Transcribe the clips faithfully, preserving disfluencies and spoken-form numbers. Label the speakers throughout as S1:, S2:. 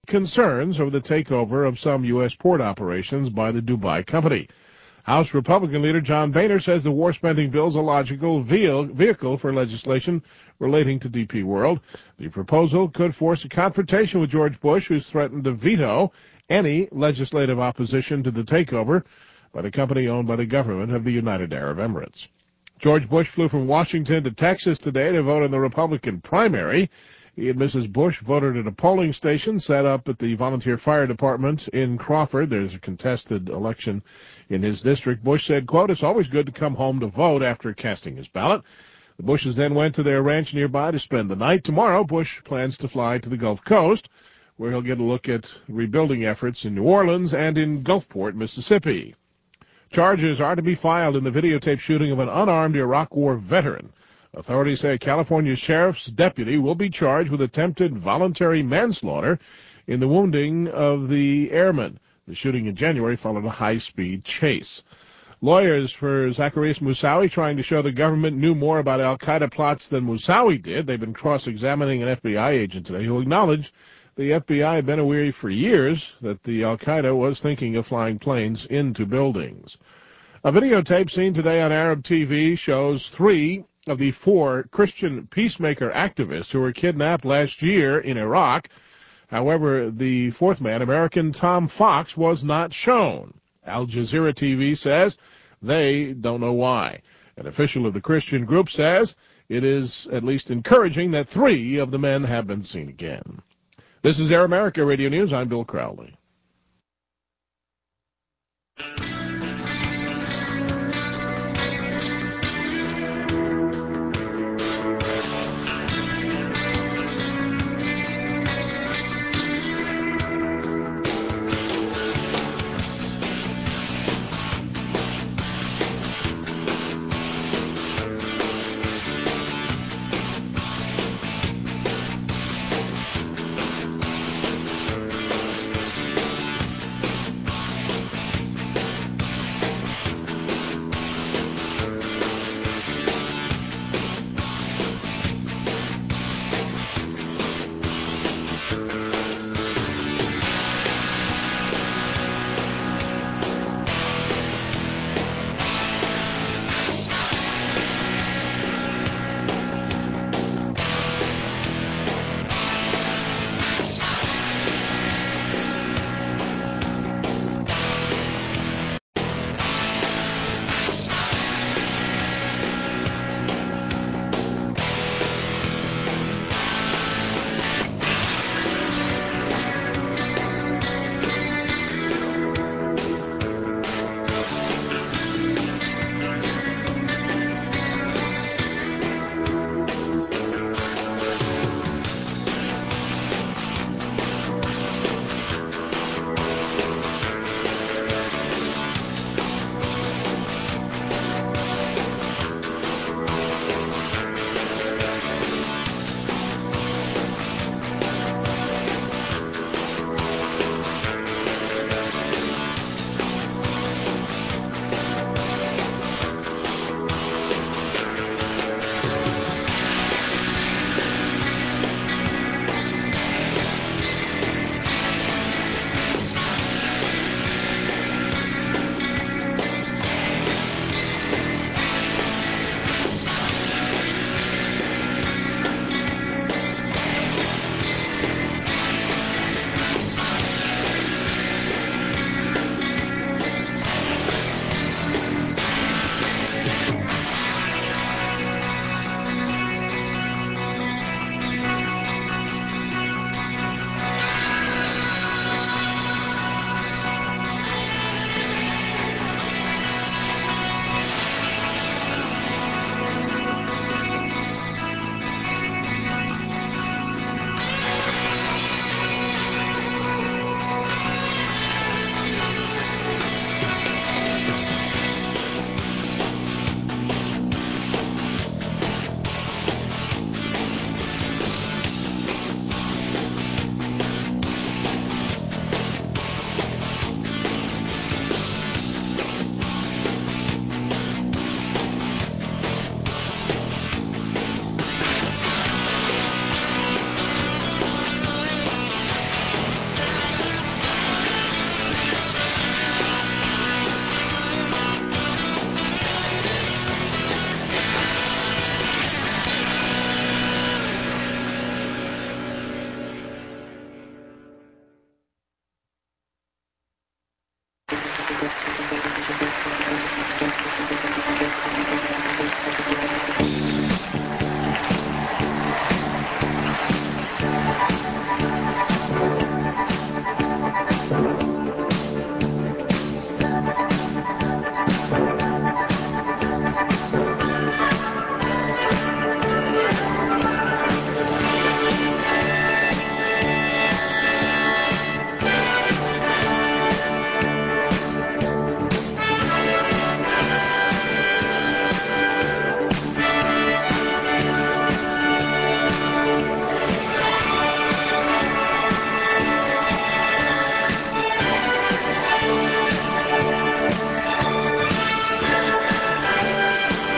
S1: concerns over the takeover of some U S port operations by the Dubai company. House Republican leader John Boehner says the war-spending bill is a logical vehicle for legislation relating to D P World. The proposal could force a confrontation with George Bush, who's threatened to veto any legislative opposition to the takeover by the company owned by the government of the United Arab Emirates. George Bush flew from Washington to Texas today to vote in the Republican primary. He and Missus Bush voted at a polling station set up at the Volunteer Fire Department in Crawford. There's a contested election in his district. Bush said, quote, "It's always good to come home to vote after casting his ballot." The Bushes then went to their ranch nearby to spend the night. Tomorrow, Bush plans to fly to the Gulf Coast, where he'll get a look at rebuilding efforts in New Orleans and in Gulfport, Mississippi. Charges are to be filed in the videotape shooting of an unarmed Iraq War veteran. Authorities say a California sheriff's deputy will be charged with attempted voluntary manslaughter in the wounding of the airman. The shooting in January followed a high-speed chase. Lawyers for Zacarias Moussaoui trying to show the government knew more about al-Qaeda plots than Moussaoui did. They've been cross-examining an F B I agent today who acknowledged the F B I had been aware for years that the al-Qaeda was thinking of flying planes into buildings. A videotape seen today on Arab T V shows three of the four Christian peacemaker activists who were kidnapped last year in Iraq. However, the fourth man, American Tom Fox, was not shown. Al Jazeera T V says they don't know why. An official of the Christian group says it is at least encouraging that three of the men have been seen again. This is Air America Radio News. I'm Bill Crowley.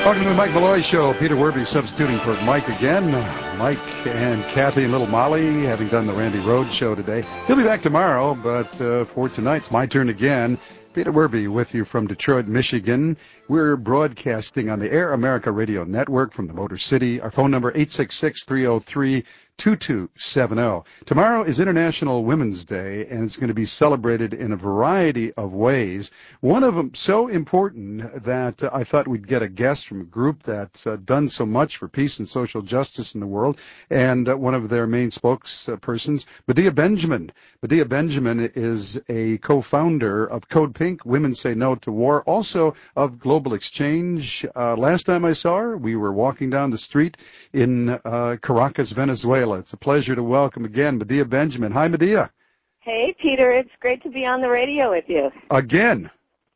S2: Welcome to the Mike Malloy Show. Peter Werby substituting for Mike again. Mike and Kathy and little Molly having done the Randy Rhoads Show today. He'll be back tomorrow, but uh, for tonight, it's my turn again. Peter Werby with you from Detroit, Michigan. We're broadcasting on the Air America Radio Network from the Motor City. Our phone number, eight six six, three oh three, two two seven oh. Tomorrow is International Women's Day, and it's going to be celebrated in a variety of ways. One of them so important that uh, I thought we'd get a guest from a group that's uh, done so much for peace and social justice in the world, and uh, one of their main spokespersons, Medea Benjamin. Medea Benjamin is a co-founder of Code Pink, Women Say No to War, also of Global Exchange. Uh, last time I saw her, we were walking down the street in uh, Caracas, Venezuela. It's a pleasure to welcome again Medea Benjamin. Hi, Medea.
S3: Hey, Peter. It's great to be on the radio with you.
S2: Again.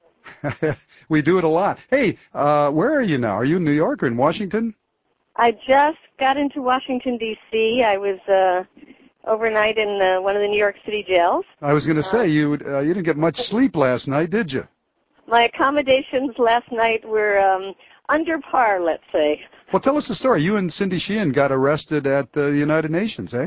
S2: We do it a lot. Hey, uh, where are you now? Are you in New York or in Washington?
S3: I just got into Washington, D C I was uh, overnight in uh, one of the New York City jails.
S2: I was going to say, you uh, you didn't get much sleep last night, did you?
S3: My accommodations last night were um, under par, let's say.
S2: Well, tell us the story. You and Cindy Sheehan got arrested at the United Nations, eh?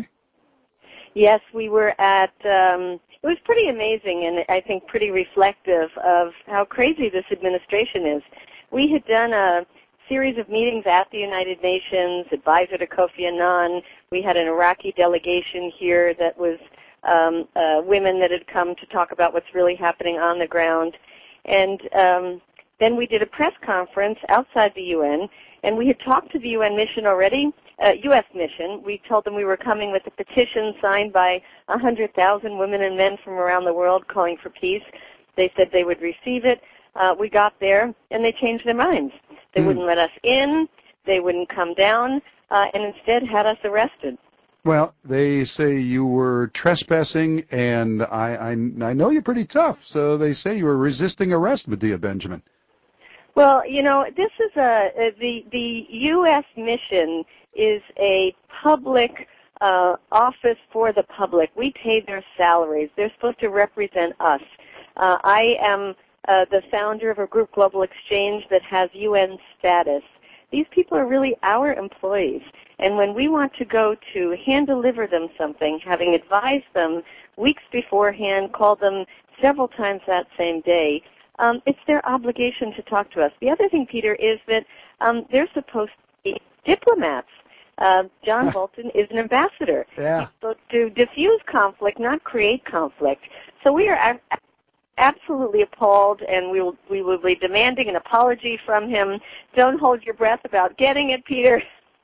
S3: Yes, we were at, um, it was pretty amazing and I think pretty reflective of how crazy this administration is. We had done a series of meetings at the United Nations, advisor to Kofi Annan. We had an Iraqi delegation here that was um, uh, women that had come to talk about what's really happening on the ground. And um, then we did a press conference outside the U N, and we had talked to the U N mission already, uh, U S mission. We told them we were coming with a petition signed by one hundred thousand women and men from around the world calling for peace. They said they would receive it. Uh, we got there, and they changed their minds. They mm. wouldn't let us in. They wouldn't come down, uh, and instead had us arrested.
S2: Well, they say you were trespassing, and I, I, I know you're pretty tough, so they say you were resisting arrest, Medea Benjamin.
S3: Well, you know, this is a, a the the U S mission is a public uh, office for the public. We pay their salaries. They're supposed to represent us. Uh, I am uh, the founder of a group, Global Exchange, that has U N status. These people are really our employees. And when we want to go to hand-deliver them something, having advised them weeks beforehand, called them several times that same day, um, it's their obligation to talk to us. The other thing, Peter, is that um, they're supposed to be diplomats. Uh, John Bolton is an ambassador.
S2: Yeah.
S3: He's supposed to diffuse conflict, not create conflict. So we are a- absolutely appalled, and we will, we will be demanding an apology from him. Don't hold your breath about getting it, Peter.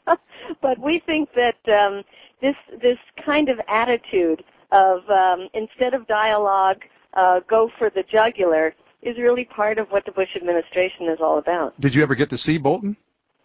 S3: But we think that um, this this kind of attitude of um, instead of dialogue, uh, go for the jugular is really part of what the Bush administration is all about.
S2: Did you ever get to see Bolton?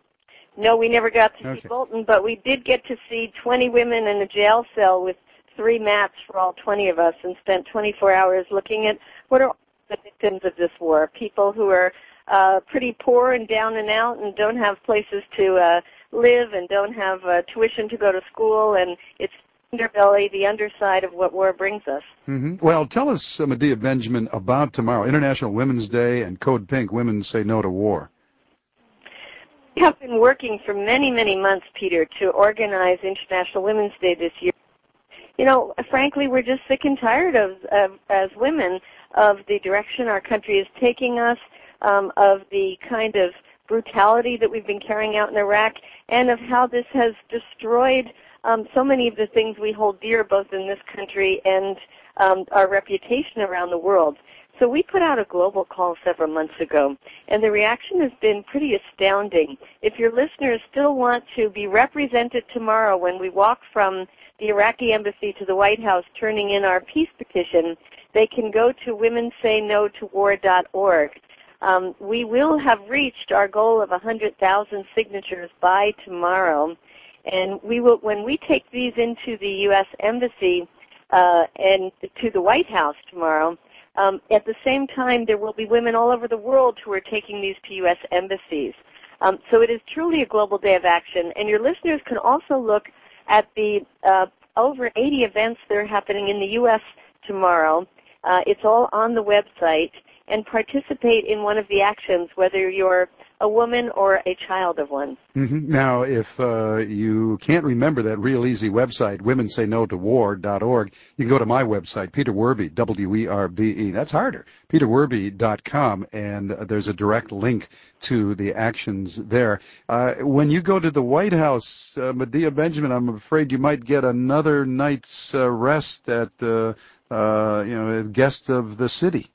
S3: No, we never got to
S2: okay.
S3: see Bolton, but we did get to see twenty women in a jail cell with three mats for all twenty of us, and spent twenty-four hours looking at what are the victims of this war, people who are uh, pretty poor and down and out and don't have places to uh, live and don't have uh, tuition to go to school, and it's underbelly, the underside of what war brings us.
S2: Mm-hmm. Well, tell us, uh, Medea Benjamin, about tomorrow, International Women's Day and Code Pink, Women Say No to War.
S3: We have been working for many, many months, Peter, to organize International Women's Day this year. You know, frankly, we're just sick and tired of, of as women, of the direction our country is taking us, um, of the kind of brutality that we've been carrying out in Iraq, and of how this has destroyed um, so many of the things we hold dear both in this country and um, our reputation around the world. So we put out a global call several months ago, and the reaction has been pretty astounding. If your listeners still want to be represented tomorrow when we walk from the Iraqi embassy to the White House turning in our peace petition, they can go to women say no to war dot org. Um, we will have reached our goal of one hundred thousand signatures by tomorrow, and we will, when we take these into the U S Embassy uh, and to the White House tomorrow, um, at the same time there will be women all over the world who are taking these to U S embassies. Um, so it is truly a global day of action, and your listeners can also look at the uh, over eighty events that are happening in the U S tomorrow. Uh, it's all on the website, and participate in one of the actions, whether you're a woman or a child of one.
S2: Mm-hmm. Now, if uh, you can't remember that real easy website, women say no to war dot org, you can go to my website, Peter Werby, W E R B E. That's harder, peter werby dot com, and uh, there's a direct link to the actions there. Uh, when you go to the White House, uh, Medea Benjamin, I'm afraid you might get another night's uh, rest at, uh, uh, you know, guest of the city.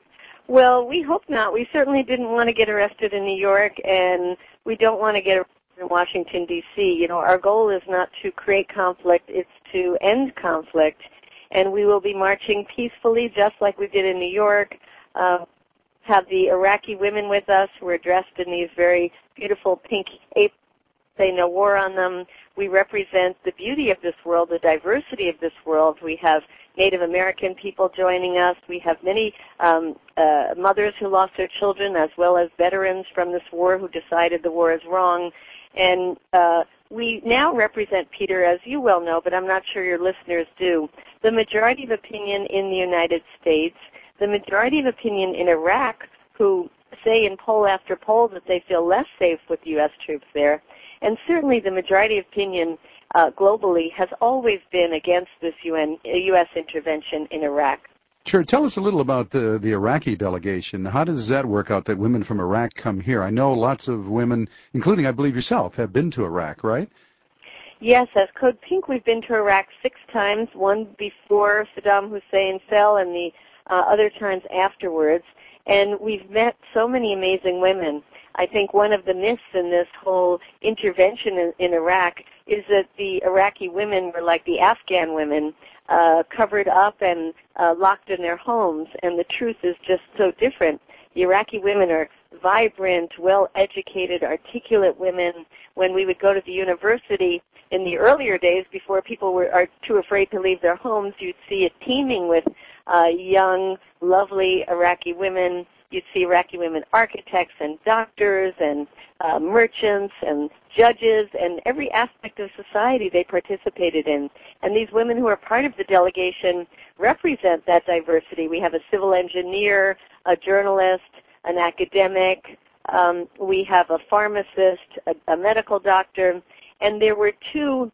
S3: Well, we hope not. We certainly didn't want to get arrested in New York, and we don't want to get arrested in Washington, D C You know, our goal is not to create conflict, it's to end conflict, and we will be marching peacefully just like we did in New York. Uh, have the Iraqi women with us who are dressed in these very beautiful pink aprons. Say no war on them. We represent the beauty of this world, the diversity of this world. We have Native American people joining us. We have many um, uh, mothers who lost their children, as well as veterans from this war who decided the war is wrong. And uh, we now represent, Peter, as you well know, but I'm not sure your listeners do, the majority of opinion in the United States, the majority of opinion in Iraq, who say in poll after poll that they feel less safe with U S troops there. And certainly the majority opinion uh, globally has always been against this U N, U S intervention in Iraq.
S2: Sure. Tell us a little about the, the Iraqi delegation. How does that work out that women from Iraq come here? I know lots of women, including I believe yourself, have been to Iraq, right?
S3: Yes, as Code Pink, we've been to Iraq six times, one before Saddam Hussein fell and the uh, other times afterwards. And we've met so many amazing women. I think one of the myths in this whole intervention in, in Iraq is that the Iraqi women were like the Afghan women, uh, covered up and uh, locked in their homes, and the truth is just so different. The Iraqi women are vibrant, well-educated, articulate women. When we would go to the university in the earlier days, before people were are too afraid to leave their homes, you'd see it teeming with uh, young, lovely Iraqi women. You'd see Iraqi women architects and doctors and uh, merchants and judges and every aspect of society they participated in. And these women who are part of the delegation represent that diversity. We have a civil engineer, a journalist, an academic. Um, we have a pharmacist, a, a medical doctor. And there were two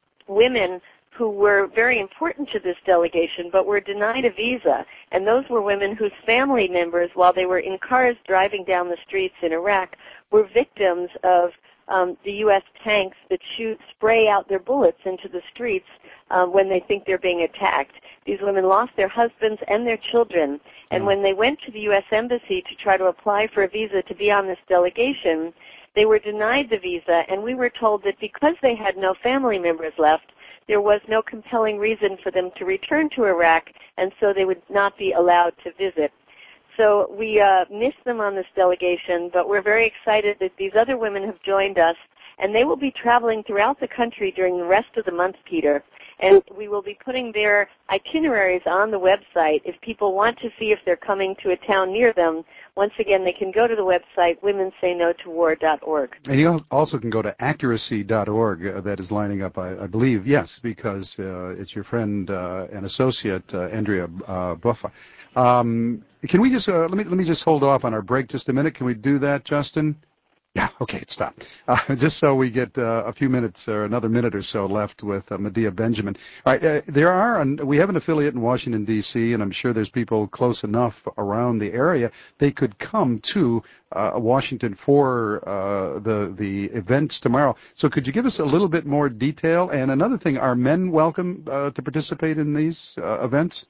S3: women who were very important to this delegation but were denied a visa. And those were women whose family members, while they were in cars driving down the streets in Iraq, were victims of um, the U S tanks that shoot, spray out their bullets into the streets um, when they think they're being attacked. These women lost their husbands and their children. And when they went to the U S Embassy to try to apply for a visa to be on this delegation, they were denied the visa, and we were told that because they had no family members left, there was no compelling reason for them to return to Iraq, and so they would not be allowed to visit. So we uh, missed them on this delegation, but we're very excited that these other women have joined us, and they will be traveling throughout the country during the rest of the month, Peter. And we will be putting their itineraries on the website. If people want to see if they're coming to a town near them, once again, they can go to the website, women say no to war dot org.
S2: And you also can go to accuracy dot org. Uh, that is lining up, I, I believe, yes, because uh, it's your friend uh, and associate, uh, Andrea uh, Buffa. Um, can we just, uh, let me let me just hold off on our break just a minute. Can we do that, Justin? Yeah, okay, it stopped. Uh, just so we get uh, a few minutes or another minute or so left with uh, Medea Benjamin. All right, uh, there are, an, we have an affiliate in Washington, D C, and I'm sure there's people close enough around the area. They could come to uh, Washington for uh, the the events tomorrow. So could you give us a little bit more detail? And another thing, are men welcome uh, to participate in these uh, events?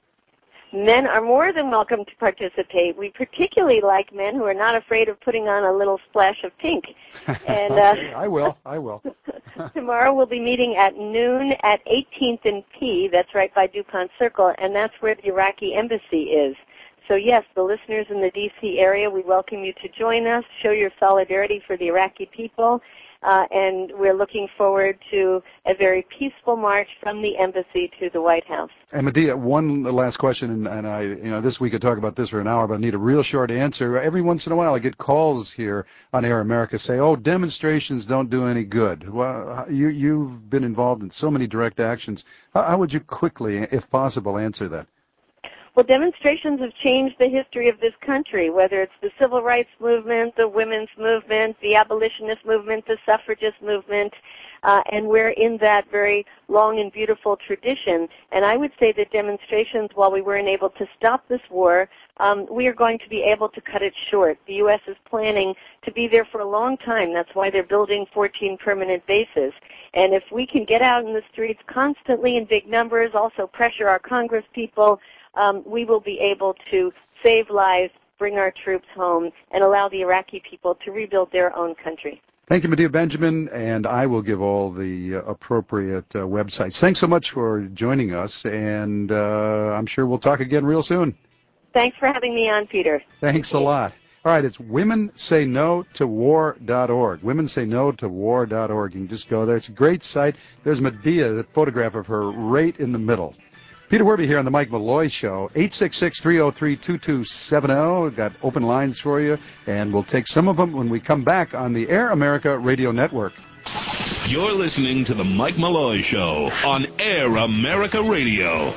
S3: Men are more than welcome to participate. We particularly like men who are not afraid of putting on a little splash of pink. And uh,
S2: okay, I will, I will.
S3: Tomorrow we'll be meeting at noon at eighteenth and P, that's right by DuPont Circle, and that's where the Iraqi embassy is. So yes, the listeners in the D C area, we welcome you to join us, show your solidarity for the Iraqi people, uh, and we're looking forward to a very peaceful march from the embassy to the White House.
S2: And Medea, one last question, and, and I, you know, this we could talk about this for an hour, but I need a real short answer. Every once in a while, I get calls here on Air America say, "Oh, demonstrations don't do any good." Well, you, you've been involved in so many direct actions. How, how would you quickly, if possible, answer that?
S3: Well, demonstrations have changed the history of this country, whether it's the civil rights movement, the women's movement, the abolitionist movement, the suffragist movement, uh, and we're in that very long and beautiful tradition. And I would say that demonstrations, while we weren't able to stop this war, um, we are going to be able to cut it short. The U S is planning to be there for a long time. That's why they're building fourteen permanent bases. And if we can get out in the streets constantly in big numbers, also pressure our Congress people, um, we will be able to save lives, bring our troops home, and allow the Iraqi people to rebuild their own country.
S2: Thank you, Medea Benjamin, and I will give all the uh, appropriate uh, websites. Thanks so much for joining us, and uh, I'm sure we'll talk again real soon.
S3: Thanks for having me on, Peter.
S2: Thanks a lot. All right, it's women say no to war dot org. women say no to war dot org. You can just go there. It's a great site. There's Medea, the photograph of her right in the middle. Peter Werby here on the Mike Malloy Show. eight six six, three oh three, two two seven oh. We've got open lines for you, and we'll take some of them when we come back on the Air America Radio Network.
S4: You're listening to the Mike Malloy Show on Air America Radio.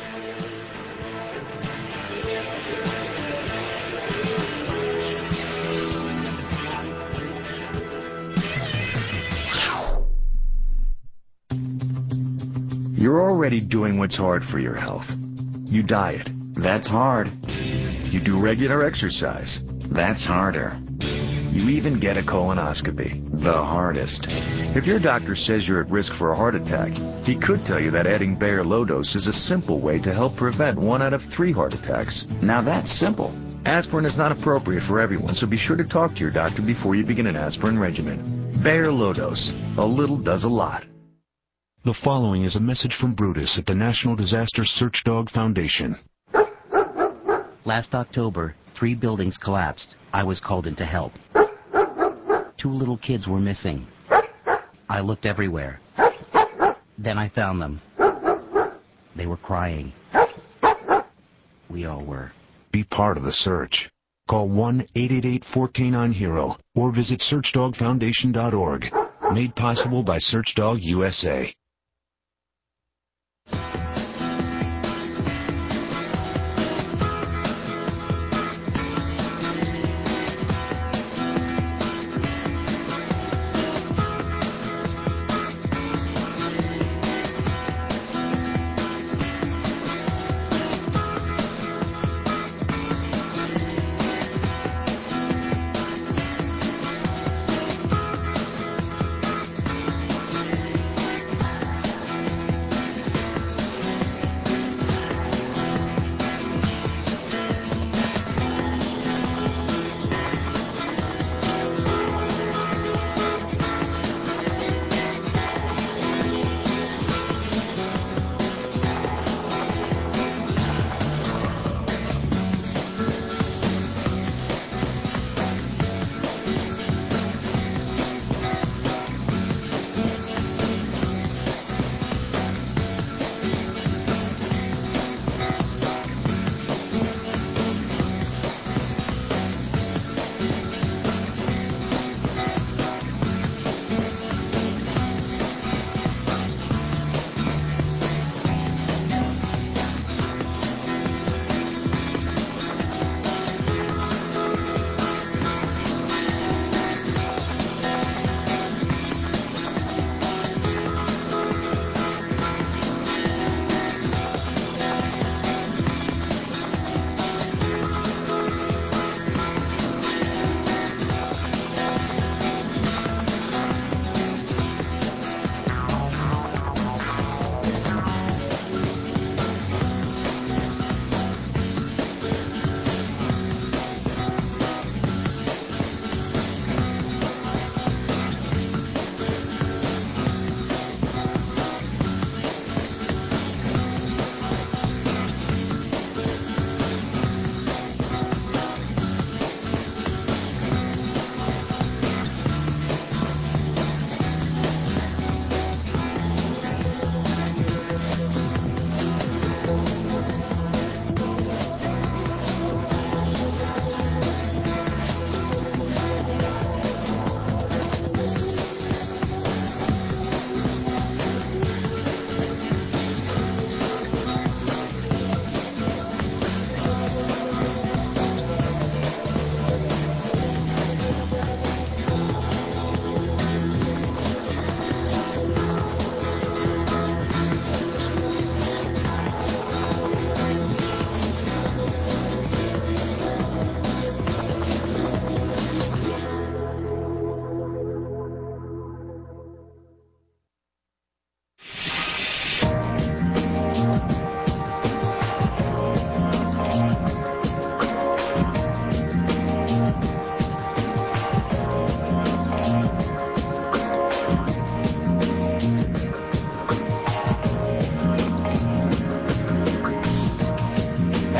S5: You're already doing what's hard for your health. You diet. That's hard. You do regular exercise. That's harder. You even get a colonoscopy. The hardest. If your doctor says you're at risk for a heart attack, he could tell you that adding Bayer Low Dose is a simple way to help prevent one out of three heart attacks. Now that's simple. Aspirin is not appropriate for everyone, so be sure to talk to your doctor before you begin an aspirin regimen. Bayer Low Dose. A little does a lot.
S4: The following is a message from Brutus at the National Disaster Search Dog Foundation.
S6: Last October, three buildings collapsed. I was called in to help. Two little kids were missing. I looked everywhere. Then I found them. They were crying. We all were.
S4: Be part of the search. Call one eight eight eight, four nine, HERO or visit search dog foundation dot org. Made possible by SearchDog U S A.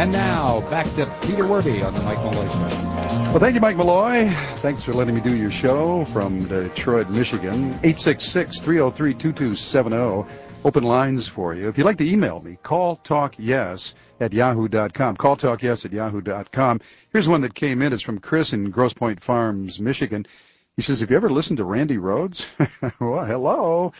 S2: And now, back to Peter Werby on the Mike Malloy Show. Well, thank you, Mike Malloy. Thanks for letting me do your show from Detroit, Michigan. eight six six, three oh three, two two seven oh. Open lines for you. If you'd like to email me, calltalkyes at yahoo dot com. calltalkyes at yahoo dot com. Here's one that came in. It's from Chris in Grosse Pointe Farms, Michigan. He says, have you ever listened to Randy Rhoads? Well, hello.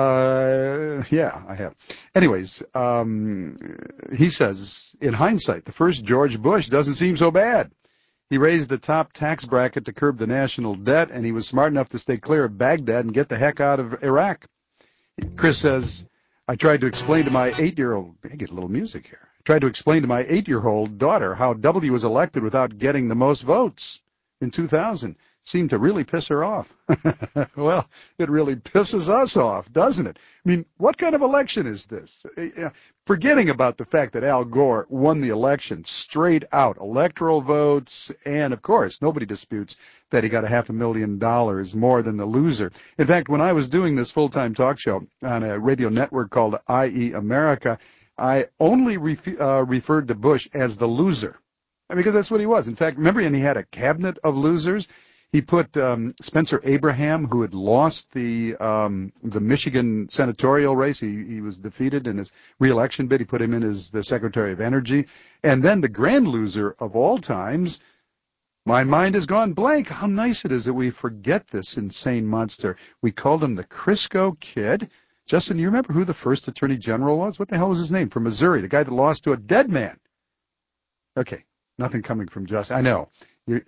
S2: Uh, yeah, I have. Anyways, um, he says, in hindsight, the first George Bush doesn't seem so bad. He raised the top tax bracket to curb the national debt, and he was smart enough to stay clear of Baghdad and get the heck out of Iraq. Chris says, I tried to explain to my eight-year-old, I get a little music here. I tried to explain to my eight-year-old daughter how W was elected without getting the most votes in two thousand. Seemed to really piss her off. Well, it really pisses us off, doesn't it? I mean, what kind of election is this? Forgetting about the fact that Al Gore won the election straight out, electoral votes, and, of course, nobody disputes that he got a half a million dollars more than the loser. In fact, when I was doing this full-time talk show on a radio network called I E America, I only refer, uh, referred to Bush as the loser, because that's what he was. In fact, remember, and he had a cabinet of losers? He put um, Spencer Abraham, who had lost the um, the Michigan senatorial race. He, he was defeated in his re-election bid. He put him in as the Secretary of Energy. And then the grand loser of all times, my mind has gone blank. How nice it is that we forget this insane monster. We called him the Crisco Kid. Justin, you remember who the first Attorney General was? What the hell was his name? From Missouri, the guy that lost to a dead man. Okay, nothing coming from Justin. I know. You're,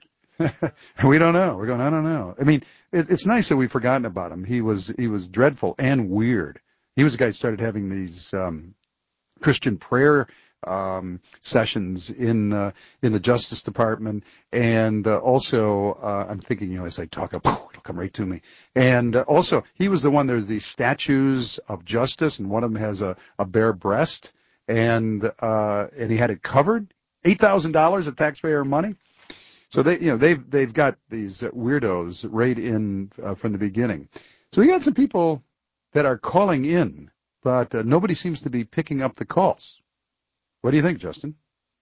S2: we don't know. We're going, I don't know. I mean, it, it's nice that we've forgotten about him. He was he was dreadful and weird. He was the guy who started having these um, Christian prayer um, sessions in uh, in the Justice Department, and uh, also uh, I'm thinking, you know, as I talk, it'll come right to me. And uh, also, he was the one. There's these statues of justice, and one of them has a, a bare breast, and uh, and he had it covered. Eight thousand dollars of taxpayer money. So they, you know, they've they've got these weirdos right in uh, from the beginning. So we got some people that are calling in, but uh, nobody seems to be picking up the calls. What do you think, Justin?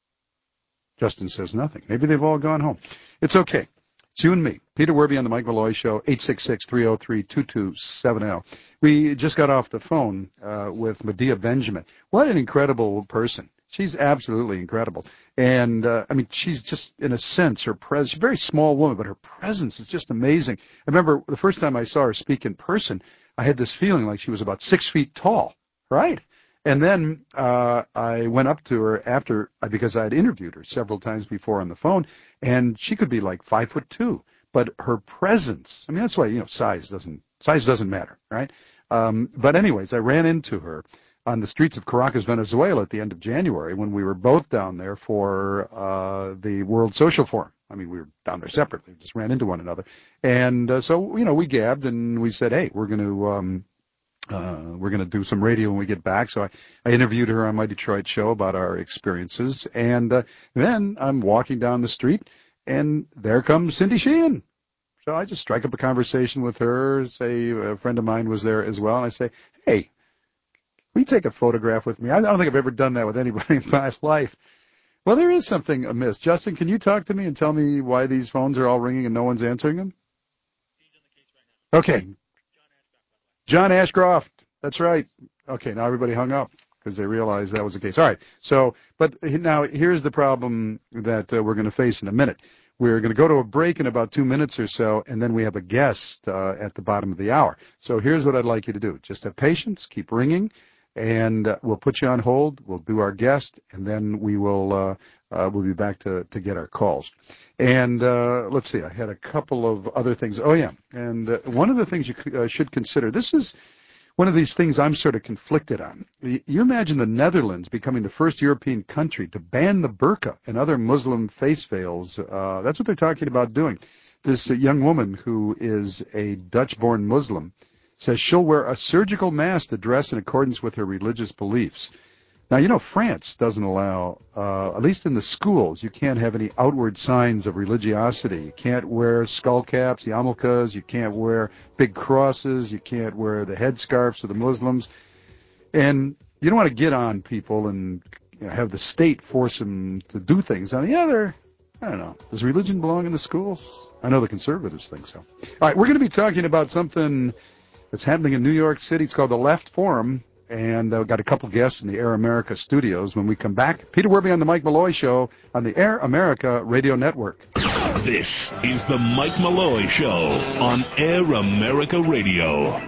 S2: Justin says nothing. Maybe they've all gone home. It's okay. It's you and me, Peter Werby on the Mike Malloy Show, eight six six, three oh three, two two seven oh. We just got off the phone uh, with Medea Benjamin. What an incredible person. She's absolutely incredible. And, uh, I mean, she's just, in a sense, her presence, she's a very small woman, but her presence is just amazing. I remember the first time I saw her speak in person, I had this feeling like she was about six feet tall, right? And then uh, I went up to her after, because I had interviewed her several times before on the phone, and she could be like five foot two. But her presence, I mean, that's why, you know, size doesn't, size doesn't matter, right? Um, but anyways, I ran into her on the streets of Caracas, Venezuela at the end of January when we were both down there for uh, the World Social Forum. I mean, we were down there separately, just ran into one another. And uh, so, you know, we gabbed and we said, hey, we're going to um, uh, we're going to do some radio when we get back. So I, I interviewed her on my Detroit show about our experiences. And uh, then I'm walking down the street, and there comes Cindy Sheehan. So I just strike up a conversation with her, say a friend of mine was there as well, and I say, hey, will you take a photograph with me? I don't think I've ever done that with anybody in my life. Well, there is something amiss. Justin, can you talk to me and tell me why these phones are all ringing and no one's answering them? Okay. John Ashcroft. That's right. Okay, now everybody hung up because they realized that was the case. All right. So, but now here's the problem that uh, we're going to face in a minute. We're going to go to a break in about two minutes or so, and then we have a guest uh, at the bottom of the hour. So here's what I'd like you to do. Just have patience. Keep ringing. And uh, we'll put you on hold. We'll do our guest, and then we will uh, uh, we'll be back to, to get our calls. And uh, let's see. I had a couple of other things. Oh yeah, and uh, one of the things you uh, should consider. This is one of these things I'm sort of conflicted on. You imagine the Netherlands becoming the first European country to ban the burqa and other Muslim face veils. Uh, that's what they're talking about doing. This uh, young woman who is a Dutch-born Muslim says she'll wear a surgical mask to dress in accordance with her religious beliefs. Now, you know, France doesn't allow, uh, at least in the schools, you can't have any outward signs of religiosity. You can't wear skull caps, yarmulkes, you can't wear big crosses, you can't wear the headscarves of the Muslims. And you don't want to get on people and you know, have the state force them to do things. On the other, I don't know. Does religion belong in the schools? I know the conservatives think so. All right, we're going to be talking about something that's happening in New York City. It's called the Left Forum, and I've uh, got a couple guests in the Air America studios. When we come back, Peter Werby on the Mike Malloy Show on the Air America Radio Network.
S7: This is the Mike Malloy Show on Air America Radio.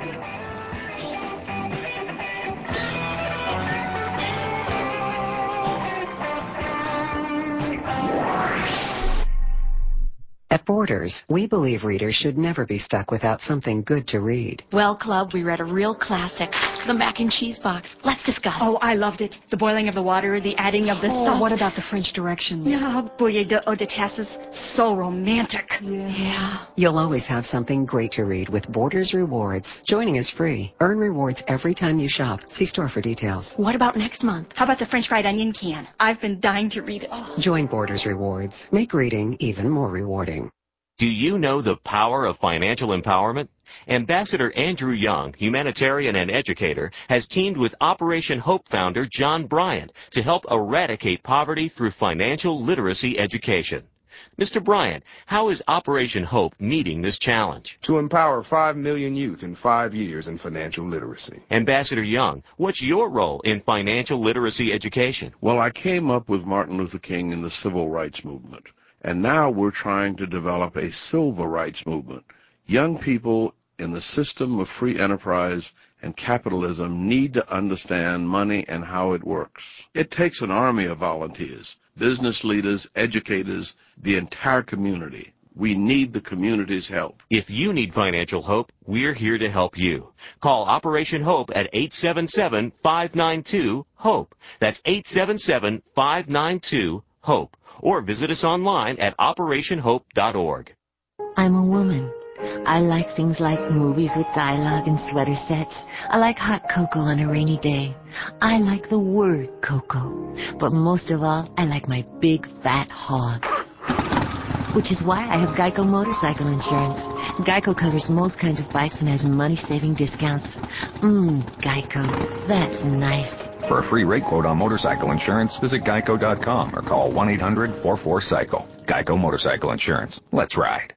S8: At Borders, we believe readers should never be stuck without something good to read.
S9: Well, Club, we read a real classic, The Mac and Cheese Box. Let's discuss.
S10: Oh, I loved it. The boiling of the water, the adding of the
S9: oh,
S10: salt.
S9: What about the French directions?
S10: Yeah, Bouillie de Eau de Tasses. So romantic.
S9: Yeah. yeah.
S8: You'll always have something great to read with Borders Rewards. Joining is free. Earn rewards every time you shop. See store for details.
S9: What about next month?
S10: How about the French fried onion can? I've been dying to read it. Oh.
S8: Join Borders Rewards. Make reading even more rewarding.
S11: Do you know the power of financial empowerment? Ambassador Andrew Young, humanitarian and educator, has teamed with Operation Hope founder John Bryant to help eradicate poverty through financial literacy education. Mister Bryant, how is Operation Hope meeting this challenge?
S12: To empower five million youth in five years in financial literacy.
S11: Ambassador Young, what's your role in financial literacy education?
S13: Well, I came up with Martin Luther King in the civil rights movement. And now we're trying to develop a civil rights movement. Young people in the system of free enterprise and capitalism need to understand money and how it works. It takes an army of volunteers, business leaders, educators, the entire community. We need the community's help.
S11: If you need financial hope, we're here to help you. Call Operation Hope at eight seven seven, five nine two, HOPE. That's eight seven seven, five nine two, HOPE. Or visit us online at operation hope dot org.
S14: I'm a woman. I like things like movies with dialogue and sweater sets. I like hot cocoa on a rainy day. I like the word cocoa. But most of all, I like my big fat hog. Which is why I have Geico Motorcycle Insurance. Geico covers most kinds of bikes and has money-saving discounts. Mmm, Geico. That's nice.
S15: For a free rate quote on motorcycle insurance, visit geico dot com or call one eight hundred, four four, cycle. Geico Motorcycle Insurance. Let's ride.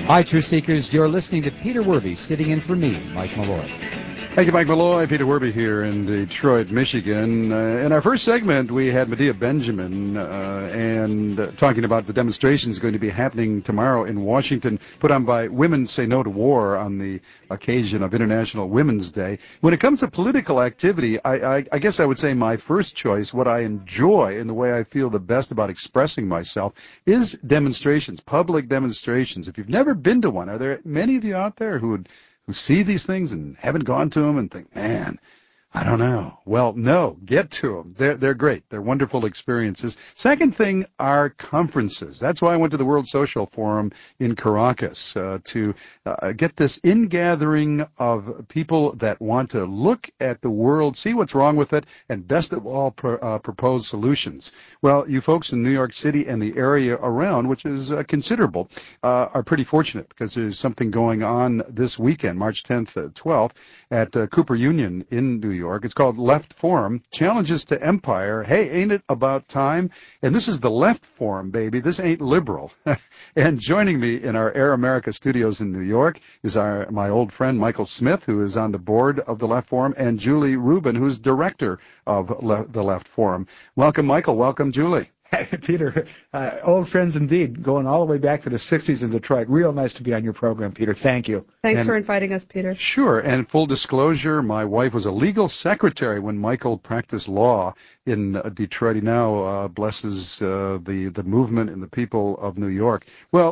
S16: Hi, Truth Seekers. You're listening to Peter Werby, sitting in for me, Mike Malloy.
S2: Thank you, Mike Malloy. Peter Werby here in Detroit, Michigan. Uh, in our first segment, we had Medea Benjamin uh, and uh, talking about the demonstrations going to be happening tomorrow in Washington, put on by Women Say No to War on the occasion of International Women's Day. When it comes to political activity, I, I, I guess I would say my first choice, what I enjoy and the way I feel the best about expressing myself, is demonstrations, public demonstrations. If you've never been to one, are there many of you out there who would who see these things and haven't gone to them and think, man, I don't know. Well, no, get to them. They're, they're great. They're wonderful experiences. Second thing are conferences. That's why I went to the World Social Forum in Caracas, uh, to uh, get this ingathering of people that want to look at the world, see what's wrong with it, and best of all, pro, uh, propose solutions. Well, you folks in New York City and the area around, which is uh, considerable, uh, are pretty fortunate because there's something going on this weekend, March tenth, twelfth, at uh, Cooper Union in New York. It's called Left Forum, Challenges to Empire. Hey, ain't it about time? And this is the Left Forum, baby. This ain't liberal. And joining me in our Air America studios in New York is our my old friend Michael Smith, who is on the board of the Left Forum, and Julie Rubin, who's director of Le- the Left Forum. Welcome, Michael. Welcome, Julie.
S17: Peter, uh, old friends indeed, going all the way back to the sixties in Detroit. Real nice to be on your program, Peter. Thank you.
S18: Thanks
S2: and
S18: for inviting us, Peter.
S2: Sure, and full disclosure, my wife was a legal secretary when Michael practiced law in uh, Detroit. He now uh, blesses uh, the, the movement and the people of New York. Well,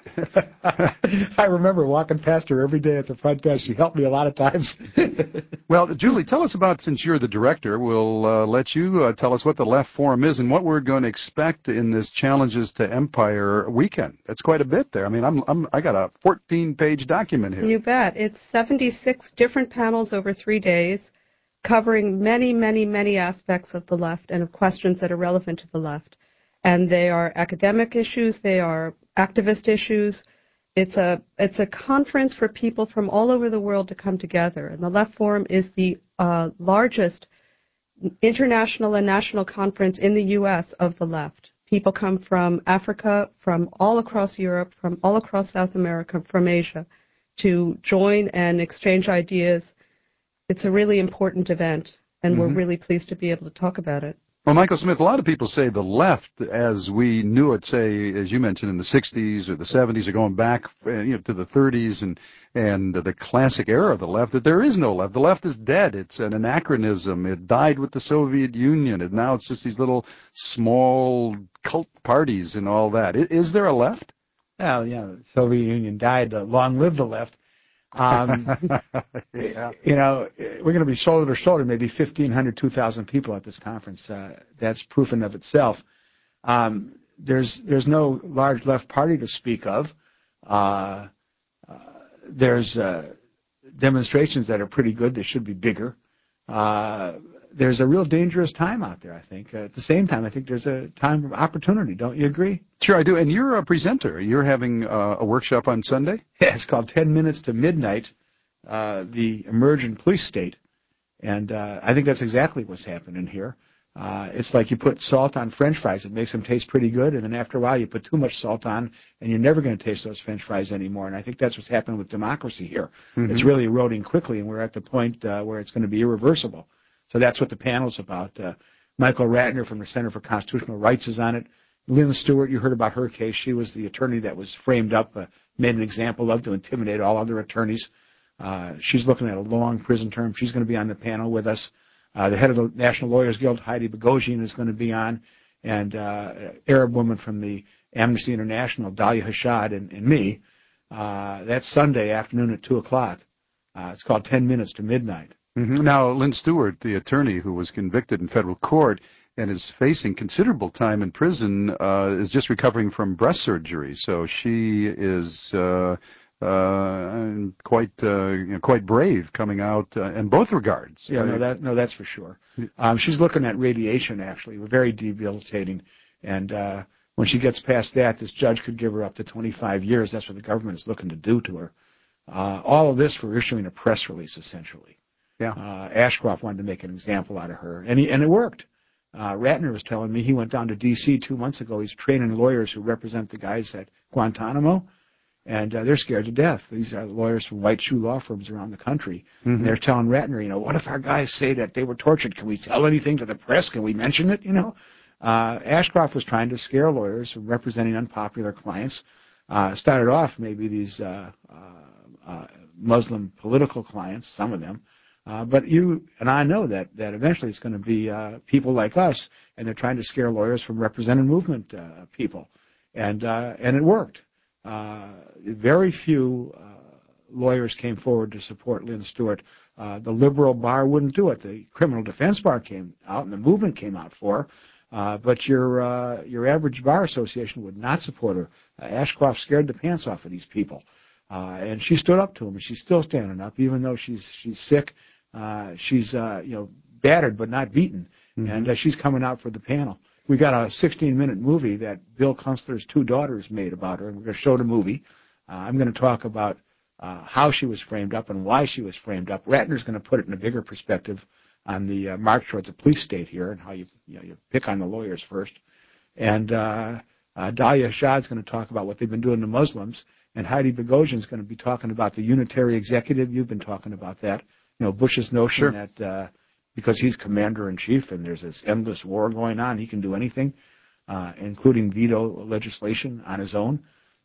S2: uh,
S17: I remember walking past her every day at the front desk. She helped me a lot of times.
S2: Well, Julie, tell us about, since you're the director, we'll uh, let you uh, tell us what the Left Forum is and what we're going to expect in this Challenges to Empire weekend. That's quite a bit there. I mean, I'm, I'm I got a fourteen-page document here.
S18: You bet. It's seventy-six different panels over three days, covering many, many, many aspects of the left and of questions that are relevant to the left. And they are academic issues, they are activist issues. It's a it's a conference for people from all over the world to come together. And the Left Forum is the uh, largest international and national conference in the U S of the left. People come from Africa, from all across Europe, from all across South America, from Asia, to join and exchange ideas. It's a really important event, and mm-hmm. we're really pleased to be able to talk about it.
S2: Well, Michael Smith, a lot of people say the left, as we knew it, say, as you mentioned, in the sixties or the seventies, or going back you know, to the thirties and and the classic era of the left, that there is no left. The left is dead. It's an anachronism. It died with the Soviet Union, and now it's just these little small cult parties and all that. Is there a left?
S17: Well, yeah, the Soviet Union died. Uh, long live the left. Um, yeah. You know, we're going to be shoulder to shoulder, maybe fifteen hundred, two thousand people at this conference. Uh, that's proof in of itself. Um, there's there's no large left party to speak of. Uh, uh, there's uh, demonstrations that are pretty good. They should be bigger. Uh, there's a real dangerous time out there, I think. Uh, at the same time, I think there's a time of opportunity. Don't you agree?
S2: Sure, I do. And you're a presenter. You're having uh, a workshop on Sunday?
S17: Yeah, it's called ten minutes to Midnight, uh, the Emergent Police State. And uh, I think that's exactly what's happening here. Uh, it's like you put salt on French fries. It makes them taste pretty good, and then after a while you put too much salt on, and you're never going to taste those French fries anymore. And I think that's what's happening with democracy here. Mm-hmm. It's really eroding quickly, and we're at the point uh, where it's going to be irreversible. So that's what the panel's about. Uh, Michael Ratner from the Center for Constitutional Rights is on it. Lynn Stewart, you heard about her case. She was the attorney that was framed up, uh, made an example of to intimidate all other attorneys. Uh, she's looking at a long prison term. She's going to be on the panel with us. Uh, the head of the National Lawyers Guild, Heidi Boghossian, is going to be on, and uh, an Arab woman from the Amnesty International, Dalia Hashad, and, and me. Uh, that's Sunday afternoon at two o'clock. Uh, it's called ten minutes to Midnight.
S2: Mm-hmm. Now, Lynn Stewart, the attorney who was convicted in federal court and is facing considerable time in prison, uh, is just recovering from breast surgery. So she is uh, uh, quite uh, you know, quite brave coming out uh, in both regards.
S17: Yeah, no, that no, that's for sure. Um, she's looking at radiation, actually, very debilitating. And uh, when she gets past that, this judge could give her up to twenty-five years. That's what the government is looking to do to her. Uh, all of this for issuing a press release, essentially.
S2: Yeah.
S17: Uh, Ashcroft wanted to make an example out of her, and he, and it worked. Uh, Ratner was telling me he went down to D C two months ago. He's training lawyers who represent the guys at Guantanamo, And uh, they're scared to death. These are lawyers from white shoe law firms around the country.
S2: Mm-hmm.
S17: And they're telling Ratner, you know, what if our guys say that they were tortured? Can we tell anything to the press? Can we mention it? You know, uh, Ashcroft was trying to scare lawyers from representing unpopular clients. Uh, started off maybe these uh, uh, uh, Muslim political clients, some of them. Uh, but you and I know that, that eventually it's going to be uh, people like us, and they're trying to scare lawyers from representing movement uh, people. And, uh, and it worked. Uh, very few uh, lawyers came forward to support Lynn Stewart. Uh, the liberal bar wouldn't do it. The criminal defense bar came out, and the movement came out for her. Uh, but your uh, your average bar association would not support her. Uh, Ashcroft scared the pants off of these people, uh, and she stood up to them, and she's still standing up, even though she's she's sick. Uh, she's uh, you know battered but not beaten, mm-hmm. and uh, she's coming out for the panel. We got a sixteen-minute movie that Bill Kunstler's two daughters made about her, and we're going to show the movie. Uh, I'm going to talk about uh, how she was framed up and why she was framed up. Ratner's going to put it in a bigger perspective on the uh, march towards a police state here and how you you, know, you pick on the lawyers first. And uh, uh, Dalia Shad's going to talk about what they've been doing to Muslims, and Heidi Bogosian's going to be talking about the unitary executive. You've been talking about that. You know, Bush's notion
S2: sure.
S17: that uh, because he's commander-in-chief and there's this endless war going on, he can do anything, uh, including veto legislation on his own.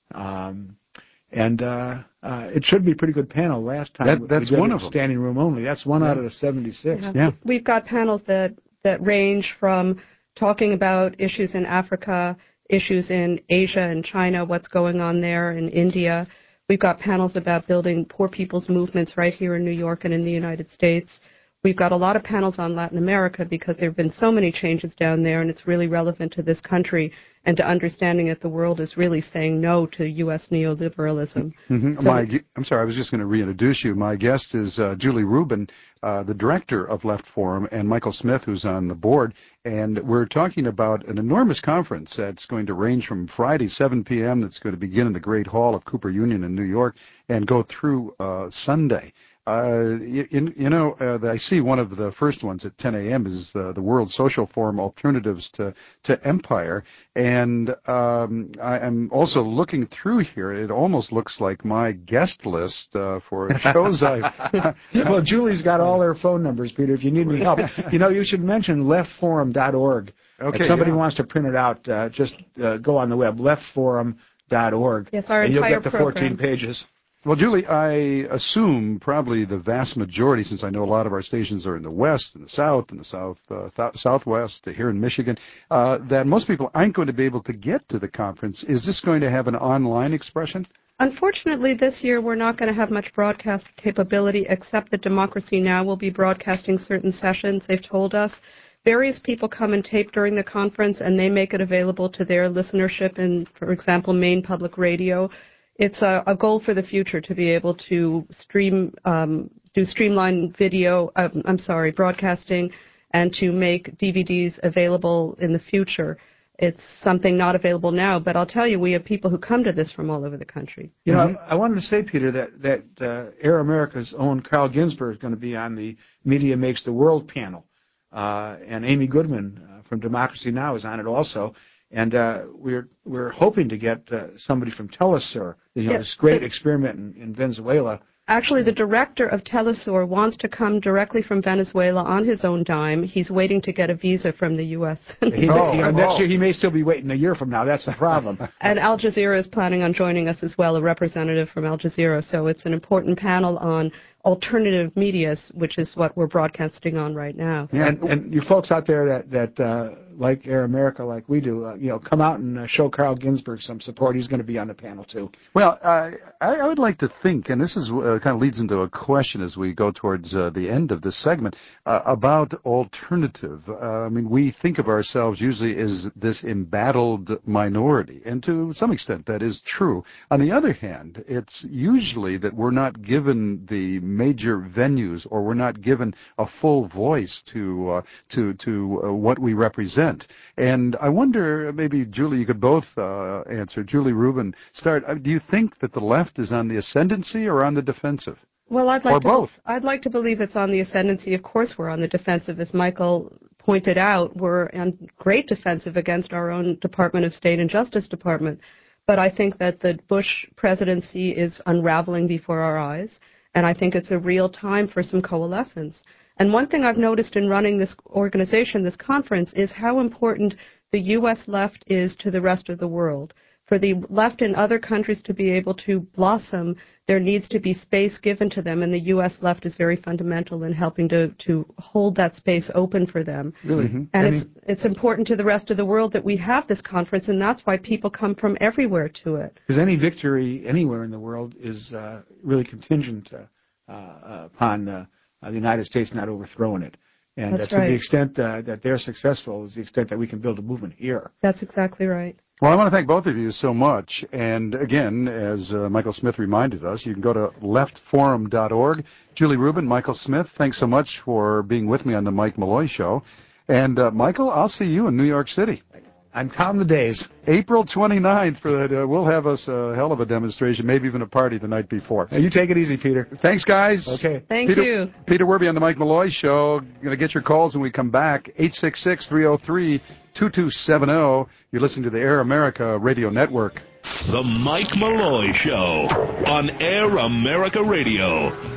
S17: Um, and uh, uh, it should be a pretty good panel. Last time
S2: that, that's
S17: we did
S2: one
S17: it
S2: of them.
S17: Standing room only. That's one yeah. out of the seventy-six.
S18: Yeah.
S2: yeah.
S18: We've got panels that, that range from talking about issues in Africa, issues in Asia and China, what's going on there, in India. We've got panels about building poor people's movements right here in New York and in the United States. We've got a lot of panels on Latin America because there have been so many changes down there, and it's really relevant to this country and to understanding that the world is really saying no to U S neoliberalism.
S2: Mm-hmm.
S18: So
S2: My, I'm sorry, I was just going to reintroduce you. My guest is uh, Julie Rubin, uh, the director of Left Forum, and Michael Smith, who's on the board. And we're talking about an enormous conference that's going to range from Friday, seven p.m., that's going to begin in the Great Hall of Cooper Union in New York and go through uh, Sunday. Uh, you, you know, uh, I see one of the first ones at ten a.m. is the, the World Social Forum Alternatives to, to Empire. And um, I, I'm also looking through here. It almost looks like my guest list uh, for shows I've...
S17: Well, Julie's got all their phone numbers, Peter, if you need any help. You know, you should mention left forum dot org.
S2: Okay,
S17: if somebody
S2: yeah.
S17: wants to print it out, uh, just uh, go on the web, left forum dot org.
S18: Yes, our
S17: and
S18: entire
S17: you'll get the
S18: program.
S17: fourteen pages.
S2: Well, Julie, I assume probably the vast majority, since I know a lot of our stations are in the west and the south and the south uh, th- southwest uh, here in Michigan, uh, that most people aren't going to be able to get to the conference. Is this going to have an online expression?
S18: Unfortunately, this year we're not going to have much broadcast capability, except that Democracy Now! Will be broadcasting certain sessions, they've told us. Various people come and tape during the conference, and they make it available to their listenership in, for example, Maine Public Radio. It's a, a goal for the future to be able to stream, um, do streamlined video, um, I'm sorry, broadcasting, and to make D V Ds available in the future. It's something not available now, but I'll tell you, we have people who come to this from all over the country.
S17: You know, I, I wanted to say, Peter, that, that uh, Air America's own Carl Ginsberg is going to be on the Media Makes the World panel, uh, and Amy Goodman uh, from Democracy Now! Is on it also. And uh, we're we're hoping to get uh, somebody from Telesur, you know,
S18: yeah,
S17: this great
S18: the,
S17: experiment in, in Venezuela.
S18: Actually, the director of Telesur wants to come directly from Venezuela on his own dime. He's waiting to get a visa from the U S
S17: he, oh, you know, next year he may still be waiting a year from now. That's the problem.
S18: And Al Jazeera is planning on joining us as well, a representative from Al Jazeera. So it's an important panel on alternative media, which is what we're broadcasting on right now.
S17: Yeah, and, and you folks out there that that uh, like Air America, like we do, uh, you know, come out and uh, show Carl Ginsberg some support. He's going to be on the panel too.
S2: Well, uh, I, I would like to think, and this is uh, kind of leads into a question as we go towards uh, the end of this segment uh, about alternative. Uh, I mean, we think of ourselves usually as this embattled minority, and to some extent that is true. On the other hand, it's usually that we're not given the major venues, or we're not given a full voice to uh, to to uh, what we represent. And I wonder, maybe Julie, you could both uh, answer. Julie Rubin, start. Uh, do you think that the left is on the ascendancy or on the defensive?
S18: Well, I'd like
S2: or
S18: to.
S2: both.
S18: I'd like to believe it's on the ascendancy. Of course, we're on the defensive, as Michael pointed out. We're on great defensive against our own Department of State and Justice Department. but I think that the Bush presidency is unraveling before our eyes, and I think it's a real time for some coalescence. And one thing I've noticed in running this organization, this conference, is how important the U S left is to the rest of the world. For the left in other countries to be able to blossom, there needs to be space given to them, and the U S left is very fundamental in helping to, to hold that space open for them.
S17: Really? Mm-hmm.
S18: And
S17: Any...
S18: it's, it's important to the rest of the world that we have this conference, and that's why people come from everywhere to it.
S17: Because any victory anywhere in the world is uh, really contingent uh, uh, upon uh, uh, the United States not overthrowing it. And
S18: That's
S17: uh, to
S18: right.
S17: the extent uh, that they're successful is the extent that we can build a movement here.
S18: That's exactly right.
S2: Well, I want to thank both of you so much. And again, as uh, Michael Smith reminded us, you can go to left forum dot org. Julie Rubin, Michael Smith, thanks so much for being with me on the Mike Malloy Show. And uh, Michael, I'll see you in New York City.
S17: I'm counting the days.
S2: April twenty-ninth, for that, uh, we'll have us a hell of a demonstration, maybe even a party the night before.
S17: Hey, you take it easy, Peter.
S2: Thanks, guys.
S17: Okay.
S18: Thank
S2: Peter,
S18: you.
S2: Peter Werby on the Mike Malloy Show. Going to get your calls when we come back. eight six six, three oh three, two two seven zero. You're listening to the Air America Radio Network.
S7: The Mike Malloy Show on Air America Radio.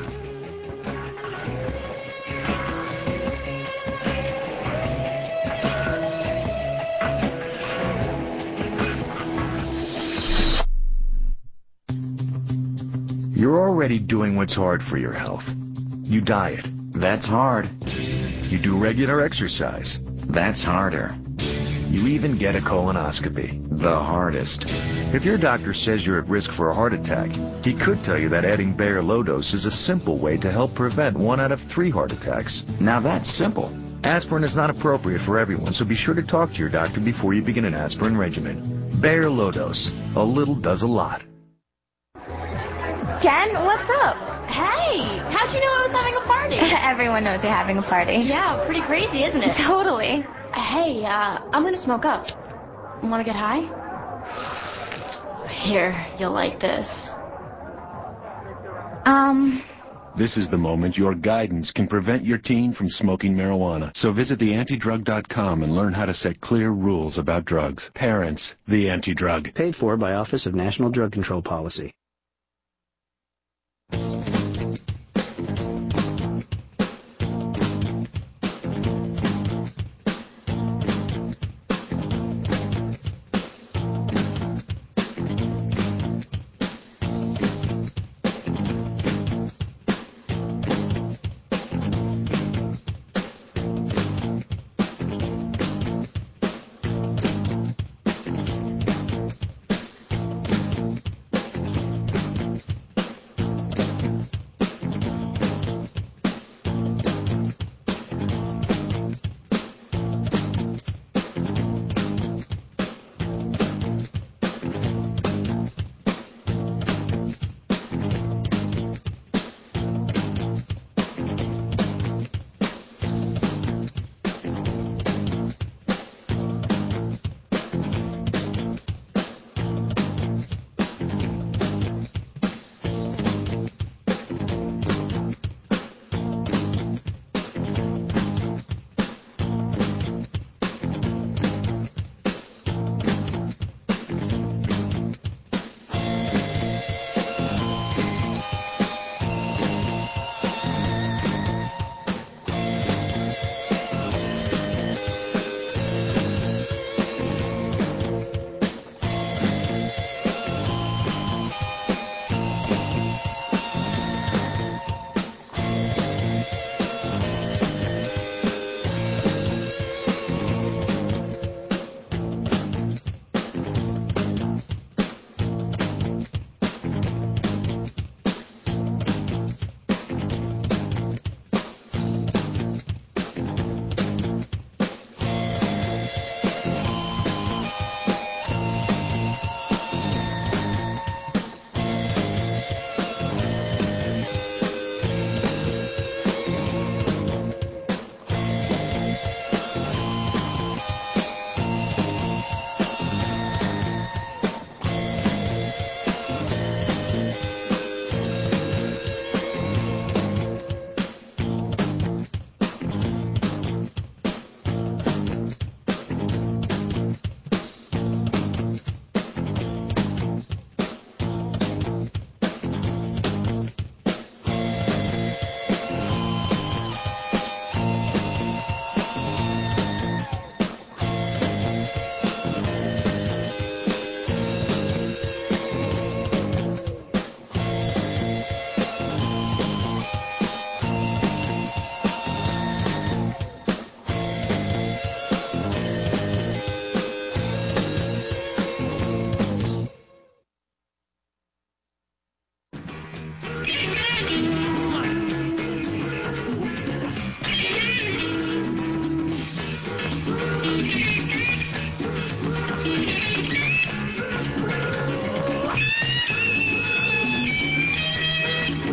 S5: You're already doing what's hard for your health. You diet. That's hard. You do regular exercise. That's harder. You even get a colonoscopy. The hardest. If your doctor says you're at risk for a heart attack, he could tell you that adding Bayer Low Dose is a simple way to help prevent one out of three heart attacks. Now that's simple. Aspirin is not appropriate for everyone, so be sure to talk to your doctor before you begin an aspirin regimen. Bayer Low Dose. A little does a lot.
S9: Jen, what's up? Hey, how'd you know I was having a party? Everyone knows you're having a party. Yeah, pretty crazy, isn't it? Totally. Hey, uh, I'm gonna smoke up. Wanna get high? Here, you'll like this. Um...
S19: This is the moment your guidance can prevent your teen from smoking marijuana. So visit the anti drug dot com and learn how to set clear rules about drugs. Parents, the Anti-Drug.
S20: Paid for by Office of National Drug Control Policy.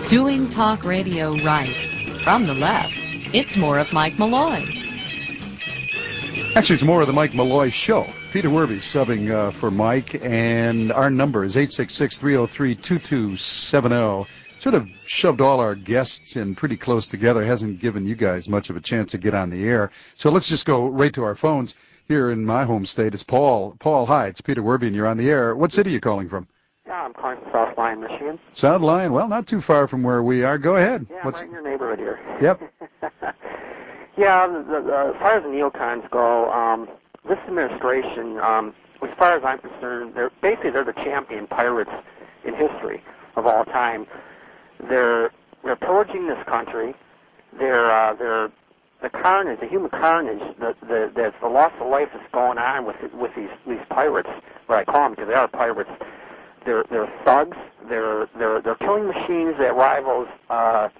S21: Doing talk radio right. From the left, it's more of Mike Malloy.
S2: Actually, it's more of the Mike Malloy Show. Peter Werby subbing uh, for Mike, and our number is eight six six, three oh three, two two seven oh. Sort of shoved all our guests in pretty close together. Hasn't given you guys much of a chance to get on the air. So let's just go right to our phones. Here in my home state, it's Paul. Paul, hi, it's Peter Werby, and you're on the air. What city are you calling from?
S22: Yeah, I'm calling from South Lyon, Michigan.
S2: South Lyon, well, not too far from where we are. Go ahead.
S22: Yeah,
S2: What's...
S22: I'm right in your neighborhood here.
S2: Yep.
S22: yeah, the, the, as far as the neocons go, um, this administration, um, as far as I'm concerned, they're basically they're the champion pirates in history of all time. They're they're pillaging this country. They're uh, they're the carnage, the human carnage, the the the, the loss of life that's going on with with these these pirates. What I call them, because they are pirates. They're they're thugs. They're they're they're killing machines that rivals uh,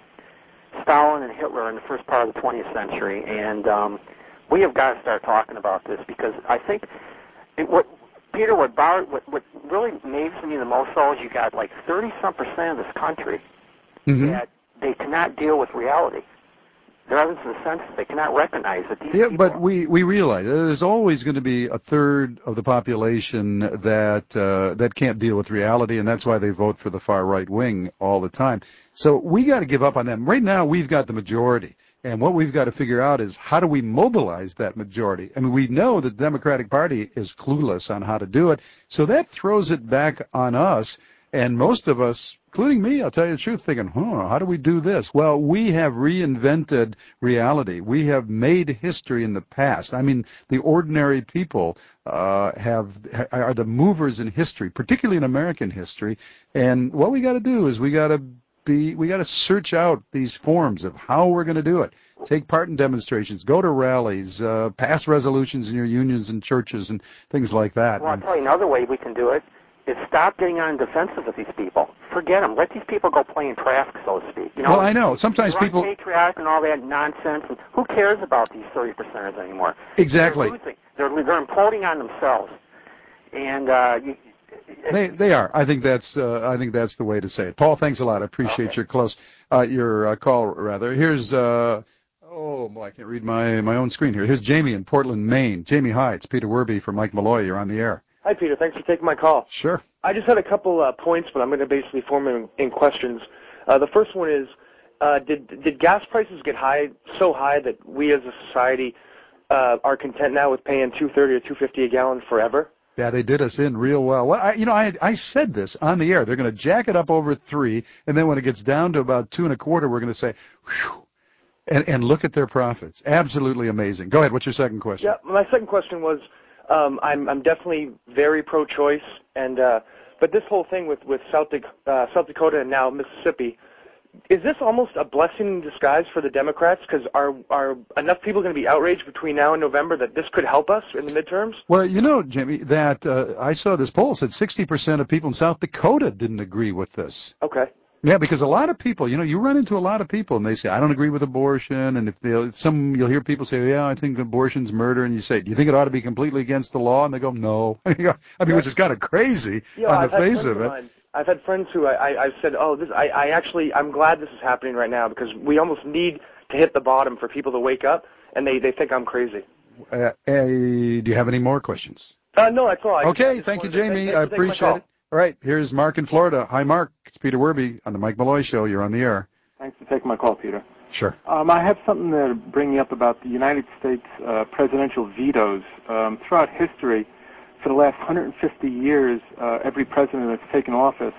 S22: Stalin and Hitler in the first part of the twentieth century. And um, we have got to start talking about this, because I think it, what Peter, what, bar, what what really amazes me the most, though, is you got like thirty some percent of this country mm-hmm. that they cannot deal with reality. They're having some sense that they cannot recognize that these
S2: yeah,
S22: people...
S2: but we, we realize there's always going to be a third of the population that uh, that can't deal with reality, and that's why they vote for the far right wing all the time. So we got to give up on them. Right now, we've got the majority, and what we've got to figure out is how do we mobilize that majority? I mean, we know the Democratic Party is clueless on how to do it, so that throws it back on us. And most of us, including me, I'll tell you the truth, thinking, huh, how do we do this? Well, we have reinvented reality. We have made history in the past. I mean, the ordinary people uh, have are the movers in history, particularly in American history. And what we got to do is we got to be, we got to search out these forms of how we're going to do it. Take part in demonstrations, go to rallies, uh, pass resolutions in your unions and churches and things like that.
S22: Well, I'll tell you another way we can do it. Is stop getting on defensive with these people. Forget them. Let these people go play in traffic, so to speak. You know,
S2: well, I know. Sometimes
S22: they're
S2: people...
S22: patriotic and all that nonsense. And who cares about these thirty percenters anymore?
S2: Exactly.
S22: They're losing. They're, they're imploding on themselves. And uh, you,
S2: they they are. I think that's uh, I think that's the way to say it. Paul, thanks a lot. I appreciate okay. your close uh, your uh, call. Rather, here's uh, oh boy, I can't read my my own screen here. Here's Jamie in Portland, Maine. Jamie, hi. It's Peter Werby from Mike Malloy. You're on the air.
S23: Hi, Peter. Thanks for taking my call.
S2: Sure.
S23: I just had a couple uh, points, but I'm going to basically form them in, in questions. Uh, the first one is, uh, did did gas prices get high so high that we as a society uh, are content now with paying two thirty or two fifty a gallon forever?
S2: Yeah, they did us in real well. Well, I, you know, I I said this on the air. They're going to jack it up over three, and then when it gets down to about two and a quarter, we're going to say, whew, and and look at their profits. Absolutely amazing. Go ahead. What's your second question?
S23: Yeah, my second question was. Um, I'm, I'm definitely very pro-choice, and uh, but this whole thing with with South, uh, South Dakota and now Mississippi, is this almost a blessing in disguise for the Democrats? Because are are enough people going to be outraged between now and November that this could help us in the midterms?
S2: Well, you know, Jimmy, that uh, I saw this poll said sixty percent of people in South Dakota didn't agree with this.
S23: Okay.
S2: Yeah, because a lot of people, you know, you run into a lot of people, and they say, I don't agree with abortion, and if they, some, you'll hear people say, yeah, I think abortion's murder, and you say, do you think it ought to be completely against the law? And they go, no. I mean, yeah. which is kind of crazy
S23: yeah,
S2: on
S23: I've
S2: the face of it.
S23: Of I've had friends who I, I, I've said, oh, this, I, I actually, I'm glad this is happening right now, because we almost need to hit the bottom for people to wake up, and they, they think I'm crazy.
S2: Uh, uh, do you have any more questions?
S23: Uh, no, that's all. I
S2: okay,
S23: just,
S2: thank you,
S23: to,
S2: Jamie.
S23: thank,
S2: I appreciate it. All right, here's Mark in Florida. Hi, Mark. It's Peter Werby on the Mike Malloy Show. You're on the air.
S24: Thanks for taking my call, Peter.
S2: Sure.
S24: Um, I have something to bring you up about the United States uh, presidential vetoes. Um, throughout history, for the last one hundred fifty years, uh, every president that's taken office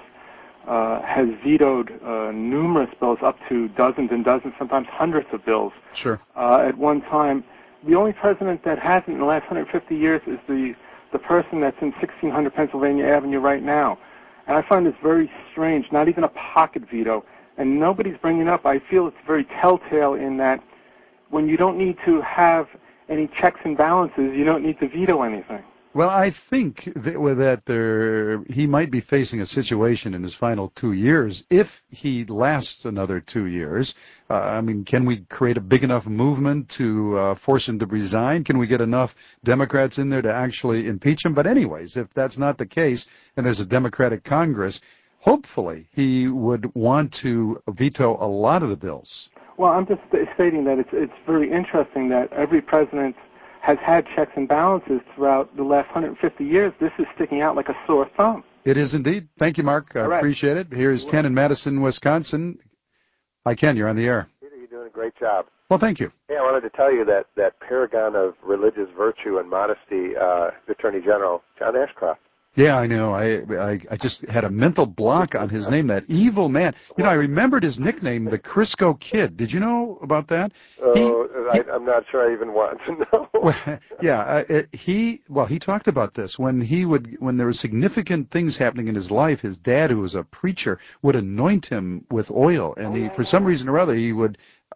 S24: uh, has vetoed uh, numerous bills, up to dozens and dozens, sometimes hundreds of bills.
S2: Sure.
S24: Uh, at one time, the only president that hasn't in the last one hundred fifty years is the the person that's in sixteen hundred Pennsylvania Avenue right now. And I find this very strange, not even a pocket veto, and nobody's bringing it up. I feel it's very telltale in that when you don't need to have any checks and balances, you don't need to veto anything.
S2: Well, I think that, with that there, he might be facing a situation in his final two years. If he lasts another two years, uh, I mean, can we create a big enough movement to uh, force him to resign? Can we get enough Democrats in there to actually impeach him? But anyways, if that's not the case, and there's a Democratic Congress, hopefully he would want to veto a lot of the bills.
S24: Well, I'm just stating that it's it's very interesting that every president has had checks and balances throughout the last one hundred fifty years. This is sticking out like a sore thumb.
S2: It is indeed. Thank you, Mark. I
S1: right.
S2: appreciate it. Here's Ken in Madison, Wisconsin. Hi, Ken. You're on the air.
S1: Peter, you're doing a great job.
S2: Well, thank you.
S1: Hey, I wanted to tell you that that paragon of religious virtue and modesty, uh, Attorney General John Ashcroft.
S2: Yeah, I know. I, I I just had a mental block on his name, that evil man. You know, I remembered his nickname, the Crisco Kid. Did you know about that?
S1: Oh,
S2: he,
S1: I, I'm not sure I even want to know.
S2: Well, yeah, uh, it, he well, he talked about this when he would when there were significant things happening in his life. His dad, who was a preacher, would anoint him with oil, and he, for some reason or other, he would.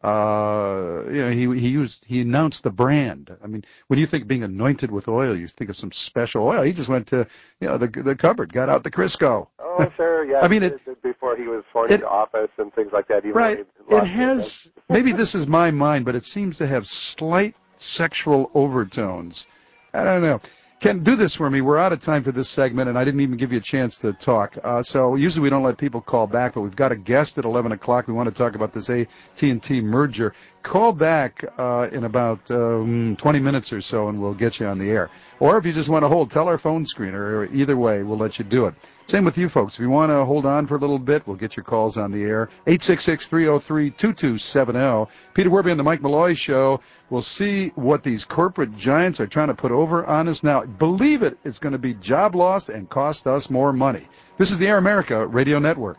S2: Uh, you know, he he used he announced the brand. I mean, when you think of being anointed with oil, you think of some special oil. He just went to you know the the cupboard, got out the Crisco.
S1: Oh, sure, yeah.
S2: I mean, it,
S1: before he was sworn
S2: it,
S1: into office and things like that. Even
S2: right.
S1: When
S2: he it has maybe this is my mind, but it seems to have slight sexual overtones. I don't know. Ken, do this for me. We're out of time for this segment, and I didn't even give you a chance to talk. Uh, so usually we don't let people call back, but we've got a guest at eleven o'clock. We want to talk about this A T and T merger. Call back uh, in about um, twenty minutes or so, and we'll get you on the air. Or if you just want to hold, tell our phone screener. Or either way, we'll let you do it. Same with you folks. If you want to hold on for a little bit, we'll get your calls on the air. eight six six, three oh three, two two seven zero. Peter Werby on the Mike Malloy Show. We'll see what these corporate giants are trying to put over on us now. Believe it, it's going to be job loss and cost us more money. This is the Air America Radio Network.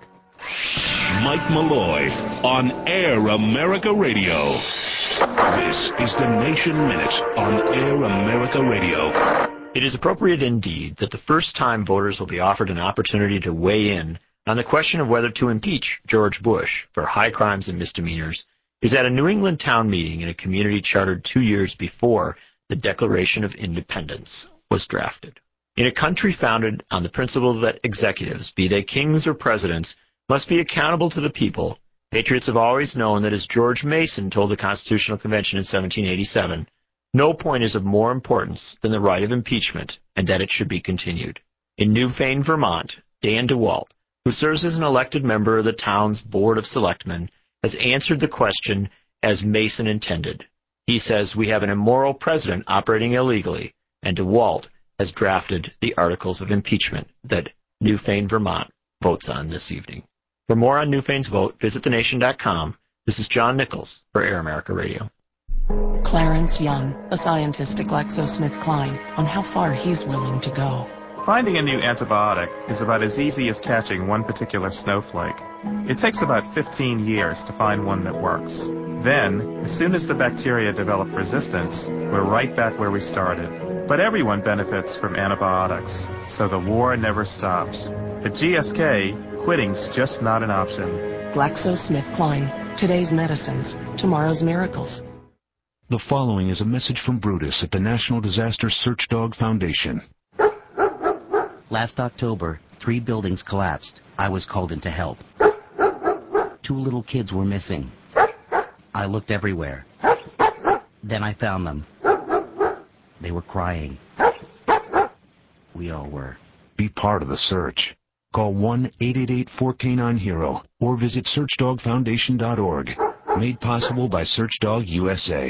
S7: Mike Malloy on Air America Radio. This is the Nation Minute on Air America Radio.
S3: It is appropriate indeed that the first time voters will be offered an opportunity to weigh in on the question of whether to impeach George Bush for high crimes and misdemeanors is at a New England town meeting in a community chartered two years before the Declaration of Independence was drafted. In a country founded on the principle that executives, be they kings or presidents, must be accountable to the people, patriots have always known that, as George Mason told the Constitutional Convention in seventeen eighty-seven, no point is of more importance than the right of impeachment, and that it should be continued. In Newfane, Vermont, Dan DeWalt, who serves as an elected member of the town's Board of Selectmen, has answered the question as Mason intended. He says we have an immoral president operating illegally, and DeWalt has drafted the articles of impeachment that Newfane, Vermont votes on this evening. For more on Newfane's vote, visit the nation dot com. This is John Nichols for Air America Radio.
S4: Clarence Young, a scientist at GlaxoSmithKline, on how far he's willing to go.
S6: Finding a new antibiotic is about as easy as catching one particular snowflake. It takes about fifteen years to find one that works. Then, as soon as the bacteria develop resistance, we're right back where we started. But everyone benefits from antibiotics, so the war never stops. At G S K, quitting's just not an option.
S4: GlaxoSmithKline, today's medicines, tomorrow's miracles.
S25: The following is a message from Brutus at the National Disaster Search Dog Foundation.
S26: Last October, three buildings collapsed. I was called in to help. Two little kids were missing. I looked everywhere. Then I found them. They were crying. We all were.
S25: Be part of the search. Call one eight eight eight, four K nine HERO or visit search dog foundation dot org. Made possible by SearchDog U S A.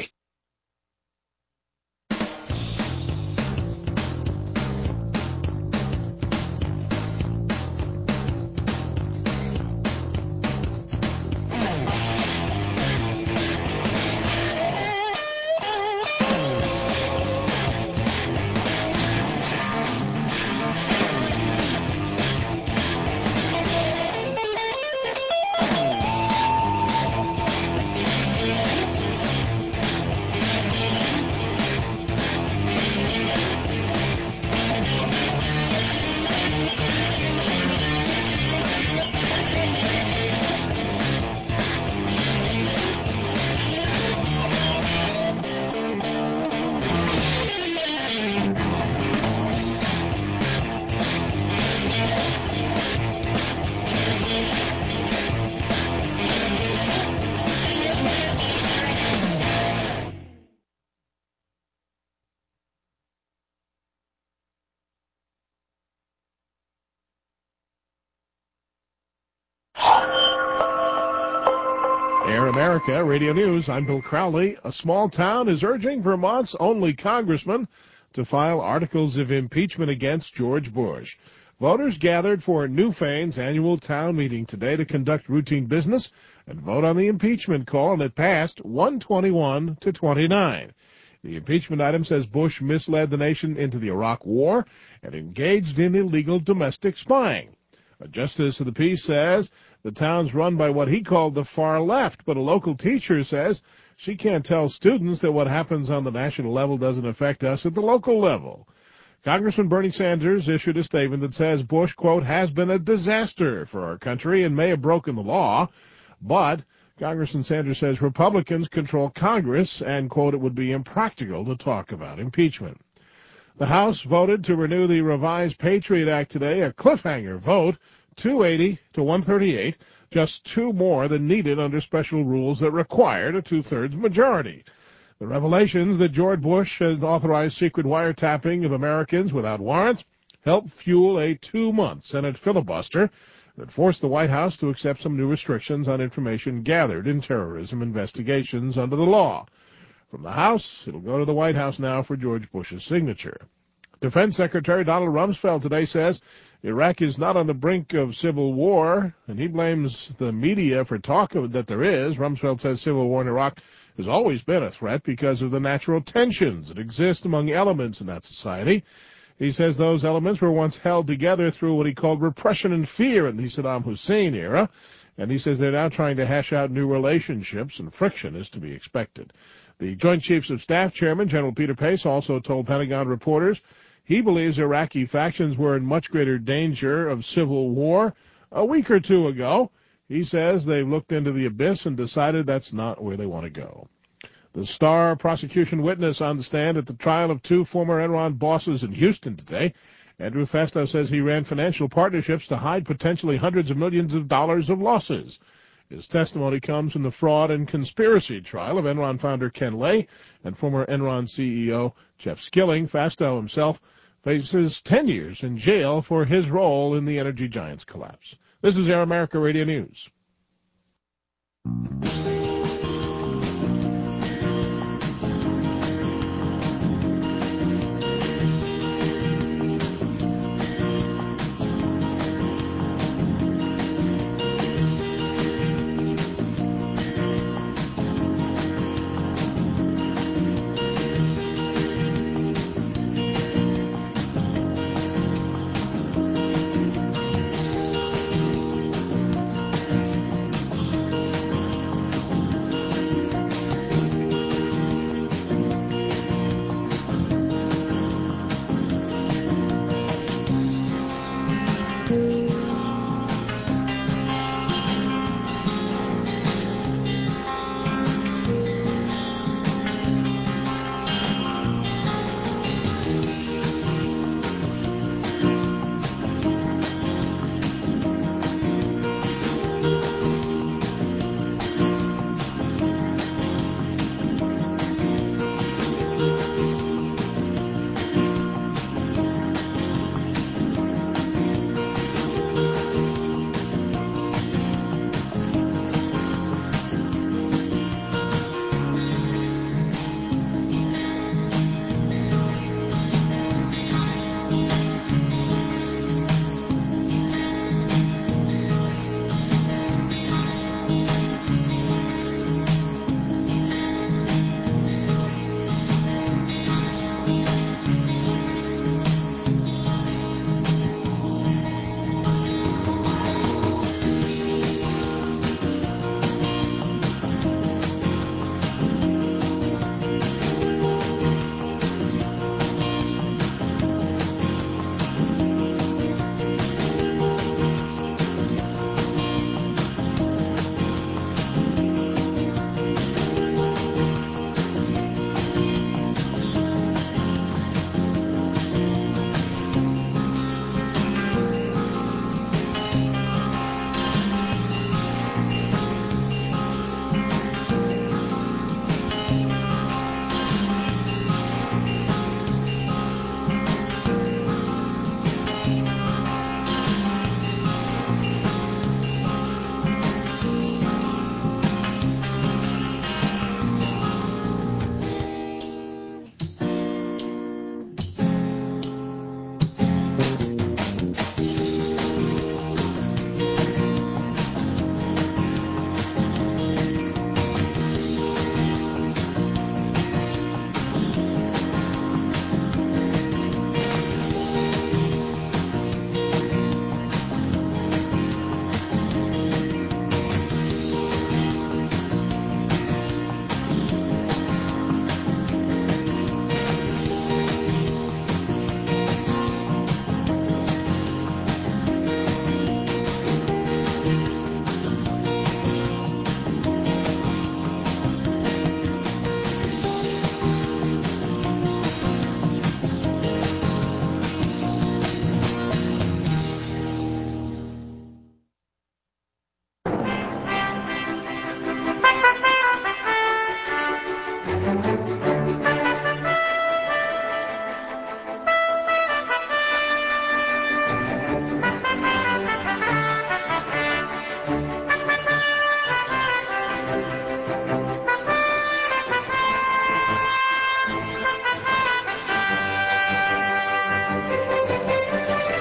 S8: America Radio News, I'm Bill Crowley. A small town is urging Vermont's only congressman to file articles of impeachment against George Bush. Voters gathered for Newfane's annual town meeting today to conduct routine business and vote on the impeachment call, and it passed one twenty-one to twenty-nine. The impeachment item says Bush misled the nation into the Iraq War and engaged in illegal domestic spying. A justice of the peace says the town's run by what he called the far left, but a local teacher says she can't tell students that what happens on the national level doesn't affect us at the local level. Congressman Bernie Sanders issued a statement that says Bush, quote, has been a disaster for our country and may have broken the law, but Congressman Sanders says Republicans control Congress and, quote, it would be impractical to talk about impeachment. The House voted to renew the revised Patriot Act today, a cliffhanger vote, two eighty to one thirty-eight, just two more than needed under special rules that required a two-thirds majority. The revelations that George Bush had authorized secret wiretapping of Americans without warrants helped fuel a two-month Senate filibuster that forced the White House to accept some new restrictions on information gathered in terrorism investigations under the law. From the House, it'll go to the White House now for George Bush's signature. Defense Secretary Donald Rumsfeld today says Iraq is not on the brink of civil war, and he blames the media for talk of that there is. Rumsfeld says civil war in Iraq has always been a threat because of the natural tensions that exist among elements in that society. He says those elements were once held together through what he called repression and fear in the Saddam Hussein era, and he says they're now trying to hash out new relationships, and friction is to be expected. The Joint Chiefs of Staff Chairman, General Peter Pace, also told Pentagon reporters he believes Iraqi factions were in much greater danger of civil war a week or two ago. He says they've looked into the abyss and decided that's not where they want to go. The star prosecution witness on the stand at the trial of two former Enron bosses in Houston today, Andrew Fastow, says he ran financial partnerships to hide potentially hundreds of millions of dollars of losses. His testimony comes in the fraud and conspiracy trial of Enron founder Ken Lay and former Enron C E O Jeff Skilling. Fastow himself faces ten years in jail for his role in the energy giant's collapse. This is Air America Radio News.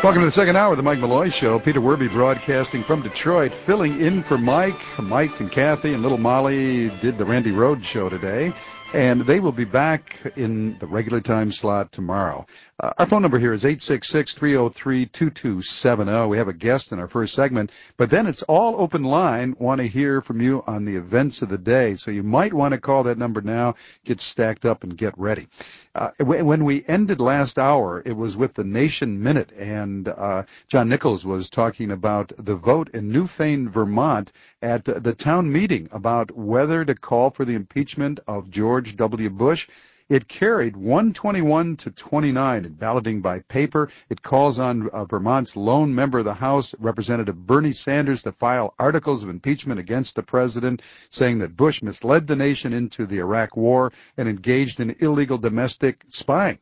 S2: Welcome to the second hour of the Mike Malloy Show. Peter Werby broadcasting from Detroit, filling in for Mike. Mike and Kathy and Little Molly did the Randy Rhoads Show today, and they will be back in the regular time slot tomorrow. Uh, our phone number here is eight six six, three oh three, two two seven oh. We have a guest in our first segment, but then it's all open line. Want to hear from you on the events of the day, so you might want to call that number now, get stacked up, and get ready. Uh, when we ended last hour, it was with the Nation Minute, and uh, John Nichols was talking about the vote in Newfane, Vermont, at the town meeting about whether to call for the impeachment of George W. Bush. It carried one twenty-one to twenty-nine in balloting by paper. It calls on uh, Vermont's lone member of the House, Representative Bernie Sanders, to file articles of impeachment against the president, saying that Bush misled the nation into the Iraq War and engaged in illegal domestic spying.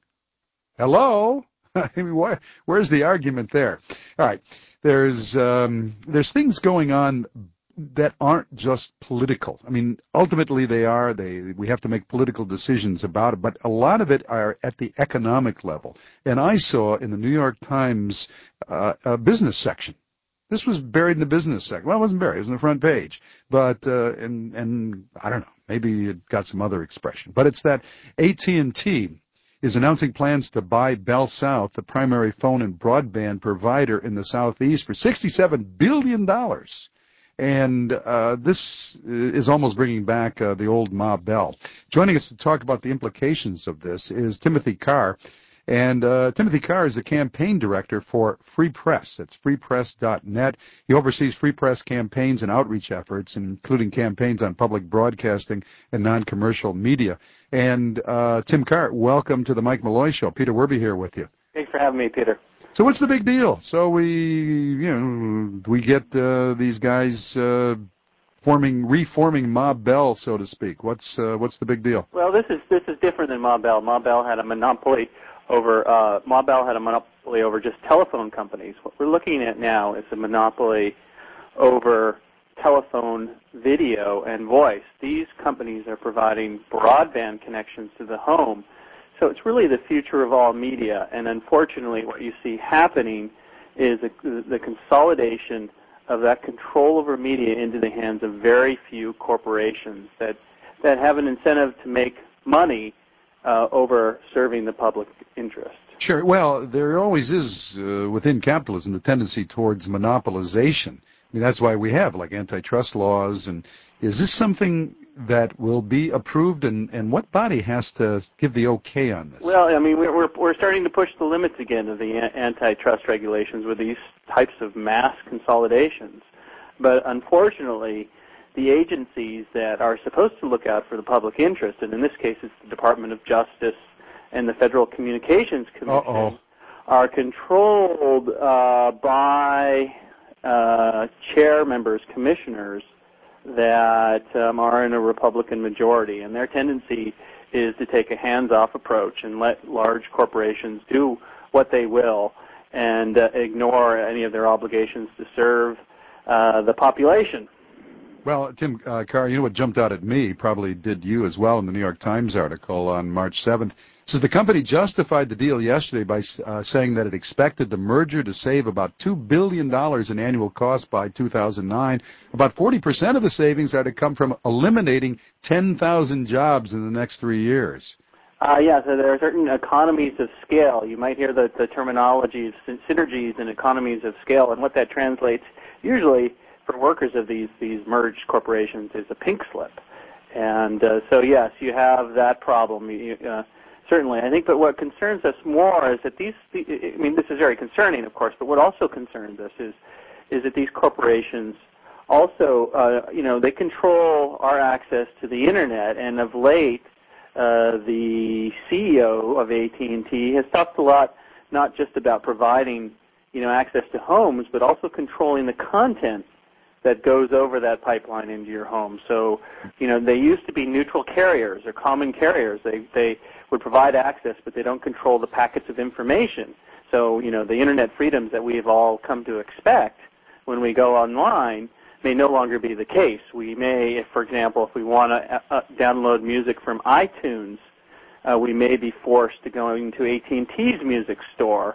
S2: Hello? I mean, why, where's the argument there? All right. There's um, there's things going on that aren't just political. I mean, ultimately they are. They we have to make political decisions about it, but a lot of it are at the economic level. And I saw in the New York Times uh, a business section. This was buried in the business section. Well, it wasn't buried. It was on the front page. But, uh, and, and I don't know, maybe it got some other expression. But it's that A T and T is announcing plans to buy Bell South, the primary phone and broadband provider in the Southeast, for sixty-seven billion dollars. And uh, this is almost bringing back uh, the old Ma Bell. Joining us to talk about the implications of this is Timothy Carr. And uh, Timothy Carr is the campaign director for Free Press. It's free press dot net. He oversees Free Press campaigns and outreach efforts, including campaigns on public broadcasting and non-commercial media. And uh, Tim Carr, welcome to the Mike Malloy Show. Peter Werby here with you.
S22: Thanks for having me, Peter.
S2: So what's the big deal? So we, you know, we get uh, these guys uh, forming, reforming Ma Bell, so to speak. What's uh, what's the big deal?
S22: Well, this is this is different than Ma Bell. Ma Bell had a monopoly over uh, Ma Bell had a monopoly over just telephone companies. What we're looking at now is a monopoly over telephone, video, and voice. These companies are providing broadband connections to the home. So it's really the future of all media, and unfortunately what you see happening is a, the consolidation of that control over media into the hands of very few corporations that, that have an incentive to make money uh, over serving the public interest.
S2: Sure. Well, there always is, uh, within capitalism, a tendency towards monopolization. I mean, that's why we have, like, antitrust laws. And is this something that will be approved, and, and what body has to give the okay on this?
S22: Well, I mean, we're, we're starting to push the limits again of the antitrust regulations with these types of mass consolidations. But unfortunately, the agencies that are supposed to look out for the public interest, and in this case it's the Department of Justice and the Federal Communications Commission, Uh-oh. are controlled uh, by uh, chair members, commissioners, that um, are in a Republican majority, and their tendency is to take a hands-off approach and let large corporations do what they will and uh, ignore any of their obligations to serve uh, the population.
S2: Well, Tim uh, Carr, you know what jumped out at me, probably did you as well, in the New York Times article on March seventh. It says the company justified the deal yesterday by uh, saying that it expected the merger to save about two billion dollars in annual costs by two thousand nine. About forty percent of the savings are to come from eliminating ten thousand jobs in the next three years.
S22: Uh, yeah, so there are certain economies of scale. You might hear the, the terminologies, synergies and economies of scale, and what that translates usually for workers of these, these merged corporations is a pink slip. And uh, so, yes, you have that problem. You, uh, Certainly, I think, but what concerns us more is that these, I mean, this is very concerning, of course, but what also concerns us is, is that these corporations also, uh, you know, they control our access to the Internet, and of late, uh, the C E O of A T and T has talked a lot, not just about providing, you know, access to homes, but also controlling the content that goes over that pipeline into your home. So, you know, they used to be neutral carriers or common carriers. They they would provide access, but they don't control the packets of information. So, you know, the Internet freedoms that we have all come to expect when we go online may no longer be the case. We may, if, for example, if we want to uh, download music from iTunes, uh, we may be forced to go into A T and T's music store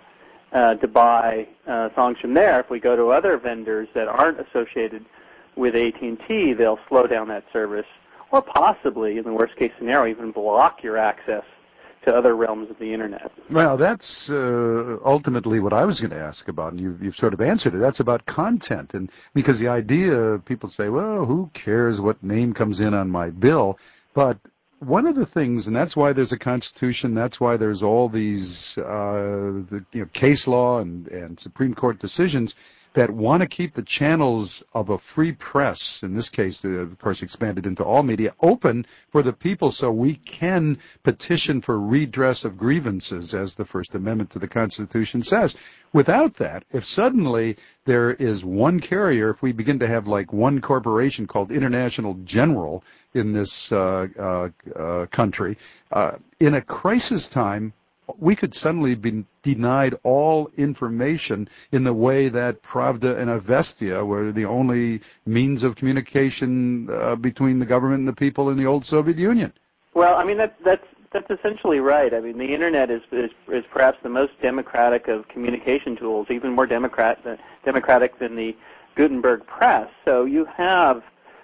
S10: uh, to buy uh, songs from there. If we go to other vendors that aren't associated with A T and T, they'll slow down that service, or possibly, in the worst-case scenario, even block your access to other realms of the Internet.
S2: Well, that's uh, ultimately what I was going to ask about, and you've, you've sort of answered it. That's about content, and because the idea, people say, well, who cares what name comes in on my bill? But one of the things, and that's why there's a Constitution, that's why there's all these uh, the, you know, case law and, and Supreme Court decisions that want to keep the channels of a free press, in this case, uh, of course, expanded into all media, open for the people so we can petition for redress of grievances, as the First Amendment to the Constitution says. Without that, if suddenly there is one carrier, if we begin to have like one corporation called International General in this uh, uh, uh, country, uh, in a crisis time, we could suddenly be denied all information in the way that Pravda and Avestia were the only means of communication uh, between the government and the people in the old Soviet Union.
S10: Well, I mean, that, that's that's essentially right. I mean, the Internet is, is is perhaps the most democratic of communication tools, even more democrat, uh, democratic than the Gutenberg press. So you have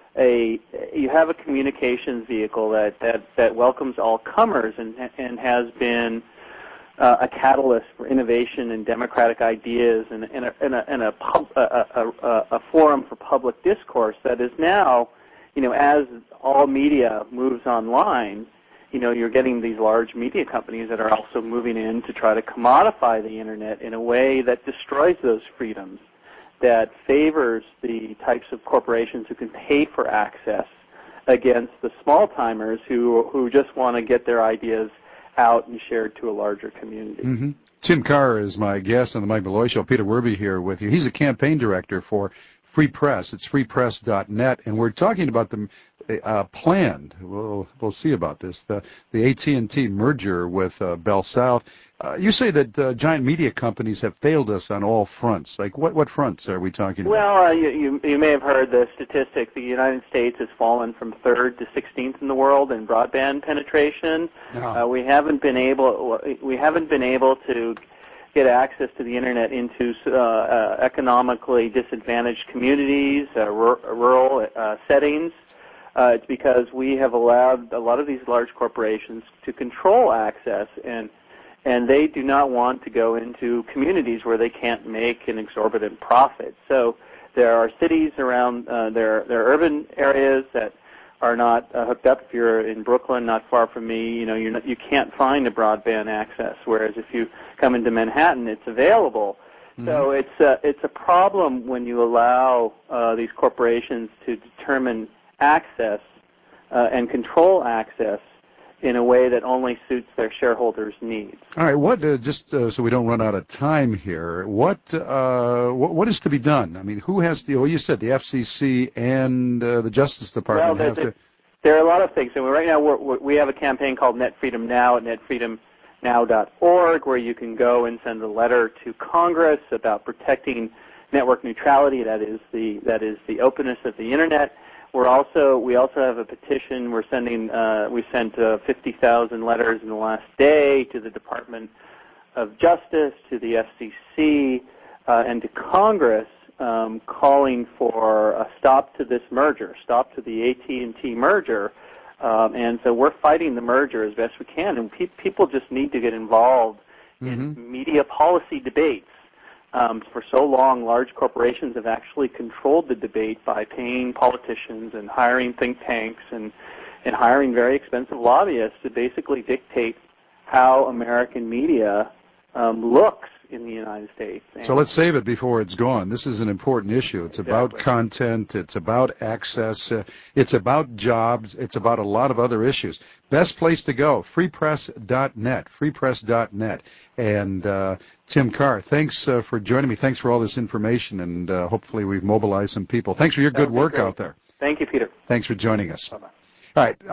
S10: a you have a communications vehicle that, that, that welcomes all comers and and has been Uh, a catalyst for innovation and democratic ideas, and, and, a, and, a, and a, pub, a, a, a forum for public discourse that is now, you know, as all media moves online, you know, you're getting these large media companies that are also moving in to try to commodify the Internet in a way that destroys those freedoms, that favors the types of corporations who can pay for access against the small-timers who, who just want to get their ideas out and shared to a larger community.
S2: Mm-hmm. Tim Carr is my guest on the Mike Malloy Show. Peter Werby here with you. He's a campaign director for Free Press. It's free press dot net, and we're talking about the uh, planned, we'll, we'll see about this, the, the A T and T merger with uh, Bell South. Uh, you say that uh, giant media companies have failed us on all fronts. Like what, what fronts are we talking about?
S10: Well, uh, you, you, you may have heard the statistic. The United States has fallen from third to sixteenth in the world in broadband penetration.
S2: No.
S10: Uh, we haven't been able we haven't been able to get access to the Internet into uh, uh, economically disadvantaged communities, uh, r- rural uh, settings. Uh, it's because we have allowed a lot of these large corporations to control access, and and they do not want to go into communities where they can't make an exorbitant profit. So there are cities around, uh, there, there are urban areas that are not uh, hooked up. If you're in Brooklyn, not far from me, you know, you're not, you can't find a broadband access, whereas if you come into Manhattan, it's available. Mm-hmm. So it's a, it's a problem when you allow uh, these corporations to determine access uh, and control access in a way that only suits their shareholders' needs.
S2: All right, what uh, just uh, so we don't run out of time here, what, uh, what what is to be done? I mean, who has to? Well, you said the F C C and uh, the Justice Department
S10: well,
S2: have
S10: there,
S2: to.
S10: There are a lot of things, and right now we're, we're, we have a campaign called Net Freedom Now at net freedom now dot org, where you can go and send a letter to Congress about protecting network neutrality. That is the that is the openness of the Internet. We're also we also have a petition. We're sending uh, we sent uh, fifty thousand letters in the last day to the Department of Justice, to the F C C, uh, and to Congress, um, calling for a stop to this merger, stop to the A T and T merger. Um, and so we're fighting the merger as best we can, and pe- people just need to get involved mm-hmm. in media policy debates. Um, for so long, large corporations have actually controlled the debate by paying politicians and hiring think tanks and, and hiring very expensive lobbyists to basically dictate how American media um, looks in the United States. And
S2: so let's save it before it's gone. This is an important issue. It's
S10: exactly.
S2: about content. It's about access. Uh, it's about jobs. It's about a lot of other issues. Best place to go, free press dot net, free press dot net. And uh, Tim Carr, thanks uh, for joining me. Thanks for all this information, and uh, hopefully we've mobilized some people. Thanks for your good work out there.
S10: Thank you, Peter.
S2: Thanks for joining us.
S10: Bye-bye.
S2: All right,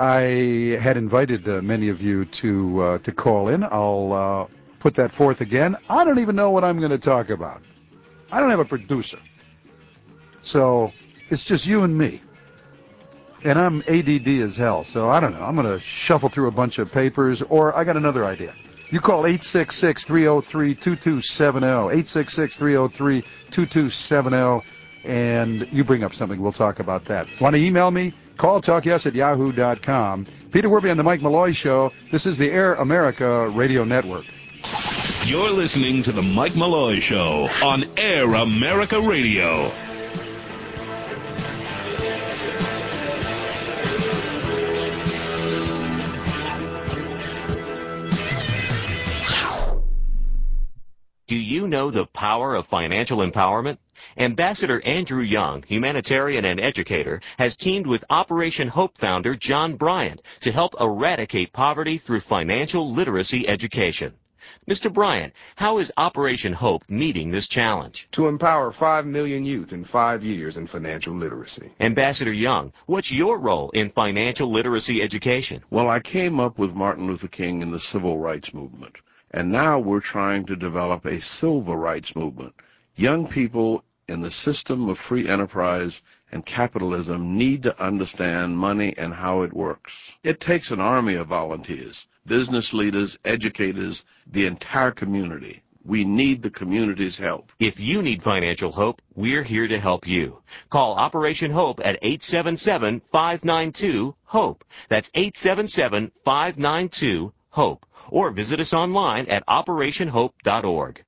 S2: I had invited uh, many of you to uh, to call in. I'll uh, put that forth again. I don't even know what I'm going to talk about. I don't have a producer. So it's just you and me. And I'm A D D as hell, so I don't know. I'm going to shuffle through a bunch of papers, or I got another idea. You call eight six six, three oh three, two two seven oh, eight six six, three oh three, two two seven oh, and you bring up something. We'll talk about that. Want to email me? Call talkyes at yahoo dot com. Peter Werby on the Mike Malloy Show. This is the Air America Radio Network.
S7: You're listening to the Mike Malloy Show on Air America Radio.
S11: Do you know the power of financial empowerment? Ambassador Andrew Young, humanitarian and educator, has teamed with Operation Hope founder John Bryant to help eradicate poverty through financial literacy education. Mister Bryant, how is Operation Hope meeting this challenge?
S12: To empower five million youth in five years in financial literacy.
S11: Ambassador Young, what's your role in financial literacy education?
S13: Well, I came up with Martin Luther King in the civil rights movement. And now we're trying to develop a civil rights movement. Young people in the system of free enterprise and capitalism need to understand money and how it works. It takes an army of volunteers, business leaders, educators, the entire community. We need the community's help.
S11: If you need financial hope, we're here to help you. Call Operation Hope at eight seven seven, five nine two, HOPE. That's eight seven seven, five nine two, HOPE. Or visit us online at operation hope dot org.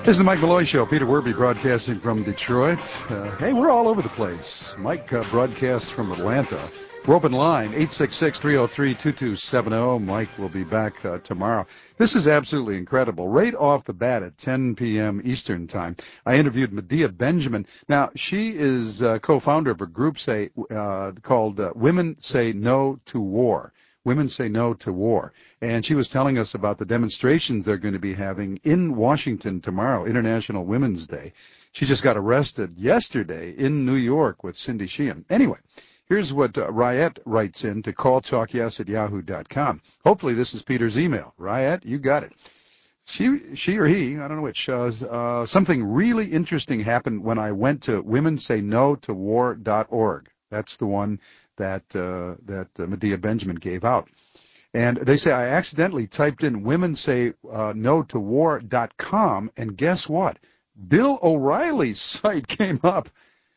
S2: This is the Mike Malloy Show. Peter Werby broadcasting from Detroit. Uh, hey, we're all over the place. Mike uh, broadcasts from Atlanta. We're open line, eight six six, three oh three, two two seven oh. Mike will be back uh, tomorrow. This is absolutely incredible. Right off the bat at ten p.m. Eastern Time, I interviewed Medea Benjamin. Now, she is uh, co-founder of a group say uh, called uh, Women Say No to War. Women Say No to War. And she was telling us about the demonstrations they're going to be having in Washington tomorrow, International Women's Day. She just got arrested yesterday in New York with Cindy Sheehan. Anyway, here's what uh, Riot writes in to call talk yes at yahoo dot com. Hopefully this is Peter's email. Riot, you got it. She, she or he, I don't know which, uh, uh, something really interesting happened when I went to women say no to war dot org. That's the one that uh, that uh, Medea Benjamin gave out. And they say I accidentally typed in women say no to war dot com, and guess what? Bill O'Reilly's site came up.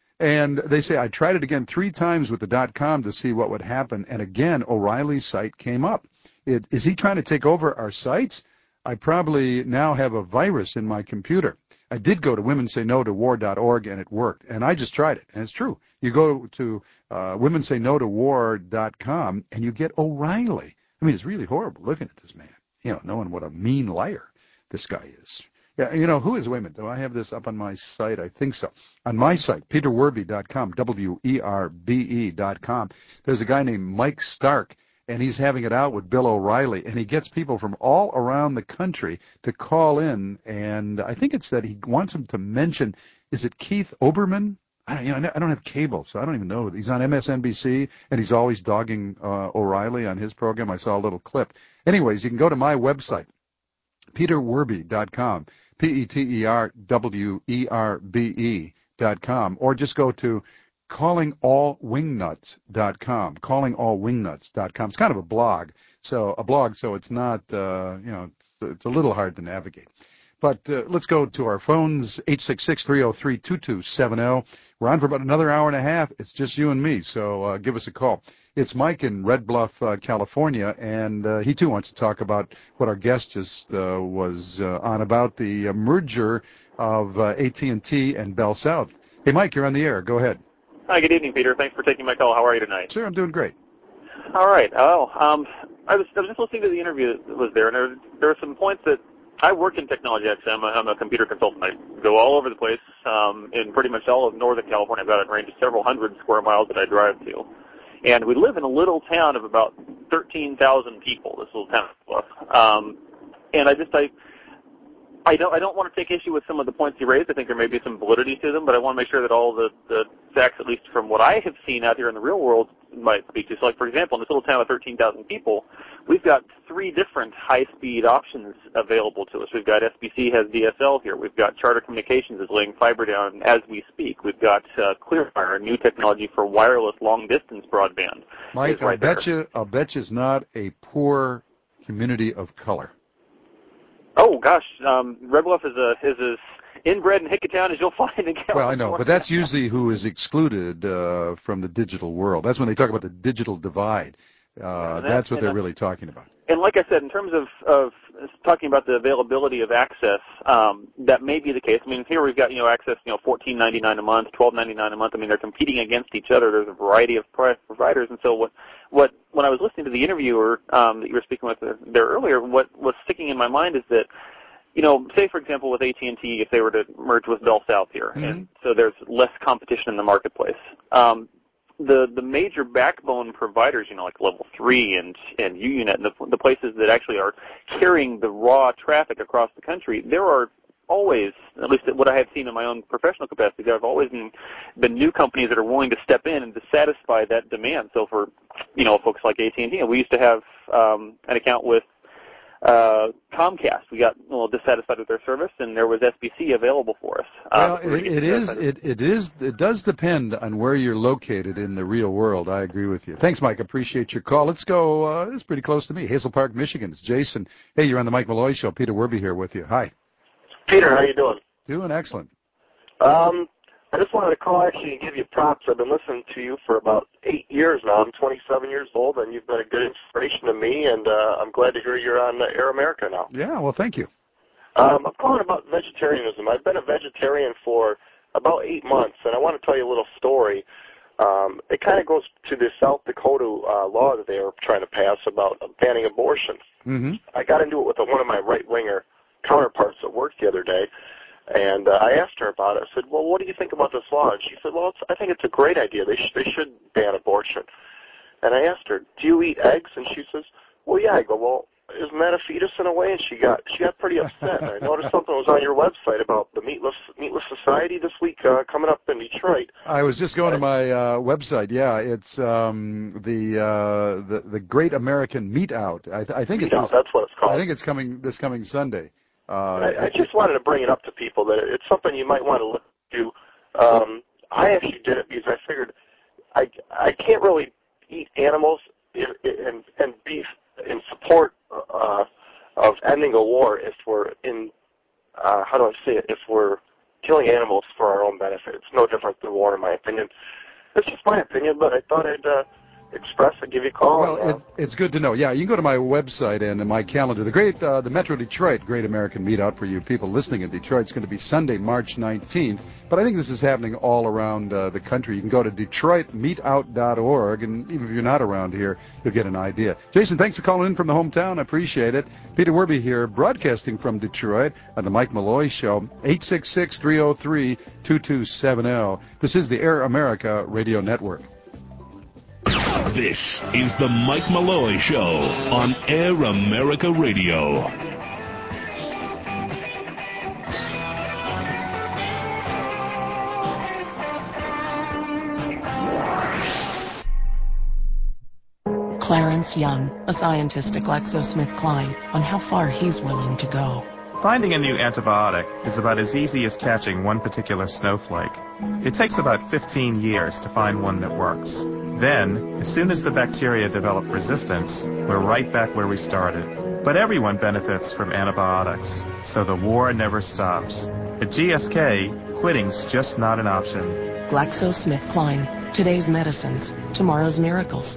S2: And they say I tried it again three times with the .com to see what would happen, and again O'Reilly's site came up. It, is he trying to take over our sites? I probably now have a virus in my computer. I did go to women say no to war dot org, and it worked. And I just tried it, and it's true. You go to uh, women say no to war dot com, and you get O'Reilly. I mean, it's really horrible looking at this man, you know, knowing what a mean liar this guy is. Yeah, you know, who is, wait a minute, do I have this up on my site? I think so. On my site, peter werby dot com, W E R B E dot com, there's a guy named Mike Stark, and he's having it out with Bill O'Reilly, and he gets people from all around the country to call in, and I think it's that he wants them to mention, is it Keith Olbermann? I don't, you know, I don't have cable, so I don't even know. He's on M S N B C, and he's always dogging uh, O'Reilly on his program. I saw a little clip. Anyways, you can go to my website, peter werby dot com, P E T E R W E R B E dot com, or just go to calling all wingnuts dot com, calling all wingnuts dot com. It's kind of a blog, so a blog, so it's not, uh, you know, it's, it's a little hard to navigate. But uh, let's go to our phones, eight six six, three oh three, two two seven oh. We're on for about another hour and a half. It's just you and me, so uh, give us a call. It's Mike in Red Bluff, uh, California, and uh, he, too, wants to talk about what our guest just uh, was uh, on about, the uh, merger of uh, A T and T and Bell South. Hey, Mike, you're on the air. Go ahead.
S5: Hi, good evening, Peter. Thanks for taking my call. How are you tonight?
S2: Sir, I'm doing great.
S5: All right. Oh, um, I was, I was just listening to the interview that was there, and there, there were some points that I work in technology, actually. I'm a, I'm a computer consultant. I go all over the place um, in pretty much all of Northern California. I've got a range of several hundred square miles that I drive to. And we live in a little town of about thirteen thousand people, this little town. Um, and I just, I, I don't, I don't want to take issue with some of the points you raised. I think there may be some validity to them, but I want to make sure that all the, the facts, at least from what I have seen out here in the real world, might speak to. So, like, for example, in this little town of thirteen thousand people, we've got three different high-speed options available to us. We've got S B C has D S L here. We've got Charter Communications is laying fiber down as we speak. We've got uh, Clearfire, a new technology for wireless long-distance broadband.
S2: Mike,
S5: right
S2: I'll bet you, I'll bet you it's not a poor community of color.
S5: Oh gosh, um, Red Bluff is a is as inbred in Hickatown as you'll find in California.
S2: Well, I know, but that's usually who is excluded uh, from the digital world. That's when they talk about the digital divide. Uh,
S5: that,
S2: that's what they're
S5: that,
S2: really talking about.
S5: And like I said, in terms of, of talking about the availability of access, um, that may be the case. I mean, here we've got, you know, access, you know, fourteen ninety-nine a month, twelve ninety-nine a month. I mean, they're competing against each other. There's a variety of providers, and so what, what, when I was listening to the interviewer um, that you were speaking with there earlier, what was sticking in my mind is that, you know, say, for example, with A T and T, if they were to merge with Bell South here, mm-hmm. and so there's less competition in the marketplace. Um, the the major backbone providers, you know, like Level three and, and U Unet, and the, the places that actually are carrying the raw traffic across the country, there are always, at least what I have seen in my own professional capacity, there have always been, been new companies that are willing to step in and to satisfy that demand. So for, you know, folks like A T and T, we used to have um, an account with Uh, Comcast. We got a little dissatisfied with their service, and there was S B C available for us.
S2: Well,
S5: um,
S2: it, it is. It, it is. It does depend on where you're located in the real world. I agree with you. Thanks, Mike. Appreciate your call. Let's go. Uh, it's pretty close to me. Hazel Park, Michigan. It's Jason. Hey, you're on the Mike Malloy Show. Peter Werby here with you. Hi.
S14: Peter, how you doing?
S2: Doing excellent.
S14: Um, I just wanted to call actually and give you props. I've been listening to you for about eight years now. I'm twenty-seven years old, and you've been a good inspiration to me, and uh, I'm glad to hear you're on uh, Air America now.
S2: Yeah, well, thank you.
S14: Um, I'm calling about vegetarianism. I've been a vegetarian for about eight months, and I want to tell you a little story. Um, it kind of goes to the South Dakota uh, law that they are trying to pass about banning abortion.
S2: Mm-hmm.
S14: I got into it with a, one of my right-winger counterparts at work the other day, and uh, I asked her about it. I said, well, what do you think about this law? And she said, well, it's, I think it's a great idea. They, sh- they should ban abortion. And I asked her, do you eat eggs? And she says, well, yeah. I go, well, isn't that a fetus in a way? And she got she got pretty upset. And I noticed something was on your website about the Meatless Meatless Society this week uh, coming up in Detroit.
S2: I was just going to my uh, website. Yeah, it's um, the, uh, the the Great American Meat Out. I, th- I think
S14: Meat
S2: it's
S14: Out,
S2: this,
S14: that's what it's called.
S2: I think it's coming this coming Sunday. Uh,
S14: I, I just wanted to bring it up to people that it's something you might want to look to. Um, I actually did it because I figured I I can't really eat animals and and beef in support uh, of ending a war if we're in, uh, how do I say it, if we're killing animals for our own benefit. It's no different than war, in my opinion. It's just my opinion, but I thought I'd uh, express and give you a call.
S2: Well,
S14: and, uh,
S2: it's, it's good to know. Yeah, you can go to my website and my calendar. The great, uh, the Metro Detroit Great American Meetout for you people listening in Detroit is going to be Sunday, March nineteenth. But I think this is happening all around uh, the country. You can go to detroit meat out dot org, and even if you're not around here, you'll get an idea. Jason, thanks for calling in from the hometown. I appreciate it. Peter Werby here, broadcasting from Detroit on the Mike Malloy Show, eight six six, three oh three, two two seven oh. This is the Air America Radio Network.
S7: This is the Mike Malloy Show on Air America Radio.
S4: Clarence Young, a scientist at GlaxoSmithKline, on how far he's willing to go.
S6: Finding a new antibiotic is about as easy as catching one particular snowflake. It takes about fifteen years to find one that works. Then, as soon as the bacteria develop resistance, we're right back where we started. But everyone benefits from antibiotics, so the war never stops. At G S K, quitting's just not an option.
S4: GlaxoSmithKline, today's medicines, tomorrow's miracles.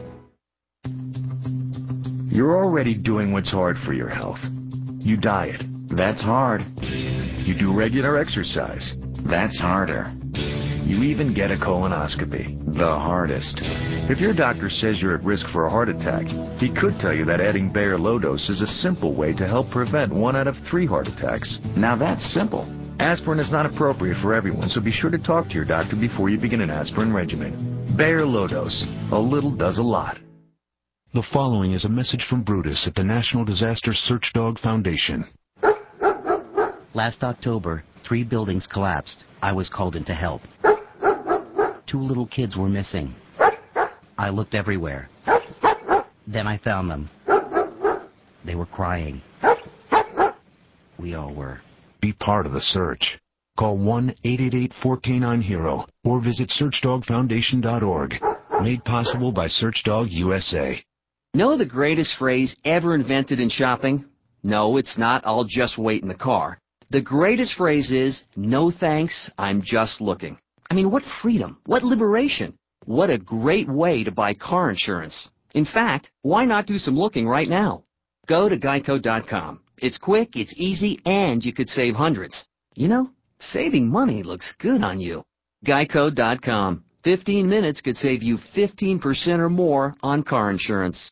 S9: You're already doing what's hard for your health. You diet. That's hard. You do regular exercise. That's harder. You even get a colonoscopy. The hardest. If your doctor says you're at risk for a heart attack, he could tell you that adding Bayer Low Dose is a simple way to help prevent one out of three heart attacks. Now that's simple. Aspirin is not appropriate for everyone, so be sure to talk to your doctor before you begin an aspirin regimen. Bayer Low Dose. A little does a lot.
S25: The following is a message from Brutus at the National Disaster Search Dog Foundation.
S26: Last October, three buildings collapsed. I was called in to help. Two little kids were missing. I looked everywhere. Then I found them. They were crying. We all were.
S25: Be part of the search. Call one eight eight eight, four K nine, HERO or visit search dog foundation dot org. Made possible by Searchdog U S A.
S15: Know the greatest phrase ever invented in shopping? No, it's not, I'll just wait in the car. The greatest phrase is, no thanks, I'm just looking. I mean, what freedom, what liberation, what a great way to buy car insurance. In fact, why not do some looking right now? Go to geico dot com. It's quick, it's easy, and you could save hundreds. You know, saving money looks good on you. geico dot com. fifteen minutes could save you fifteen percent or more on car insurance.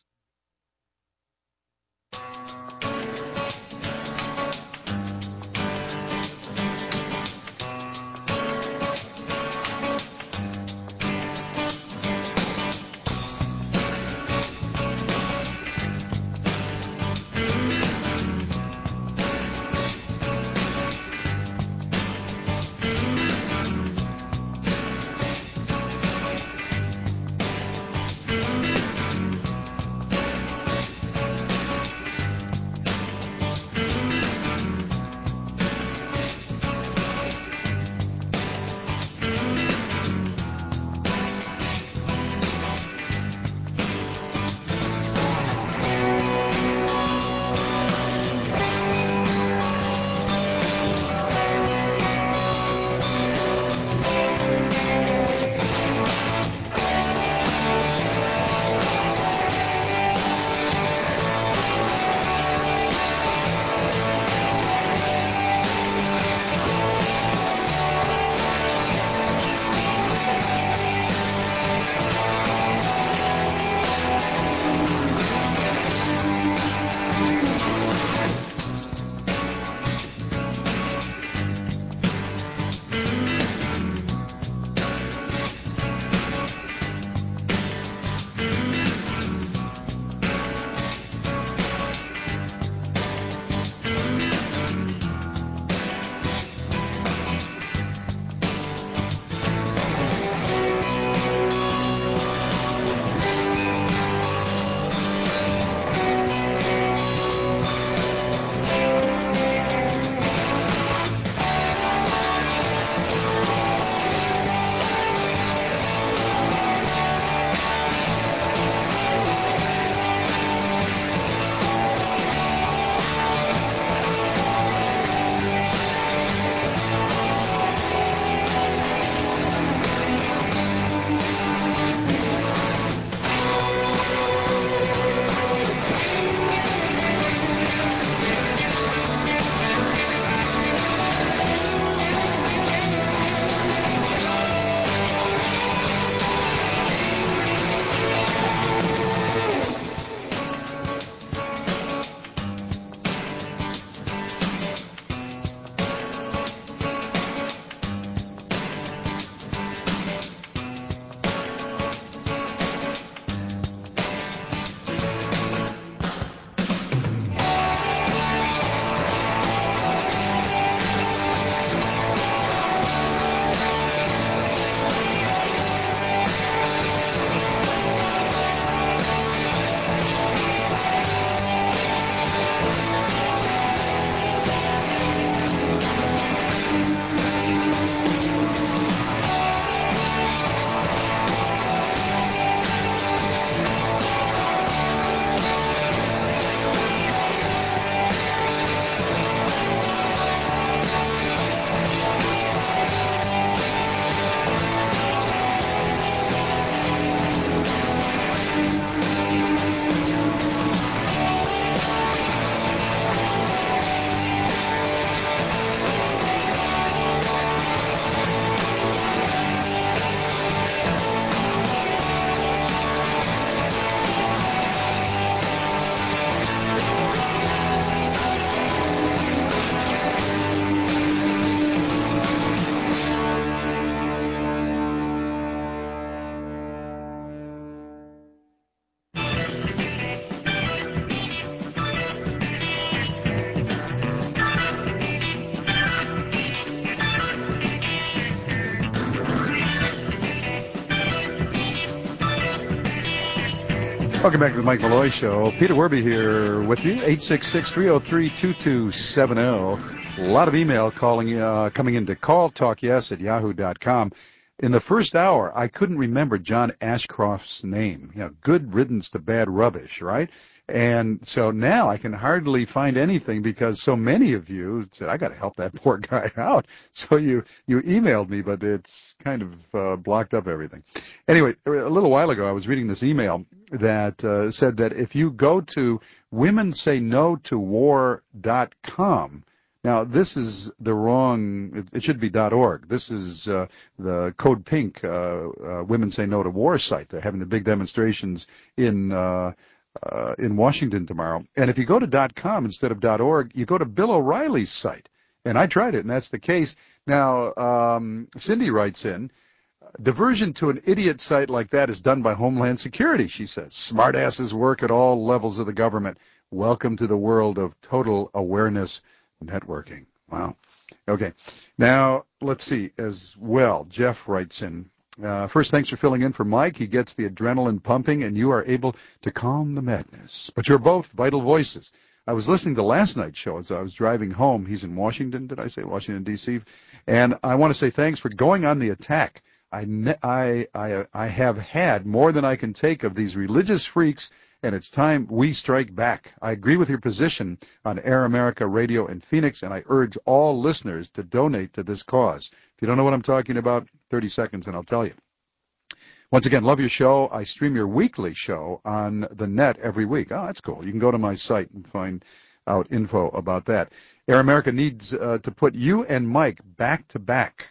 S2: Welcome back to the Mike Malloy Show. Peter Werby here with you, eight six six, three oh three, two two seven oh. A lot of email calling, uh, coming into calltalkyes at yahoo dot com. In the first hour, I couldn't remember John Ashcroft's name. You know, good riddance to bad rubbish, right? And so now I can hardly find anything because so many of you said, I got to help that poor guy out. So you, you emailed me, but it's kind of uh, blocked up everything. Anyway, a little while ago I was reading this email that uh, said that if you go to women say no to war dot com, now, this is the wrong, it, it should be .org. This is uh, the Code Pink uh, uh, Women Say No to War site. They're having the big demonstrations in uh, uh, in Washington tomorrow. And if you go to .com instead of .org, you go to Bill O'Reilly's site. And I tried it, and that's the case. Now, um, Cindy writes in, diversion to an idiot site like that is done by Homeland Security, she says. Smartasses work at all levels of the government. Welcome to the world of total awareness networking. Wow. Okay. Now, let's see as well. Jeff writes in, uh, first, thanks for filling in for Mike. He gets the adrenaline pumping, and you are able to calm the madness. But you're both vital voices. I was listening to last night's show as I was driving home. He's in Washington, did I say? Washington, D C And I want to say thanks for going on the attack. I, I, I, I have had more than I can take of these religious freaks, and it's time we strike back. I agree with your position on Air America Radio in Phoenix, and I urge all listeners to donate to this cause. If you don't know what I'm talking about, thirty seconds and I'll tell you. Once again, love your show. I stream your weekly show on the net every week. Oh, that's cool. You can go to my site and find out info about that. Air America needs uh, to put you and Mike back to back.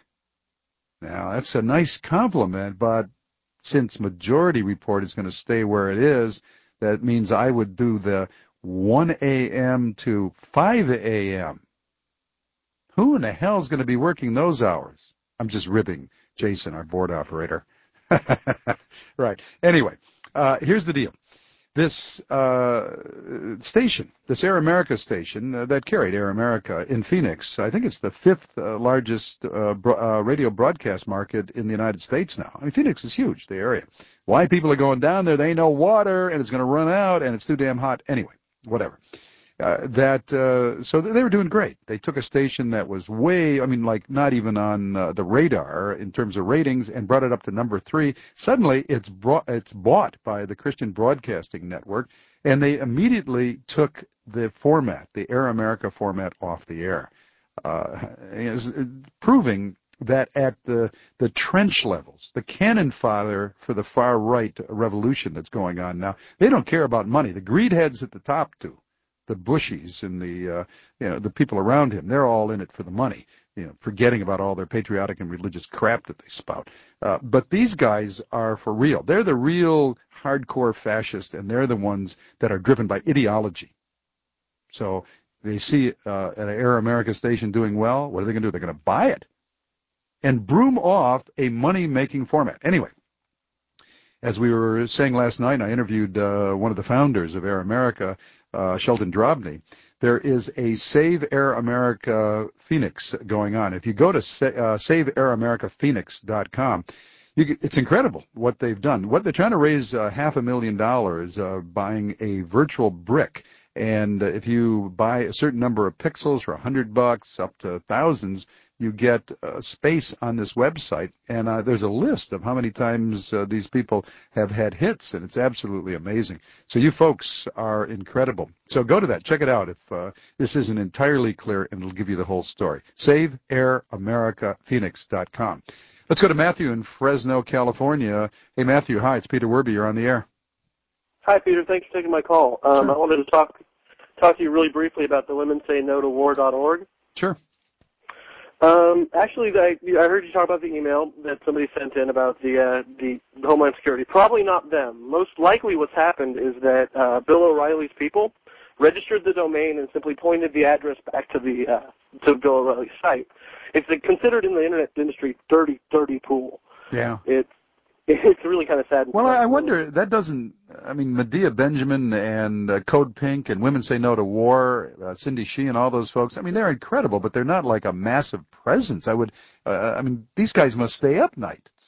S2: Now, that's a nice compliment, but since Majority Report is going to stay where it is, that means I would do the one a.m. to five a.m. Who in the hell is going to be working those hours? I'm just ribbing Jason, our board operator. Right. Anyway, uh, here's the deal. This uh, station, this Air America station uh, that carried Air America in Phoenix, I think it's the fifth uh, largest uh, bro- uh, radio broadcast market in the United States now. I mean, Phoenix is huge, the area. Why people are going down there, they ain't no water, and it's going to run out, and it's too damn hot. Anyway, whatever. Uh, that uh, so they were doing great. They took a station that was way, I mean, like not even on uh, the radar in terms of ratings, and brought it up to number three. Suddenly, it's brought, it's bought by the Christian Broadcasting Network, and they immediately took the format, the Air America format, off the air, uh, proving that at the the trench levels, the cannon fodder for the far right revolution that's going on now, they don't care about money. The greed heads at the top do. The Bushies and the uh, you know the people around him, they're all in it for the money, you know, forgetting about all their patriotic and religious crap that they spout. Uh, but these guys are for real. They're the real hardcore fascists, and they're the ones that are driven by ideology. So they see uh, an Air America station doing well. What are they going to do? They're going to buy it and broom off a money-making format. Anyway, as we were saying last night, I interviewed uh, one of the founders of Air America, uh, Sheldon Drobny. There is a Save Air America Phoenix going on. If you go to sa- uh, save air america phoenix dot com, you get, it's incredible what they've done. What they're trying to raise uh, half a million dollars uh, buying a virtual brick. And uh, if you buy a certain number of pixels for a hundred bucks up to thousands, you get uh, space on this website, and uh, there's a list of how many times uh, these people have had hits, and it's absolutely amazing. So you folks are incredible. So go to that. Check it out if uh, this isn't entirely clear, and it'll give you the whole story. save air america phoenix dot com. Let's go to Matthew in Fresno, California. Hey, Matthew. Hi, it's Peter Werby. You're on the air.
S16: Hi, Peter. Thanks for taking my call. Um,
S2: Sure.
S16: I wanted to talk talk to you really briefly about the women say no to war dot org.
S2: Sure.
S16: Um, actually, I, I heard you talk about the email that somebody sent in about the uh, the Homeland Security. Probably not them. Most likely what's happened is that uh, Bill O'Reilly's people registered the domain and simply pointed the address back to the uh, to Bill O'Reilly's site. It's considered in the internet industry dirty, dirty pool.
S2: Yeah.
S16: It's it's really kind of sad.
S2: Well, I wonder, that doesn't, I mean, Medea Benjamin and uh, Code Pink and Women Say No to War, uh, Cindy Shee and all those folks, I mean, they're incredible, but they're not like a massive presence. I would, uh, I mean, these guys must stay up nights.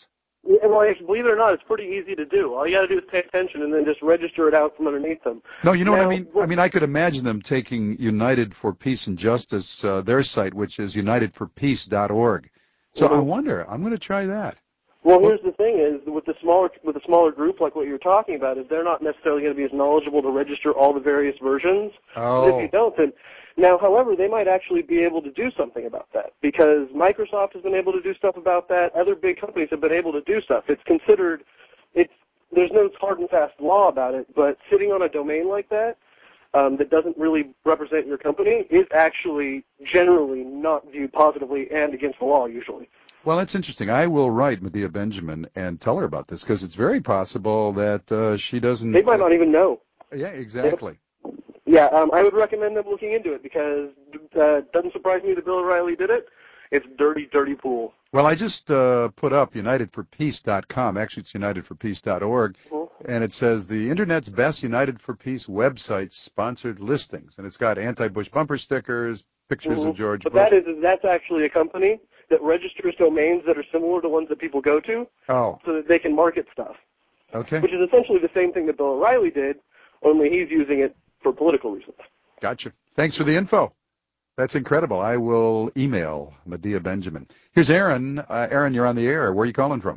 S16: Yeah, well, actually, believe it or not, it's pretty easy to do. All you got to do is pay attention and then just register it out from underneath them.
S2: No, you know
S16: now,
S2: what I mean? I mean, I could imagine them taking United for Peace and Justice, uh, their site, which is united for peace dot org. So
S16: mm-hmm.
S2: I wonder, I'm going to try that.
S16: Well, here's the thing: is with the smaller with a smaller group like what you're talking about, is they're not necessarily going to be as knowledgeable to register all the various versions.
S2: Oh.
S16: If you don't, then now, however, they might actually be able to do something about that because Microsoft has been able to do stuff about that. Other big companies have been able to do stuff. It's considered, it's there's no hard and fast law about it, but sitting on a domain like that um, that doesn't really represent your company is actually generally not viewed positively and against the law usually.
S2: Well, that's interesting. I will write Medea Benjamin and tell her about this because it's very possible that uh, she doesn't.
S16: They might not even know.
S2: Yeah, exactly.
S16: Yeah, um, I would recommend them looking into it because uh, it doesn't surprise me that Bill O'Reilly did it. It's dirty, dirty pool.
S2: Well, I just uh, put up united for peace dot com. Actually, it's united for peace dot org. Mm-hmm. And it says the Internet's best United for Peace website sponsored listings. And it's got anti-Bush bumper stickers, pictures
S16: mm-hmm.
S2: of George
S16: but
S2: Bush.
S16: But that is, that's actually a company that registers domains that are similar to ones that people go to
S2: oh.
S16: so that they can market stuff.
S2: Okay.
S16: Which is essentially the same thing that Bill O'Reilly did, only he's using it for political reasons.
S2: Gotcha. Thanks for the info. That's incredible. I will email Medea Benjamin. Here's Aaron. Uh, Aaron, you're on the air. Where are you calling from?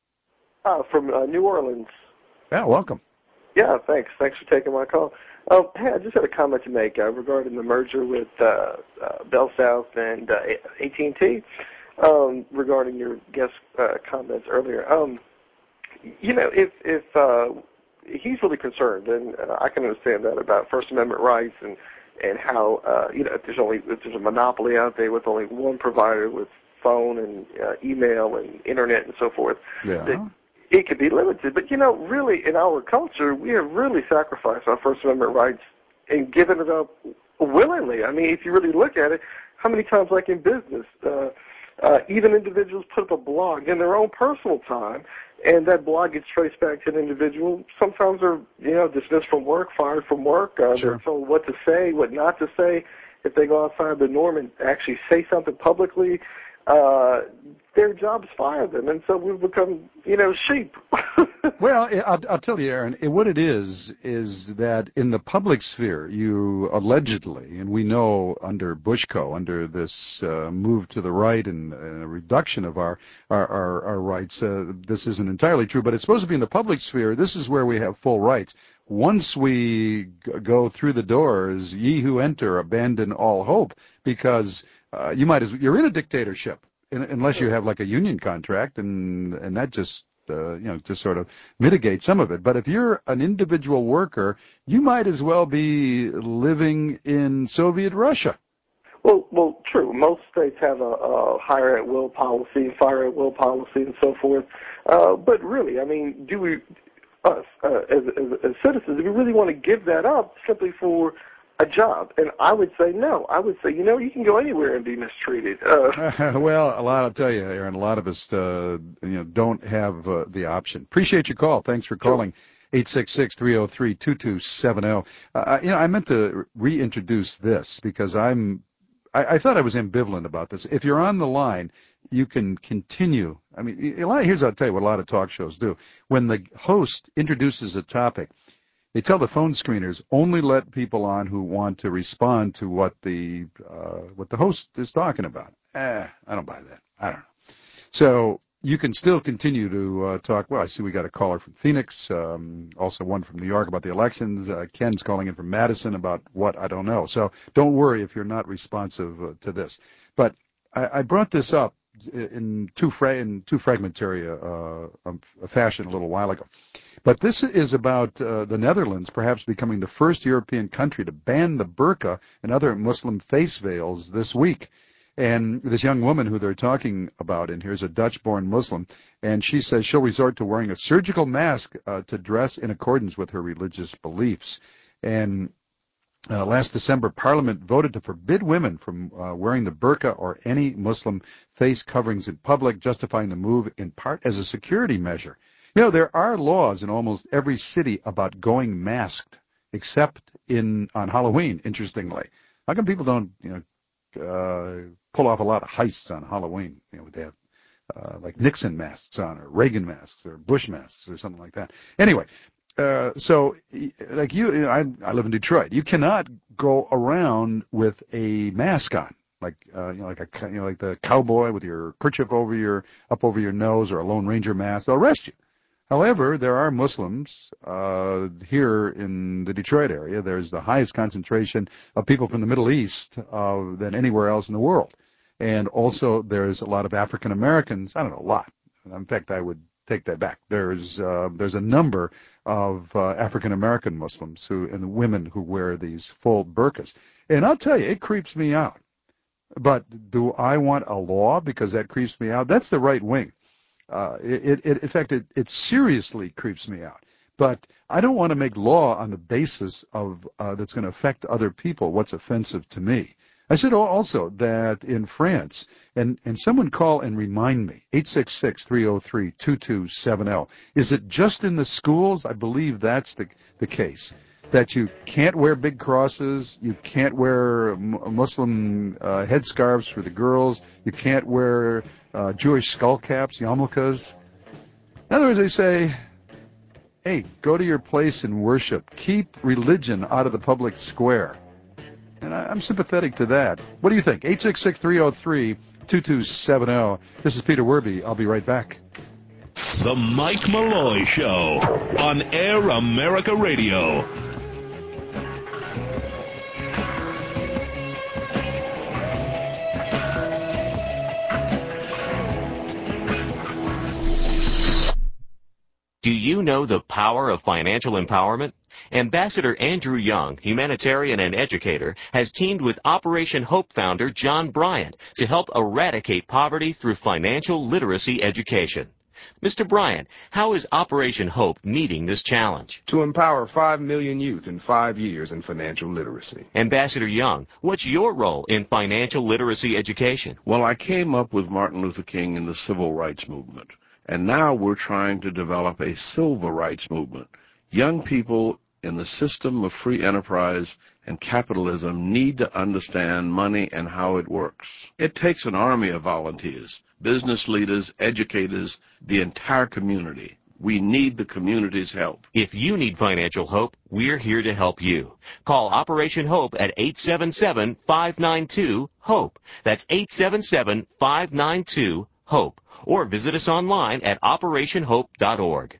S17: Uh, from uh, New Orleans.
S2: Yeah, welcome.
S17: Yeah, thanks. Thanks for taking my call. Um, hey, I just had a comment to make uh, regarding the merger with uh, uh, Bell South and uh, A T and T um, regarding your guest uh, comments earlier. Um, you know, if if uh, he's really concerned, and uh, I can understand that about First Amendment rights and and how uh, you know if there's only if there's a monopoly out there with only one provider with phone and uh, email and internet and so forth.
S2: Yeah.
S17: That, it could be limited, but you know, really, in our culture, we have really sacrificed our First Amendment rights and given it up willingly. I mean, if you really look at it, how many times, like in business, uh, uh, even individuals put up a blog in their own personal time, and that blog gets traced back to an individual. Sometimes they're, you know, dismissed from work, fired from work. Uh,
S2: sure.
S17: They're told what to say, what not to say. If they go outside the norm and actually say something publicly, uh, their jobs fire them, and so we've become, you know, sheep.
S2: Well, I'll, I'll tell you, Aaron, what it is is that in the public sphere, you allegedly, and we know under Bushco, under this uh, move to the right and, and a reduction of our our, our, our rights, uh, this isn't entirely true, but it's supposed to be in the public sphere. This is where we have full rights. Once we g- go through the doors, ye who enter abandon all hope, because uh, you might as you're in a dictatorship in, unless you have like a union contract, and and that just uh, you know just sort of mitigates some of it. But if you're an individual worker, you might as well be living in Soviet Russia.
S17: Well, well, true. Most states have a, a hire at will policy, fire at will policy, and so forth. Uh, but really, I mean, do we? Us uh, as, as, as citizens, do we really want to give that up simply for a job? And I would say no. I would say, you know, you can go anywhere and be mistreated. Uh,
S2: well, a lot, I'll tell you, Aaron, a lot of us, uh, you know, don't have uh, the option. Appreciate your call. Thanks for calling. eight six six, three oh three, two two seven oh. Uh, you know, I meant to reintroduce this because I'm, I, I thought I was ambivalent about this. If you're on the line, you can continue. I mean, a lot, here's, I'll tell you what a lot of talk shows do. When the host introduces a topic, they tell the phone screeners, only let people on who want to respond to what the uh, what the host is talking about. Eh, I don't buy that. I don't know. So you can still continue to uh, talk. Well, I see we got a caller from Phoenix, um, also one from New York about the elections. Uh, Ken's calling in from Madison about what, I don't know. So don't worry if you're not responsive uh, to this. But I, I brought this up in too, fra- in too fragmentary a, uh, a fashion a little while ago. But this is about uh, the Netherlands perhaps becoming the first European country to ban the burqa and other Muslim face veils this week. And this young woman who they're talking about in here is a Dutch-born Muslim, and she says she'll resort to wearing a surgical mask uh, to dress in accordance with her religious beliefs. And Uh, last December, Parliament voted to forbid women from uh, wearing the burqa or any Muslim face coverings in public, justifying the move in part as a security measure. You know, there are laws in almost every city about going masked, except in on Halloween, interestingly. How come people don't, you know, uh, pull off a lot of heists on Halloween? You know, they have uh, like Nixon masks on, or Reagan masks, or Bush masks, or something like that. Anyway, uh, so like you, you know, I, I live in Detroit. You cannot go around with a mask on, like uh, you know, like a you know, like the cowboy with your kerchief over your up over your nose, or a Lone Ranger mask. They'll arrest you. However, there are Muslims uh, here in the Detroit area. There's the highest concentration of people from the Middle East uh, than anywhere else in the world. And also there's a lot of African Americans. I don't know, a lot. In fact, I would take that back. There's uh, there's a number of uh, African American Muslims who and women who wear these full burqas. And I'll tell you, it creeps me out. But do I want a law because that creeps me out? That's the right wing. Uh, it, it, in fact, it, it seriously creeps me out. But I don't want to make law on the basis of uh, that's going to affect other people, what's offensive to me. I said also that in France, and, and someone call and remind me, eight six six, three oh three, two two seven oh. Is it just in the schools? I believe that's the, the case. That you can't wear big crosses, you can't wear Muslim uh, headscarves for the girls, you can't wear uh, Jewish skull caps, yarmulkes. In other words, they say, hey, go to your place and worship. Keep religion out of the public square. And I, I'm sympathetic to that. What do you think? eight six six, three oh three, two two seven oh. This is Peter Werby. I'll be right back.
S7: The Mike Malloy Show on Air America Radio.
S11: Do you know the power of financial empowerment? Ambassador Andrew Young, humanitarian and educator, has teamed with Operation Hope founder John Bryant to help eradicate poverty through financial literacy education. Mister Bryant, how is Operation Hope meeting this challenge?
S12: To empower five million youth in five years in financial literacy.
S11: Ambassador Young, what's your role in financial literacy education?
S13: Well, I came up with Martin Luther King in the civil rights movement. And now we're trying to develop a civil rights movement. Young people in the system of free enterprise and capitalism need to understand money and how it works. It takes an army of volunteers, business leaders, educators, the entire community. We need the community's help.
S11: If you need financial hope, we're here to help you. Call Operation Hope at eight seven seven, five nine two, HOPE. That's eight seven seven, five nine two, HOPE. Or visit us online at operation hope dot org.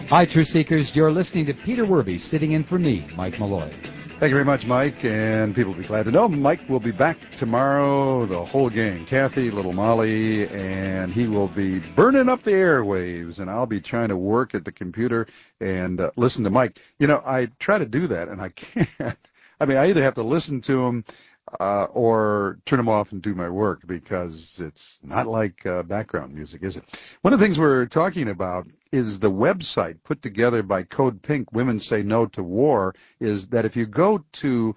S18: Hi, Truth Seekers. You're listening to Peter Werby sitting in for me, Mike Malloy.
S2: Thank you very much, Mike, and people will be glad to know Mike will be back tomorrow, the whole gang, Kathy, little Molly, and he will be burning up the airwaves, and I'll be trying to work at the computer and uh, listen to Mike. You know, I try to do that, and I can't. I mean, I either have to listen to him uh, or turn him off and do my work, because it's not like uh, background music, is it? One of the things we're talking about is the website put together by Code Pink, Women Say No to War, is that if you go to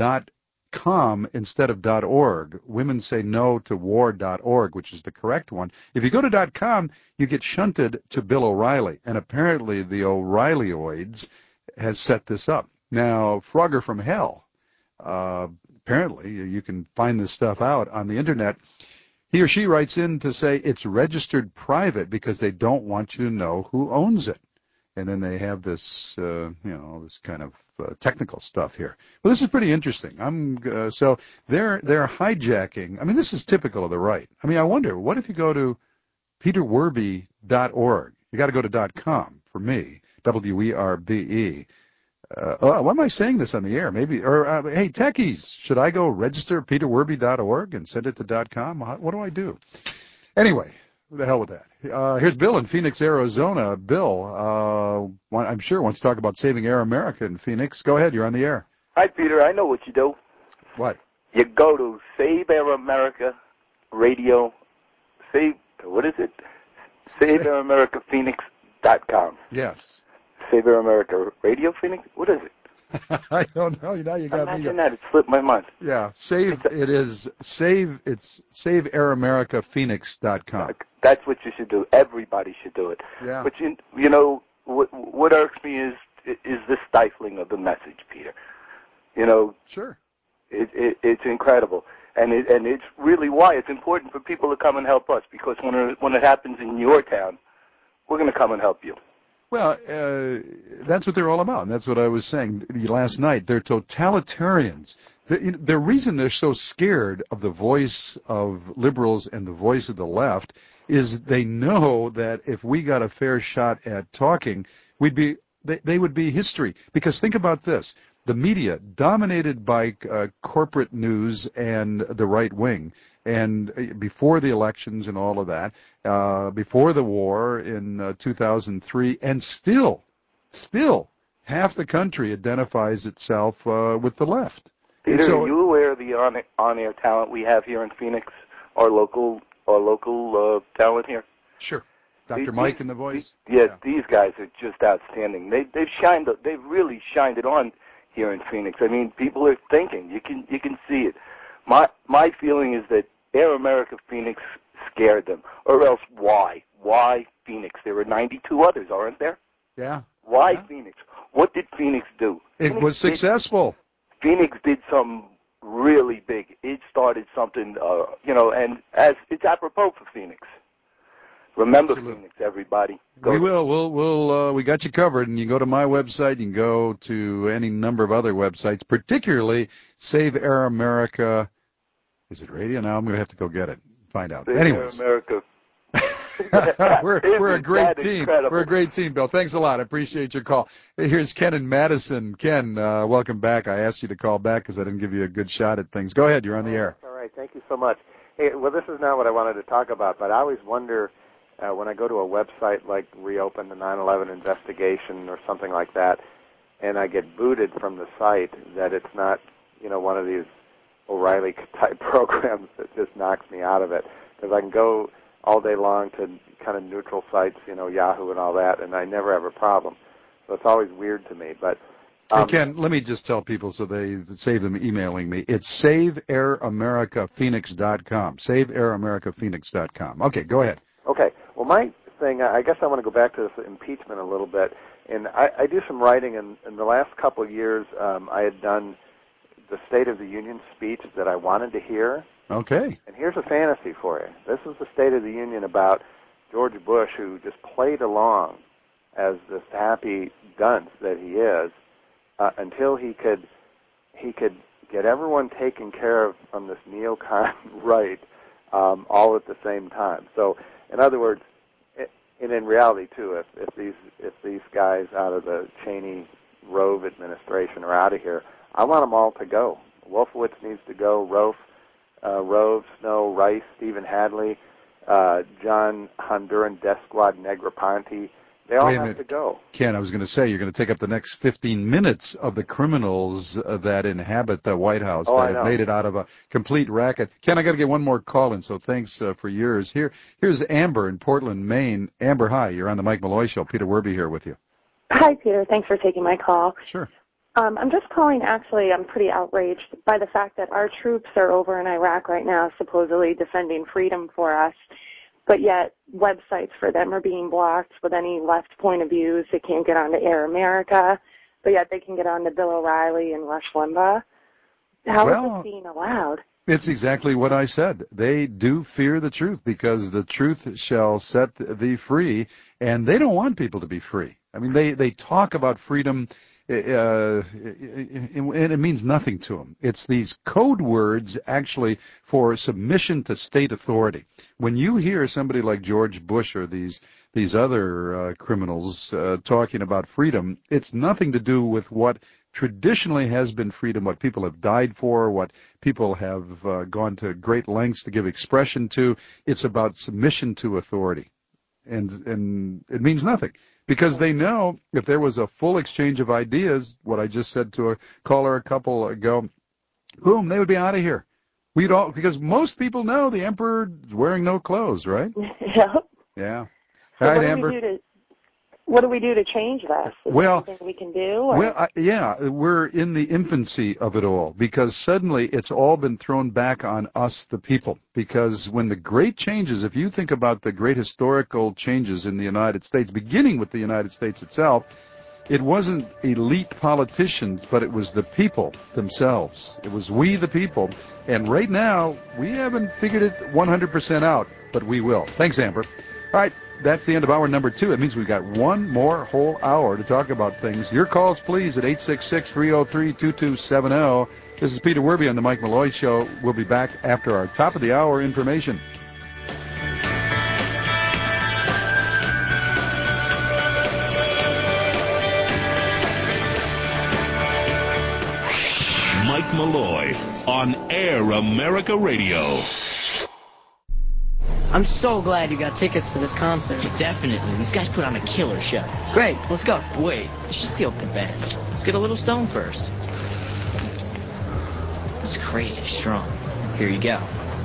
S2: .com instead of .org, women say no to war dot org, which is the correct one, if you go to .com, you get shunted to Bill O'Reilly, and apparently the O'Reillyoids has set this up. Now, Frogger from Hell, uh, apparently you can find this stuff out on the Internet. He or she writes in to say it's registered private because they don't want you to know who owns it. And then they have this, uh, you know, this kind of uh, technical stuff here. Well, this is pretty interesting. I'm uh, so they're they're hijacking. I mean, this is typical of the right. I mean, I wonder, what if you go to peter werby dot org? You got to go to .com for me, W E R B E. Uh, oh, why am I saying this on the air? Maybe, or uh, hey, techies, should I go register peter werby dot org and send it to .com? What do I do? Anyway, the hell with that. Uh, here's Bill in Phoenix, Arizona. Bill, uh, I'm sure wants to talk about saving Air America in Phoenix. Go ahead, you're on the air.
S19: Hi, Peter. I know what you do.
S2: What?
S19: You go to Save Air America Radio. Save, what is it? Save Air America Phoenix dot com.
S2: Yes.
S19: Save Air America Radio Phoenix? What is it?
S2: I don't know. Now you got
S19: Imagine
S2: me.
S19: Imagine that. It slipped my mind.
S2: Yeah. Save, it is, save, it's Save Air America Phoenix dot com.
S19: That's what you should do. Everybody should do it.
S2: Yeah.
S19: But, you, you know, what, what irks me is is the stifling of the message, Peter. You know.
S2: Sure.
S19: It, it, it's incredible. And it, and it's really why it's important for people to come and help us, because when it, when it happens in your town, we're going to come and help you.
S2: Well, uh, that's what they're all about, and that's what I was saying last night. They're totalitarians. The, the reason they're so scared of the voice of liberals and the voice of the left is they know that if we got a fair shot at talking, we'd be they, they would be history. Because think about this. The media, dominated by uh, corporate news and the right wing, and before the elections and all of that, uh, before the war in uh, two thousand three, and still, still, half the country identifies itself uh, with the left.
S19: Peter,
S2: so,
S19: are you aware of the on, on-air talent we have here in Phoenix, our local, our local uh, talent here?
S2: Sure. Doctor Mike and the Voice?
S19: Yes, yeah, these guys are just outstanding. They, they've shined, they've really shined it on here in Phoenix. I mean, people are thinking. You can, you can see it. My, my feeling is that Air America Phoenix scared them. Or else why? Why Phoenix? There were ninety-two others, aren't there?
S2: Yeah.
S19: Why
S2: yeah.
S19: Phoenix? What did Phoenix do?
S2: It
S19: Phoenix
S2: was successful.
S19: Did, Phoenix did something really big. It started something, uh, you know, and as it's apropos for Phoenix. Remember Absolutely. Phoenix, everybody.
S2: Go we will. We'll. We'll. Uh, we got you covered. And you can go to my website. You can go to any number of other websites, particularly Save Air America. Is it radio? Now I'm going to have to go get it. Find out.
S19: Save
S2: Anyways.
S19: Air America.
S2: we're we're a great team.
S19: Incredible?
S2: We're a great team, Bill. Thanks a lot. I appreciate your call. Here's Ken in Madison. Ken, uh, welcome back. I asked you to call back because I didn't give you a good shot at things. Go ahead. You're on the air.
S20: All right. Thank you so much. Hey, well, this is not what I wanted to talk about, but I always wonder uh, when I go to a website like Reopen the nine eleven Investigation or something like that, and I get booted from the site, that it's not, you know, one of these O'Reilly-type programs that just knocks me out of it. Because I can go all day long to kind of neutral sites, you know, Yahoo and all that, and I never have a problem. So it's always weird to me. But um,
S2: hey, Ken, let me just tell people so they save them emailing me. It's Save Air America Phoenix dot com. Save Air America Phoenix dot com. Okay, go ahead.
S20: Okay. Well, my thing, I guess I want to go back to this impeachment a little bit. And I, I do some writing, and in the last couple of years, um, I had done the State of the Union speech that I wanted to hear.
S2: Okay.
S20: And here's a fantasy for you. This is the State of the Union about George Bush, who just played along as this happy dunce that he is, uh, until he could he could get everyone taken care of from this neocon right, um, all at the same time. So, in other words, and in reality too, if, if these if these guys out of the Cheney Rove administration are out of here, I want them all to go. Wolfowitz needs to go. Rove, uh, Rove, Snow, Rice, Stephen Hadley, uh, John Honduran, Desquad, Negroponte. They all
S2: Wait a
S20: have
S2: minute.
S20: to go.
S2: Ken, I was going to say, you're going to take up the next fifteen minutes of the criminals uh, that inhabit the White House
S20: Oh,
S2: that
S20: I
S2: have
S20: know.
S2: made it out of a complete racket. Ken, I got to get one more call in, so thanks uh, for yours. Here, Here's Amber in Portland, Maine. Amber, hi. You're on the Mike Malloy Show. Peter Werby here with you.
S1: Hi, Peter. Thanks for taking my call.
S2: Sure.
S1: Um, I'm just calling, actually, I'm pretty outraged by the fact that our troops are over in Iraq right now, supposedly defending freedom for us, but yet websites for them are being blocked with any left point of views. They can't get onto Air America, but yet they can get onto Bill O'Reilly and Rush Limbaugh. How is
S2: Well,
S1: this being allowed?
S2: It's exactly what I said. They do fear the truth because the truth shall set thee free, and they don't want people to be free. I mean, they, they talk about freedom, uh, and it means nothing to them. It's these code words, actually, for submission to state authority. When you hear somebody like George Bush or these these other uh, criminals uh, talking about freedom, it's nothing to do with what traditionally has been freedom, what people have died for, what people have uh, gone to great lengths to give expression to. It's about submission to authority. And and it means nothing. Because they know if there was a full exchange of ideas, what I just said to a caller a couple ago, boom, they would be out of here. We'd all, because most people know the emperor is wearing no clothes, right?
S1: Yeah.
S2: Yeah.
S1: So
S2: All right,
S1: what do
S2: Amber.
S1: we do to what do we do to change this? Is
S2: Well,
S1: there anything we can do? Or?
S2: Well, I, yeah, we're in the infancy of it all because suddenly it's all been thrown back on us, the people. Because when the great changes, if you think about the great historical changes in the United States, beginning with the United States itself, it wasn't elite politicians, but it was the people themselves. It was we, the people. And right now, we haven't figured it one hundred percent out, but we will. Thanks, Amber. All right. That's the end of hour number two. It means we've got one more whole hour to talk about things. Your calls, please, at eight six six, three oh three, two two seven oh. This is Peter Werby on the Mike Malloy Show. We'll be back after our top of the hour information.
S7: Mike Malloy on Air America Radio.
S3: I'm so glad you got tickets to this concert.
S8: Definitely. These guys put on a killer show.
S3: Great. Let's go.
S8: Wait, it's just the open band. Let's get a little stone first. It's crazy strong. Here you go.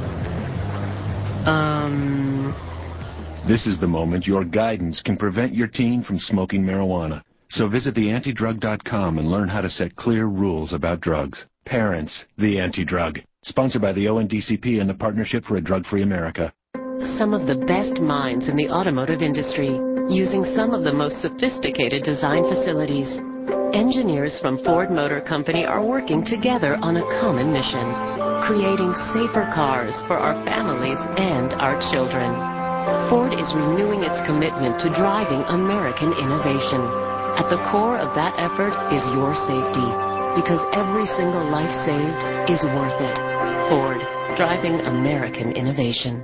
S8: Um...
S25: This is the moment your guidance can prevent your teen from smoking marijuana. So visit the anti drug dot com and learn how to set clear rules about drugs. Parents, the Anti-Drug. Sponsored by the O N D C P and the Partnership for a Drug-Free America.
S4: Some of the best minds in the automotive industry, using some of the most sophisticated design facilities. Engineers from Ford Motor Company are working together on a common mission, creating safer cars for our families and our children. Ford is renewing its commitment to driving American innovation. At the core of that effort is your safety, because every single life saved is worth it. Ford, driving American innovation.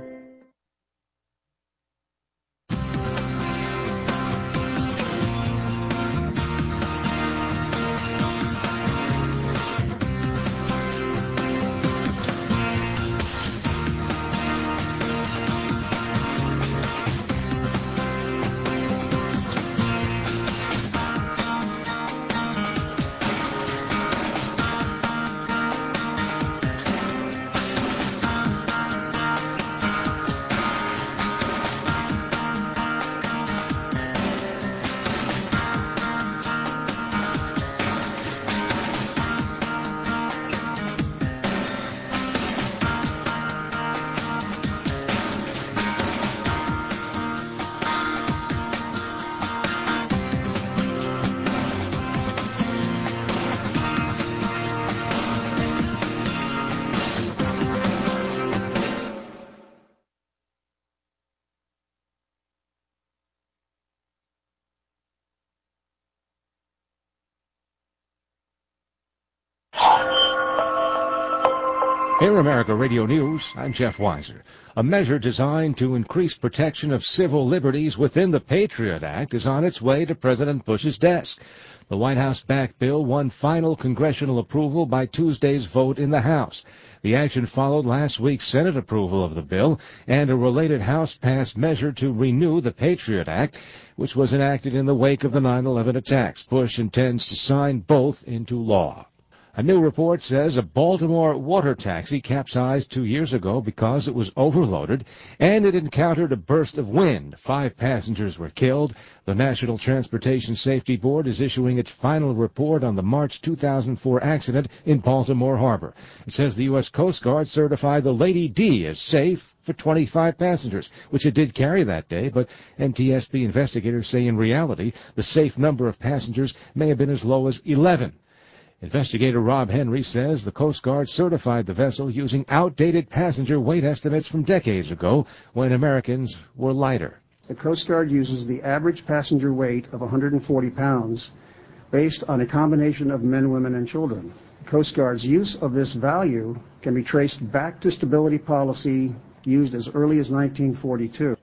S5: Air America Radio News, I'm Jeff Weiser. A measure designed to increase protection of civil liberties within the Patriot Act is on its way to President Bush's desk. The White House-backed bill won final congressional approval by Tuesday's vote in the House. The action followed last week's Senate approval of the bill and a related House-passed measure to renew the Patriot Act, which was enacted in the wake of the nine eleven attacks. Bush intends to sign both into law. A new report says a Baltimore water taxi capsized two years ago because it was overloaded and it encountered a burst of wind. Five passengers were killed. The National Transportation Safety Board is issuing its final report on the March two thousand four accident in Baltimore Harbor. It says the U S Coast Guard certified the Lady D as safe for twenty-five passengers, which it did carry that day, but N T S B investigators say in reality the safe number of passengers may have been as low as eleven. Investigator Rob Henry says the Coast Guard certified the vessel using outdated passenger weight estimates from decades ago when Americans were lighter.
S10: The Coast Guard uses the average passenger weight of one hundred forty pounds based on a combination of men, women, and children. The Coast Guard's use of this value can be traced back to stability policy used as early as nineteen forty-two.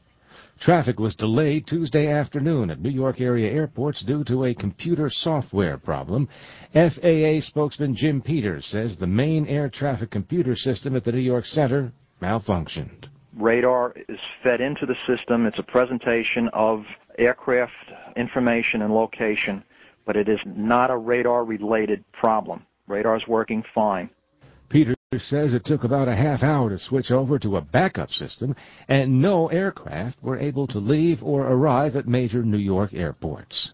S5: Traffic was delayed Tuesday afternoon at New York area airports due to a computer software problem. F A A spokesman Jim Peters says the main air traffic computer system at the New York Center malfunctioned.
S21: Radar is fed into the system. It's a presentation of aircraft information and location, but it is not a radar-related problem. Radar is working fine.
S5: Peters says it took about a half hour to switch over to a backup system, and no aircraft were able to leave or arrive at major New York airports.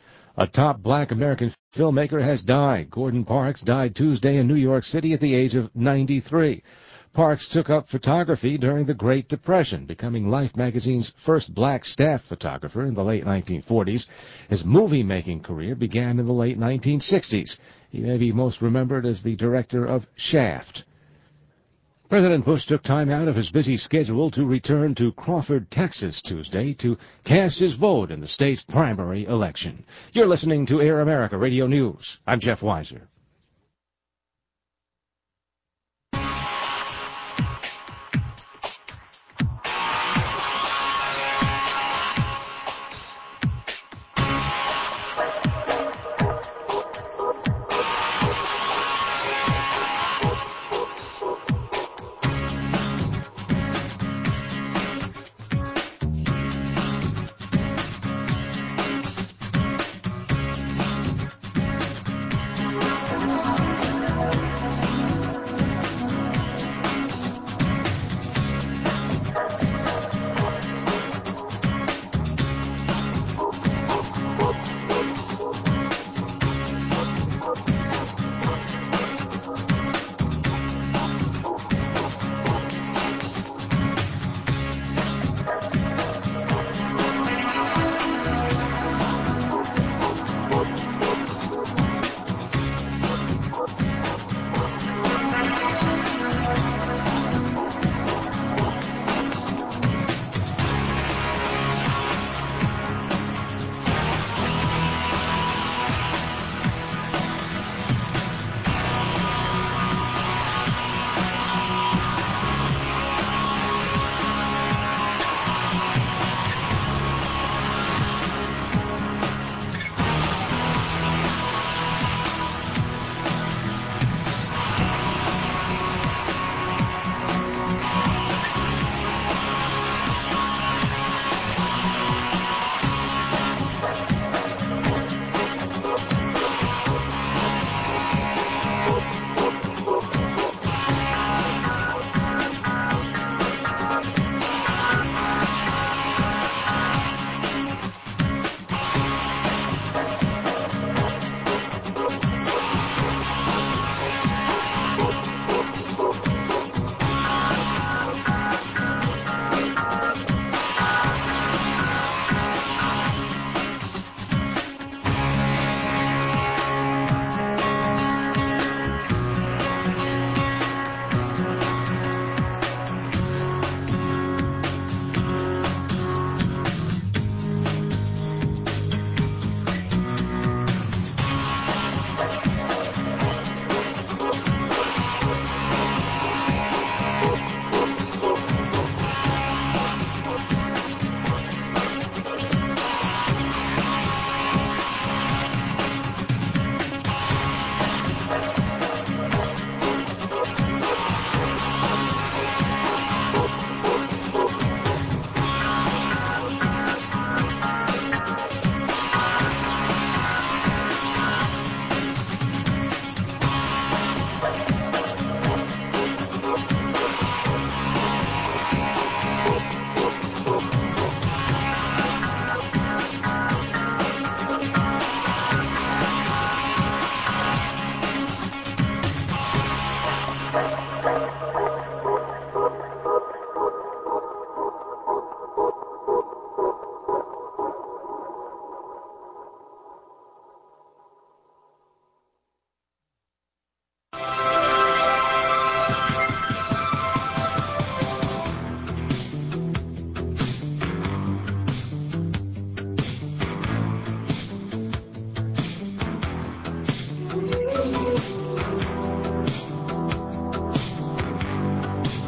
S5: A top black American filmmaker has died. Gordon Parks died Tuesday in New York City at the age of ninety-three. Parks took up photography during the Great Depression, becoming Life magazine's first black staff photographer in the late nineteen forties. His movie-making career began in the late nineteen sixties. He may be most remembered as the director of Shaft. President Bush took time out of his busy schedule to return to Crawford, Texas, Tuesday to cast his vote in the state's primary election. You're listening to Air America Radio News. I'm Jeff Weiser.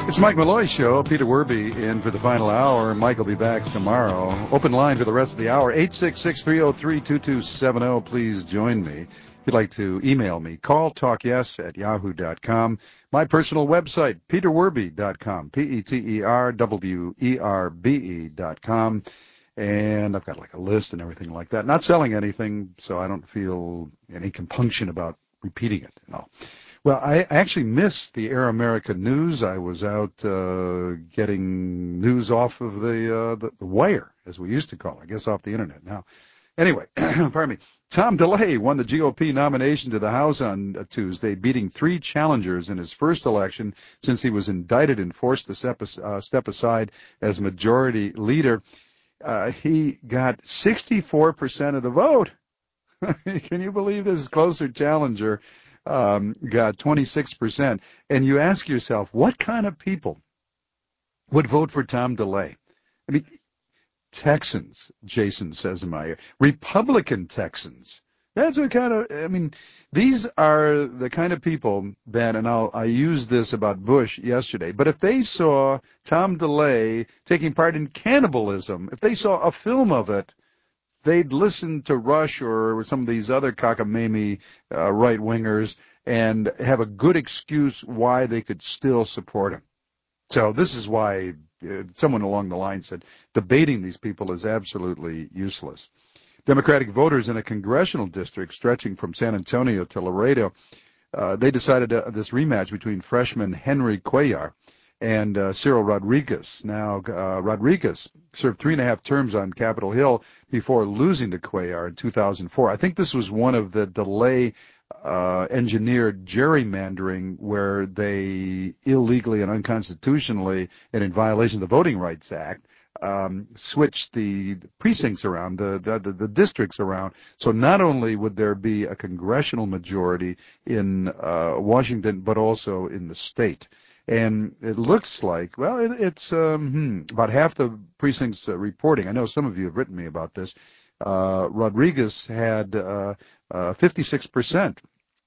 S2: It's Mike Malloy Show. Peter Werby in for the final hour. Mike will be back tomorrow. Open line for the rest of the hour. eight six six, three oh three, two two seven oh. Please join me. If you'd like to email me, call talkyes at yahoo dot com. My personal website, peter werby dot com. P E T E R W E R B E dot com. And I've got like a list and everything like that. Not selling anything, so I don't feel any compunction about repeating it. No. Well, I actually missed the Air America news. I was out uh, getting news off of the, uh, the the wire, as we used to call it. I guess off the internet now. Anyway, pardon me. Tom DeLay won the G O P nomination to the House on uh, Tuesday, beating three challengers in his first election since he was indicted and forced to step, uh, step aside as majority leader. Uh, he got sixty-four percent of the vote. Can you believe this closer challenger um, got twenty-six percent? And you ask yourself, what kind of people would vote for Tom DeLay? I mean, Texans, Jason says in my ear. Republican Texans. That's what kind of, I mean, these are the kind of people that, and I'll, I used this about Bush yesterday, but if they saw Tom DeLay taking part in cannibalism, if they saw a film of it, they'd listen to Rush or some of these other cockamamie uh, right-wingers and have a good excuse why they could still support him. So this is why uh, someone along the line said debating these people is absolutely useless. Democratic voters in a congressional district stretching from San Antonio to Laredo, uh, they decided uh, this rematch between freshman Henry Cuellar and uh, Cyril Rodriguez. Now, uh, Rodriguez served three and a half terms on Capitol Hill before losing to Cuellar in two thousand four. I think this was one of the delay uh, engineered gerrymandering where they illegally and unconstitutionally and in violation of the Voting Rights Act um, switched the precincts around, the, the, the districts around. So not only would there be a congressional majority in uh, Washington, but also in the state. And it looks like, well, it, it's um, hmm, about half the precincts uh, reporting. I know some of you have written me about this. Uh, Rodriguez had uh, uh, fifty-six percent,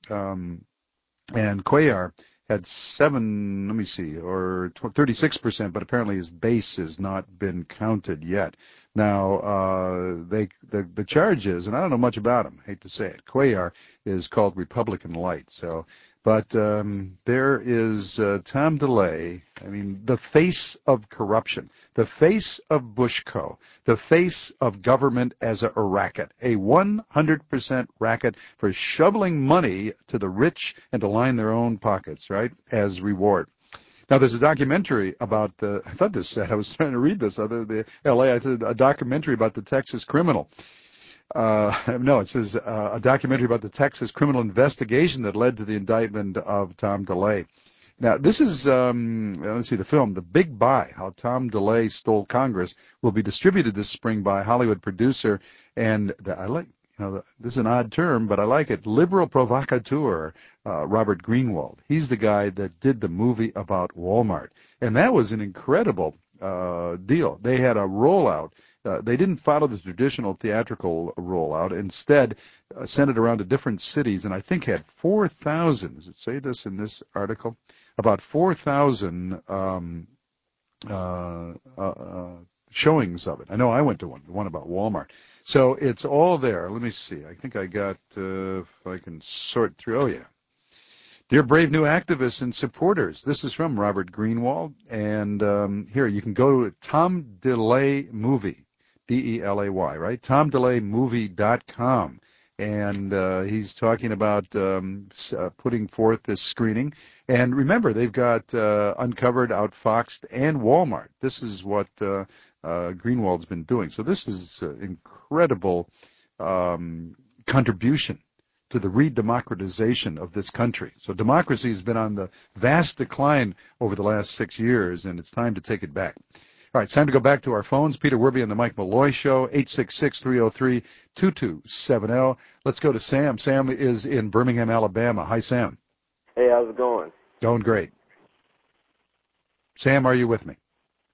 S2: um, and Cuellar had seven, let me see, or thirty-six percent, but apparently his base has not been counted yet. Now, uh, they, the, the charge is, and I don't know much about him, I hate to say it, Cuellar is called Republican Light, so... But um, there is uh, Tom DeLay, I mean, the face of corruption, the face of Bushco, the face of government as a racket, a one hundred percent racket for shoveling money to the rich and to line their own pockets, right, as reward. Now, there's a documentary about the, I thought this said, I was trying to read this, other the L A, I said a documentary about the Texas criminal. Uh, no, it says uh, a documentary about the Texas criminal investigation that led to the indictment of Tom DeLay. Now, this is, um, let's see, the film, The Big Buy, How Tom DeLay Stole Congress, will be distributed this spring by Hollywood producer, and the, I like, you know, this is an odd term, but I like it, liberal provocateur uh, Robert Greenwald. He's the guy that did the movie about Walmart, and that was an incredible uh, deal. They had a rollout. Uh, they didn't follow the traditional theatrical rollout. Instead, uh, sent it around to different cities, and I think had four thousand, does it say this in this article? About four thousand um, uh, uh, uh, showings of it. I know I went to one, the one about Walmart. So it's all there. Let me see. I think I got, uh, if I can sort through. Oh, yeah. Dear brave new activists and supporters, this is from Robert Greenwald, and um, here, you can go to Tom DeLay Movie, D E L A Y, right? tom delay movie dot com, and uh, he's talking about um, uh, putting forth this screening. And remember, they've got uh, Uncovered, Outfoxed, and Walmart. This is what uh, uh, Greenwald's been doing. So this is uh, incredible um, contribution to the re-democratization of this country. So democracy has been on the vast decline over the last six years, and it's time to take it back. All right, it's time to go back to our phones. Peter Werby on the Mike Malloy Show, eight six six, three oh three, two two seven oh. Let's go to Sam. Sam is in Birmingham, Alabama. Hi, Sam.
S6: Hey, how's it going?
S2: Going great. Sam, are you with me?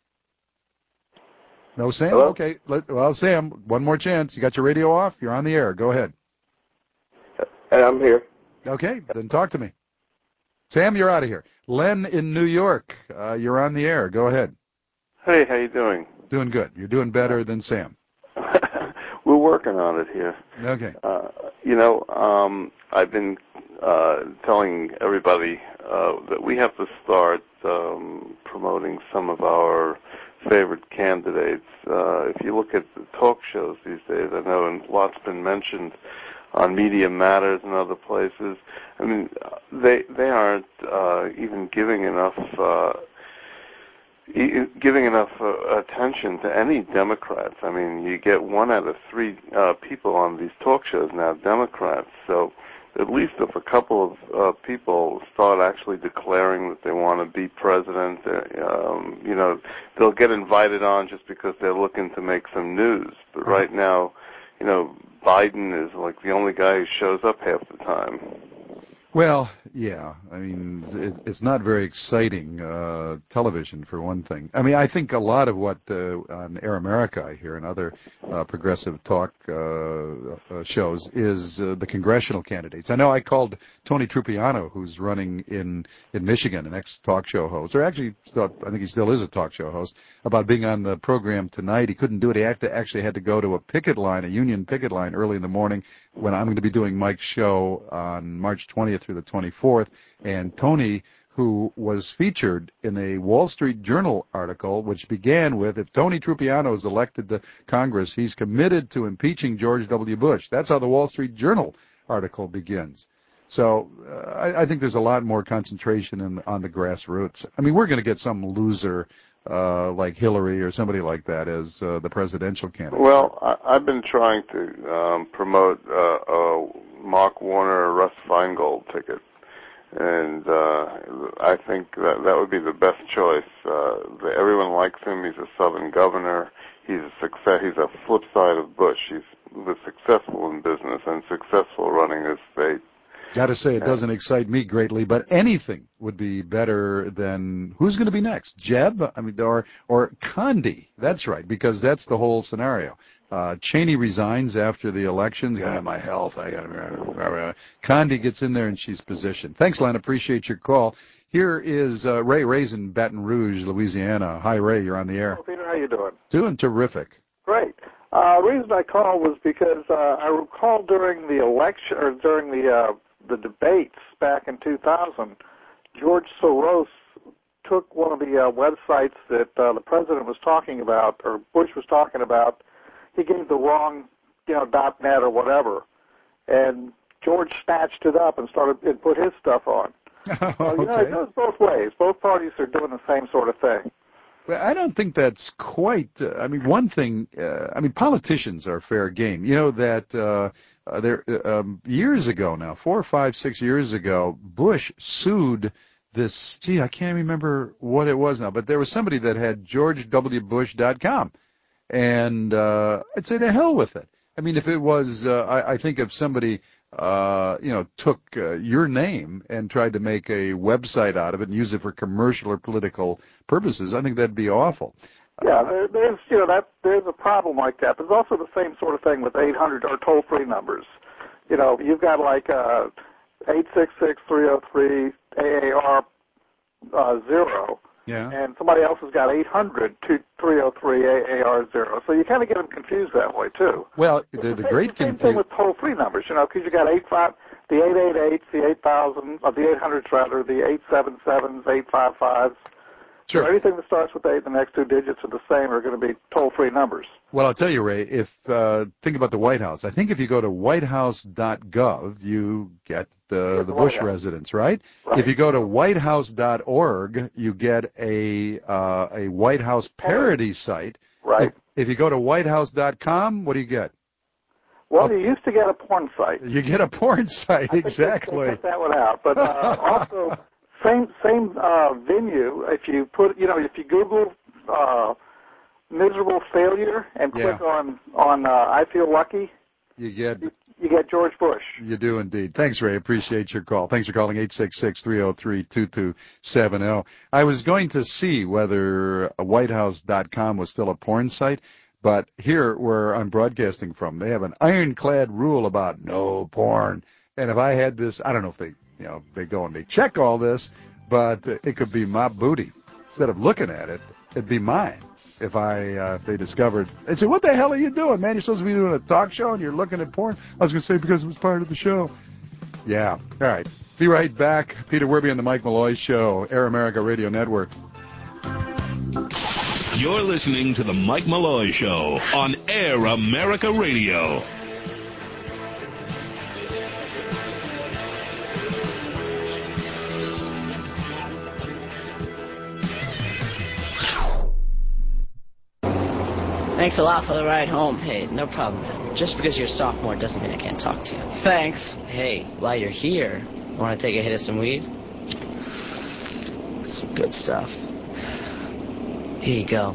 S2: No, Sam?
S6: Hello?
S2: Okay. Let, well, Sam, one more chance. You got your radio off? You're on the air. Go ahead.
S6: Hey, I'm here.
S2: Okay, then talk to me. Sam, you're out of here. Len in New York, uh, you're on the air. Go ahead.
S6: Hey, how you doing?
S2: Doing good. You're doing better than Sam.
S6: We're working on it here.
S2: Okay.
S6: Uh, you know, um, I've been uh, telling everybody uh, that we have to start um, promoting some of our favorite candidates. Uh, if you look at the talk shows these days, I know and a lot's been mentioned on Media Matters and other places. I mean, they they aren't uh, even giving enough uh, e- giving enough uh, attention to any Democrats. I mean, you get one out of three uh, people on these talk shows now Democrats. So at least if a couple of uh, people start actually declaring that they want to be president, uh, um, you know, they'll get invited on just because they're looking to make some news. But right now, you know, Biden is like the only guy who shows up half the time.
S2: Well, yeah. I mean, it, it's not very exciting uh, television, for one thing. I mean, I think a lot of what uh, on Air America I hear and other uh, progressive talk uh, uh, shows is uh, the congressional candidates. I know I called Tony Trupiano, who's running in, in Michigan, an ex-talk show host, or actually, still, I think he still is a talk show host, about being on the program tonight. He couldn't do it. He had to, actually had to go to a picket line, a union picket line, early in the morning when I'm going to be doing Mike's show on March twentieth through the twenty-fourth, and Tony, who was featured in a Wall Street Journal article, which began with, if Tony Trupiano is elected to Congress, he's committed to impeaching George W. Bush. That's how the Wall Street Journal article begins. So uh, I, I think there's a lot more concentration in, on the grassroots. I mean, we're going to get some loser uh, like Hillary or somebody like that as uh, the presidential candidate.
S6: Well, I, I've been trying to um, promote uh, a Mark Warner or Russ Feingold ticket, and uh, I think that that would be the best choice. Uh, the, everyone likes him. He's a Southern governor. He's a success. He's a flip side of Bush. He's was successful in business and successful running his state.
S2: Got to say, it doesn't excite me greatly, but anything would be better than who's going to be next? Jeb? I mean, or or Condi. That's right, because that's the whole scenario. Uh, Cheney resigns after the election. Yeah, my health. I got to. Condi gets in there and she's positioned. Thanks, Len. Appreciate your call. Here is uh, Ray. Ray's in Baton Rouge, Louisiana. Hi, Ray. You're on the air.
S9: Hello, Peter. How you doing?
S2: Doing terrific.
S9: Great. Uh, the reason I called was because uh, I recall during the election or during the uh, the debates back in two thousand, George Soros took one of the uh, websites that uh, the president was talking about, or Bush was talking about. He gave the wrong, you know, .net or whatever, and George snatched it up and started and put his stuff on.
S2: Oh,
S9: so, you know,
S2: okay.
S9: it goes both ways. Both parties are doing the same sort of thing.
S2: Well, I don't think that's quite. Uh, I mean, one thing. Uh, I mean, politicians are fair game. You know that uh, uh, there um, years ago now, four, five, six years ago, Bush sued this. Gee, I can't remember what it was now, but there was somebody that had george w bush dot com, and uh, I'd say to hell with it. I mean, if it was, uh, I, I think if somebody. Uh, you know, took uh, your name and tried to make a website out of it and use it for commercial or political purposes, I think that'd be awful.
S9: Yeah, there, there's you know that there's a problem like that. There's also the same sort of thing with eight hundred or toll-free numbers. You know, you've got like uh, eight six six, three oh three, A A R uh, zero,
S2: yeah,
S9: and somebody else has got eight hundred, three oh three, A A R zero. So you kind of get them confused that way too.
S2: Well, the, the great
S9: the same thing with toll-free numbers, you know, because you got eight five, the eight eight eights, the eight thousand, uh, the eight hundreds rather, the eight seven sevens, eight five fives.
S2: Sure.
S9: So anything that starts with eight, the next two digits are the same, are going to be toll-free numbers.
S2: Well, I'll tell you, Ray, if uh, think about the White House. I think if you go to white house dot gov, you get uh, the Bush residence, right?
S9: right?
S2: If you go to white house dot org, you get a uh, a White House parody site.
S9: Right.
S2: If, if you go to white house dot com, what do you get?
S9: Well, you used to get a porn site.
S2: You get a porn site,
S9: I think
S2: exactly.
S9: They cut that one out, but uh, also same same uh, venue. If you put, you know, if you Google uh, miserable failure and click
S2: Yeah.
S9: on on uh, I feel lucky,
S2: You get
S9: you, you get George Bush.
S2: You do indeed. Thanks, Ray. Appreciate your call. Thanks for calling eight six six, three oh three, two two seven oh. I was going to see whether white house dot com was still a porn site, but here where I'm broadcasting from, they have an ironclad rule about no porn. And if I had this, I don't know if they you know, they go and they check all this, but it could be my booty. Instead of looking at it, it'd be mine. If I, uh, if they discovered, they'd say, what the hell are you doing, man? You're supposed to be doing a talk show and you're looking at porn? I was going to say, because it was part of the show. Yeah. All right. Be right back. Peter Werby on the Mike Malloy Show, Air America Radio Network.
S7: You're listening to the Mike Malloy Show on Air America Radio.
S8: Thanks a lot for the ride home. Hey, no problem. Just because you're a sophomore doesn't mean I can't talk to you.
S3: Thanks.
S8: Hey, while you're here, want to take a hit of some weed? Some good stuff. Here you go.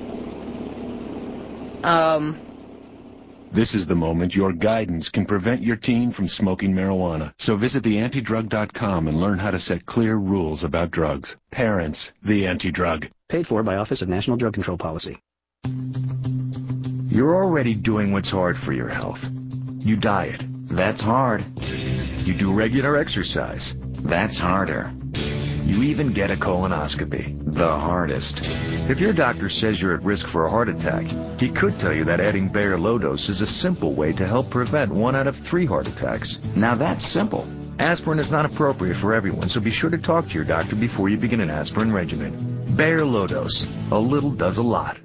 S3: Um...
S25: This is the moment your guidance can prevent your teen from smoking marijuana. So visit the anti drug dot com and learn how to set clear rules about drugs. Parents, the Anti-Drug.
S14: Paid for by Office of National Drug Control Policy.
S15: You're already doing what's hard for your health. You diet. That's hard. You do regular exercise. That's harder. You even get a colonoscopy. The hardest. If your doctor says you're at risk for a heart attack, he could tell you that adding Bayer Low Dose is a simple way to help prevent one out of three heart attacks. Now that's simple. Aspirin is not appropriate for everyone, so be sure to talk to your doctor before you begin an aspirin regimen. Bayer Low Dose. A little does a lot.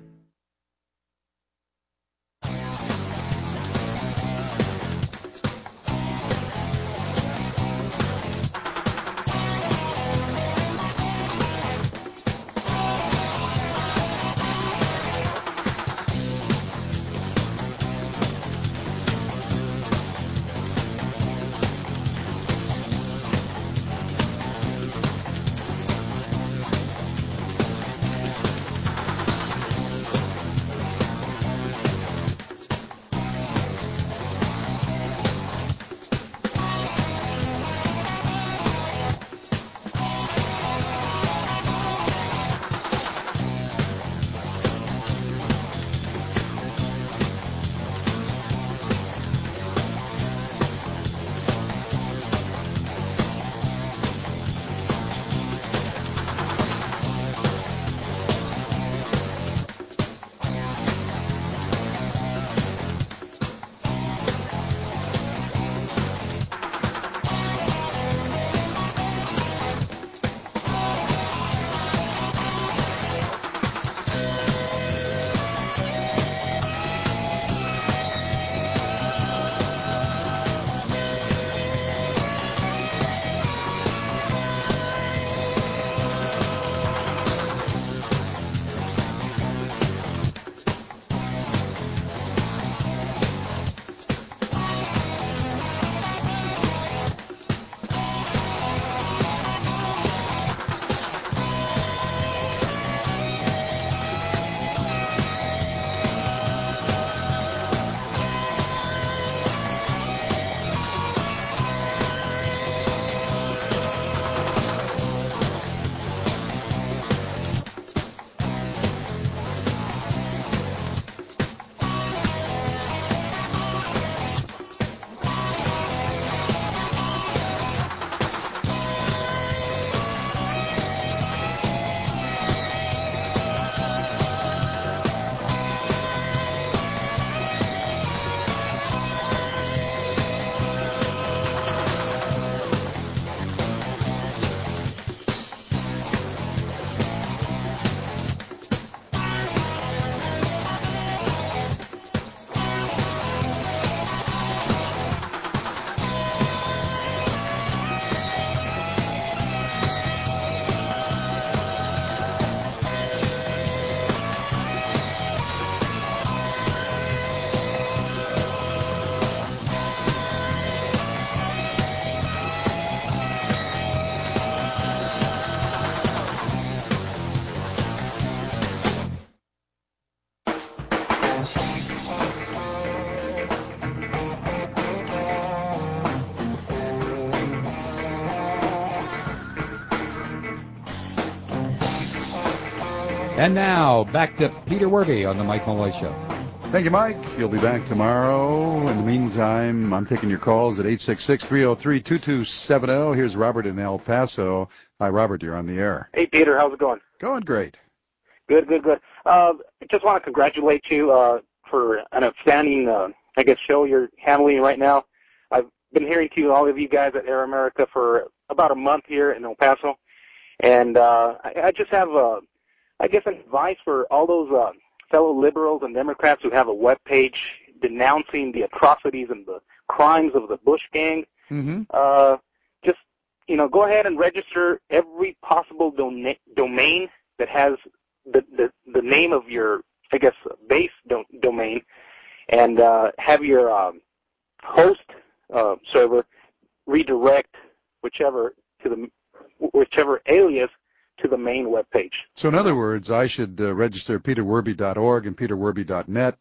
S18: And now, back to Peter Werby on the Mike Malloy Show.
S2: Thank you, Mike. You'll be back tomorrow. In the meantime, I'm taking your calls at eight six six, three oh three, two two seven oh. Here's Robert in El Paso. Hi, Robert. You're on the air.
S16: Hey, Peter. How's it going?
S2: Going great.
S16: Good, good, good. Uh, just want to congratulate you uh, for an outstanding, uh, I guess, show you're handling right now. I've been hearing to you, all of you guys at Air America for about a month here in El Paso. And uh, I, I just have, uh, I guess, an advice for all those uh, fellow liberals and Democrats who have a web page denouncing the atrocities and the crimes of the Bush gang.
S2: Mm-hmm.
S16: Uh, just, you know, go ahead and register every possible dona- domain that has the, the, the name of your, I guess, base do- domain, and uh, have your um, host uh, server redirect whichever to the whichever alias to the main web page.
S2: So in other words, I should uh, register peter werby dot org and peter werby dot net.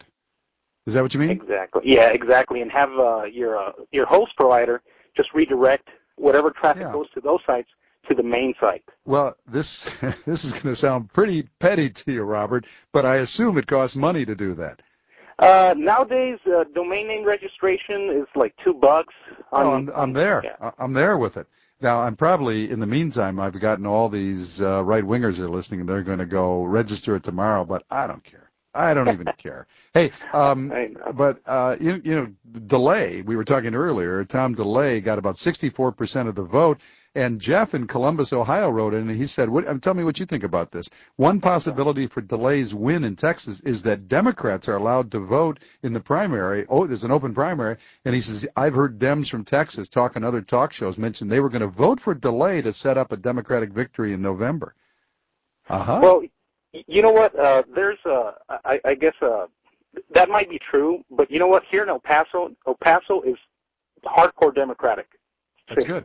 S2: Is that what you mean?
S16: Exactly. Yeah, exactly. And have uh, your uh, your host provider just redirect whatever traffic
S2: Yeah.
S16: goes to those sites to the main site.
S2: Well, this this is going to sound pretty petty to you, Robert, but I assume it costs money to do that.
S16: Uh, nowadays, uh, domain name registration is like two bucks. On,
S2: Oh, I'm, I'm there.
S16: Yeah.
S2: I- I'm there with it. Now, I'm probably, in the meantime, I've gotten all these uh, right-wingers that are listening, and they're going to go register it tomorrow, but I don't care. I don't even care. Hey, um, but, uh, you, you know, DeLay, we were talking earlier, Tom DeLay got about sixty-four percent of the vote, and Jeff in Columbus, Ohio wrote in, and he said, what, tell me what you think about this. One possibility for DeLay's win in Texas is that Democrats are allowed to vote in the primary. Oh, there's an open primary, and he says, I've heard Dems from Texas talk on other talk shows mention they were going to vote for DeLay to set up a Democratic victory in November. Uh-huh.
S16: Well, y- you know what? Uh, there's, uh, I, I guess, uh, that might be true, but you know what? Here in El Paso, El Paso is hardcore Democratic.
S2: That's good.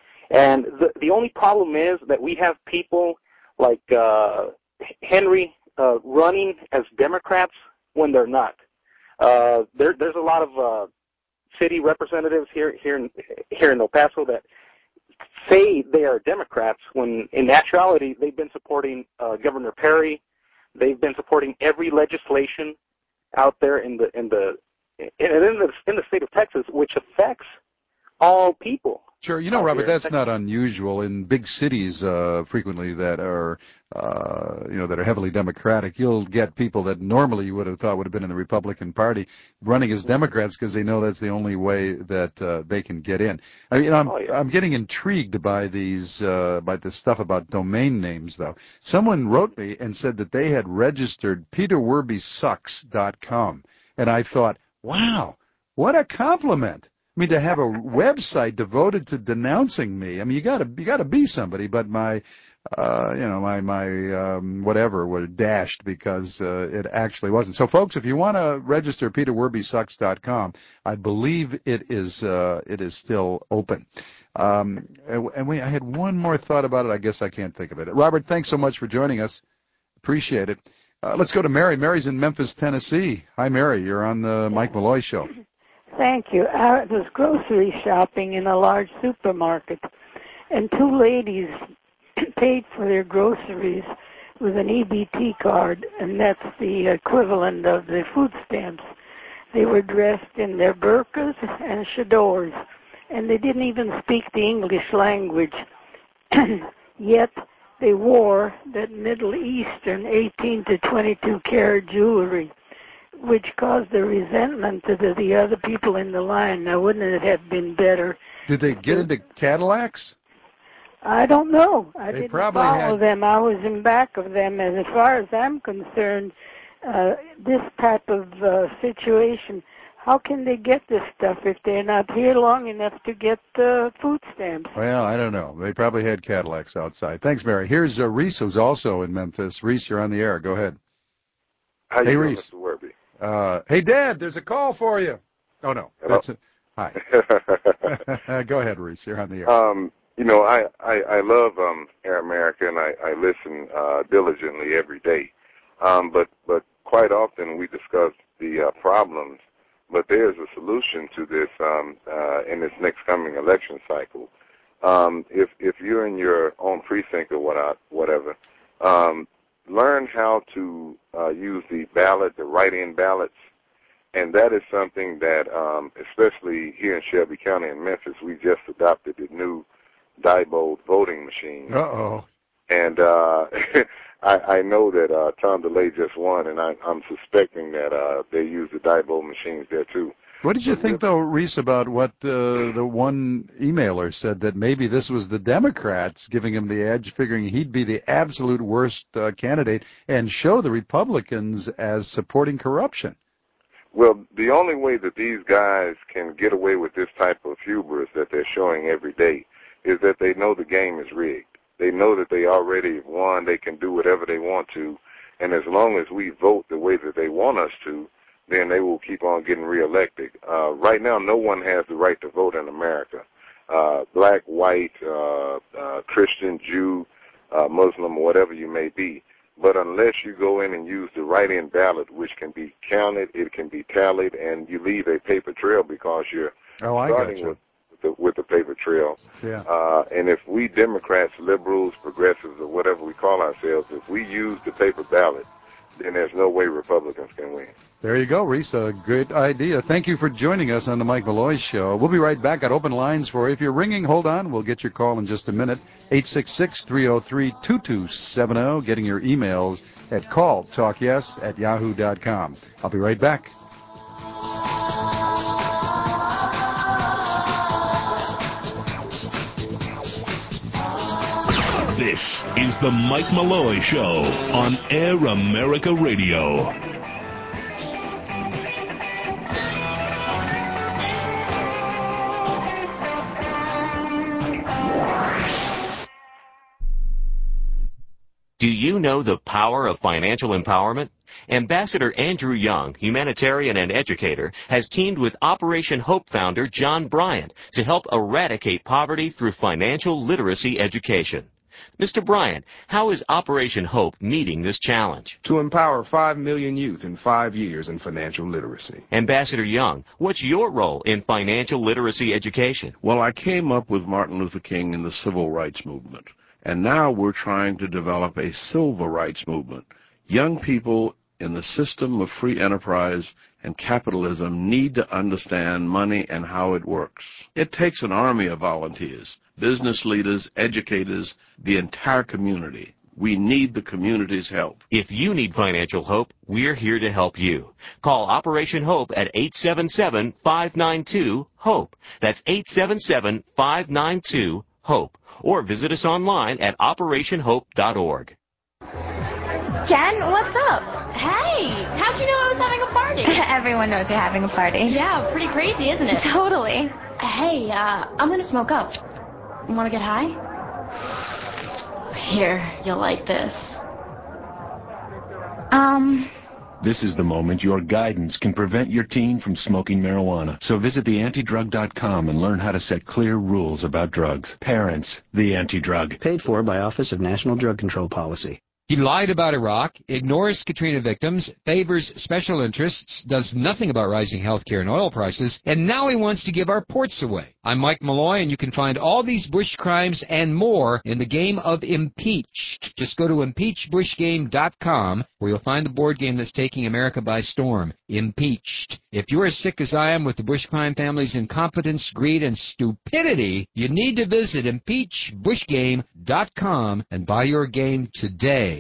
S16: And the the only problem is that we have people like uh, Henry uh, running as Democrats when they're not. Uh, there, there's a lot of uh, city representatives here here in, here in El Paso that say they are Democrats when in actuality they've been supporting uh, Governor Perry. They've been supporting every legislation out there in the in the in, in the in the state of Texas, which affects all people.
S2: Sure. You know, Robert, that's not unusual in big cities uh, frequently that are, uh, you know, that are heavily Democratic. You'll get people that normally you would have thought would have been in the Republican Party running as Democrats because they know that's the only way that uh, they can get in. I mean, you know, I'm,
S16: Oh, yeah.
S2: I'm getting intrigued by these, uh, by this stuff about domain names, though. Someone wrote me and said that they had registered peter werby sucks dot com, and I thought, wow, what a compliment. I mean, to have a website devoted to denouncing me. I mean, you got to you got to be somebody. But my, uh, you know, my my um, whatever was dashed because uh, it actually wasn't. So, folks, if you want to register peter werby sucks dot com, I believe it is uh, it is still open. Um, and and we, I had one more thought about it. I guess I can't think of it. Robert, thanks so much for joining us. Appreciate it. Uh, let's go to Mary. Mary's in Memphis, Tennessee. Hi, Mary. You're on the Mike Malloy Show.
S17: Thank you. I was grocery shopping in a large supermarket, and two ladies paid for their groceries with an E B T card, and that's the equivalent of the food stamps. They were dressed in their burqas and chadors, and they didn't even speak the English language. Yet they wore that Middle Eastern eighteen to twenty-two karat jewelry, which caused the resentment to the, the other people in the line. Now, wouldn't it have been better?
S2: Did they get into Cadillacs?
S17: I don't know. I
S2: They
S17: didn't
S2: probably
S17: follow
S2: had-
S17: them. I was in back of them. And as far as I'm concerned, uh, this type of uh, situation, how can they get this stuff if they're not here long enough to get uh, food stamps?
S2: Well, I don't know. They probably had Cadillacs outside. Thanks, Mary. Here's uh, Reese, who's also in Memphis. Reese, you're on the air. Go ahead.
S22: How
S2: Hey,
S22: you doing,
S2: Reese.
S22: Mister Werby?
S2: Uh, hey, Dad, there's a call for you. Oh, no.
S22: Hello?
S2: That's it. Hi. Go ahead, Reese. You're on the air.
S22: um, you know, I, I, I love um, Air America, and I, I listen uh, diligently every day. Um, but, but quite often we discuss the uh, problems, but there's a solution to this um, uh, in this next coming election cycle. Um, if, if you're in your own precinct or what, whatever, um, learn how to uh, use the ballot, the write-in ballots, And that is something that, um, especially here in Shelby County and Memphis, we just adopted the new Diebold voting machine.
S2: Uh-oh.
S22: And uh, I, I know that uh, Tom DeLay just won, and I, I'm suspecting that uh, they use the Diebold machines there, too.
S2: What did you think, though, Reese, about what uh, the one emailer said, that maybe this was the Democrats giving him the edge, figuring he'd be the absolute worst uh, candidate and show the Republicans as supporting corruption?
S22: Well, the only way that these guys can get away with this type of hubris that they're showing every day is that they know the game is rigged. They know that they already won, they can do whatever they want to, and as long as we vote the way that they want us to, then they will keep on getting reelected. Uh, right now, no one has the right to vote in America. Uh, black, white, uh, uh, Christian, Jew, uh, Muslim, whatever you may be. But unless you go in and use the write-in ballot, which can be counted, it can be tallied, and you leave a paper trail because you're
S2: oh, I
S22: starting with, with, the, with the paper trail.
S2: Yeah.
S22: Uh, and if we Democrats, liberals, progressives, or whatever we call ourselves, if we use the paper ballot, then there's no way Republicans can win.
S2: There you go, Reese. A great idea. Thank you for joining us on the Mike Malloy Show. We'll be right back. Got open lines for you. If you're ringing, hold on. We'll get your call in just a minute. eight six six, three oh three, two two seven oh. Getting your emails at call talk yes at yahoo dot com. I'll be right back.
S7: This is the Mike Malloy Show on Air America Radio.
S11: Do you know the power of financial empowerment? Ambassador Andrew Young, humanitarian and educator, has teamed with Operation Hope founder John Bryant to help eradicate poverty through financial literacy education. Mister Bryant, how is Operation Hope meeting this challenge?
S12: To empower five million youth in five years in financial literacy.
S11: Ambassador Young, what's your role in financial literacy education?
S13: Well, I came up with Martin Luther King and the Civil Rights Movement. And now we're trying to develop a civil rights movement. Young people in the system of free enterprise and capitalism need to understand money and how it works. It takes an army of volunteers, business leaders, educators, the entire community. We need the community's help.
S11: If you need financial hope, we're here to help you. Call Operation Hope at eight seven seven, five nine two, HOPE. That's eight seven seven, five nine two, HOPE. Or visit us online at operation hope dot org.
S23: Jen, what's up?
S24: Hey, how'd you know I was having a party?
S23: Everyone knows you're having a party.
S24: Yeah, pretty crazy, isn't it?
S23: Totally.
S24: Hey, uh, I'm gonna smoke up. You wanna get high? Here, you'll like this.
S23: Um...
S25: This is the moment your guidance can prevent your teen from smoking marijuana. So visit the anti drug dot com and learn how to set clear rules about drugs. Parents, The Anti-Drug.
S14: Paid for by Office of National Drug Control Policy.
S18: He lied about Iraq, ignores Katrina victims, favors special interests, does nothing about rising health care and oil prices, and now he wants to give our ports away. I'm Mike Malloy, and you can find all these Bush crimes and more in the game of Impeached. Just go to impeach bush game dot com, where you'll find the board game that's taking America by storm, Impeached. If you're as sick as I am with the Bush crime family's incompetence, greed, and stupidity, you need to visit impeach bush game dot com and buy your game today.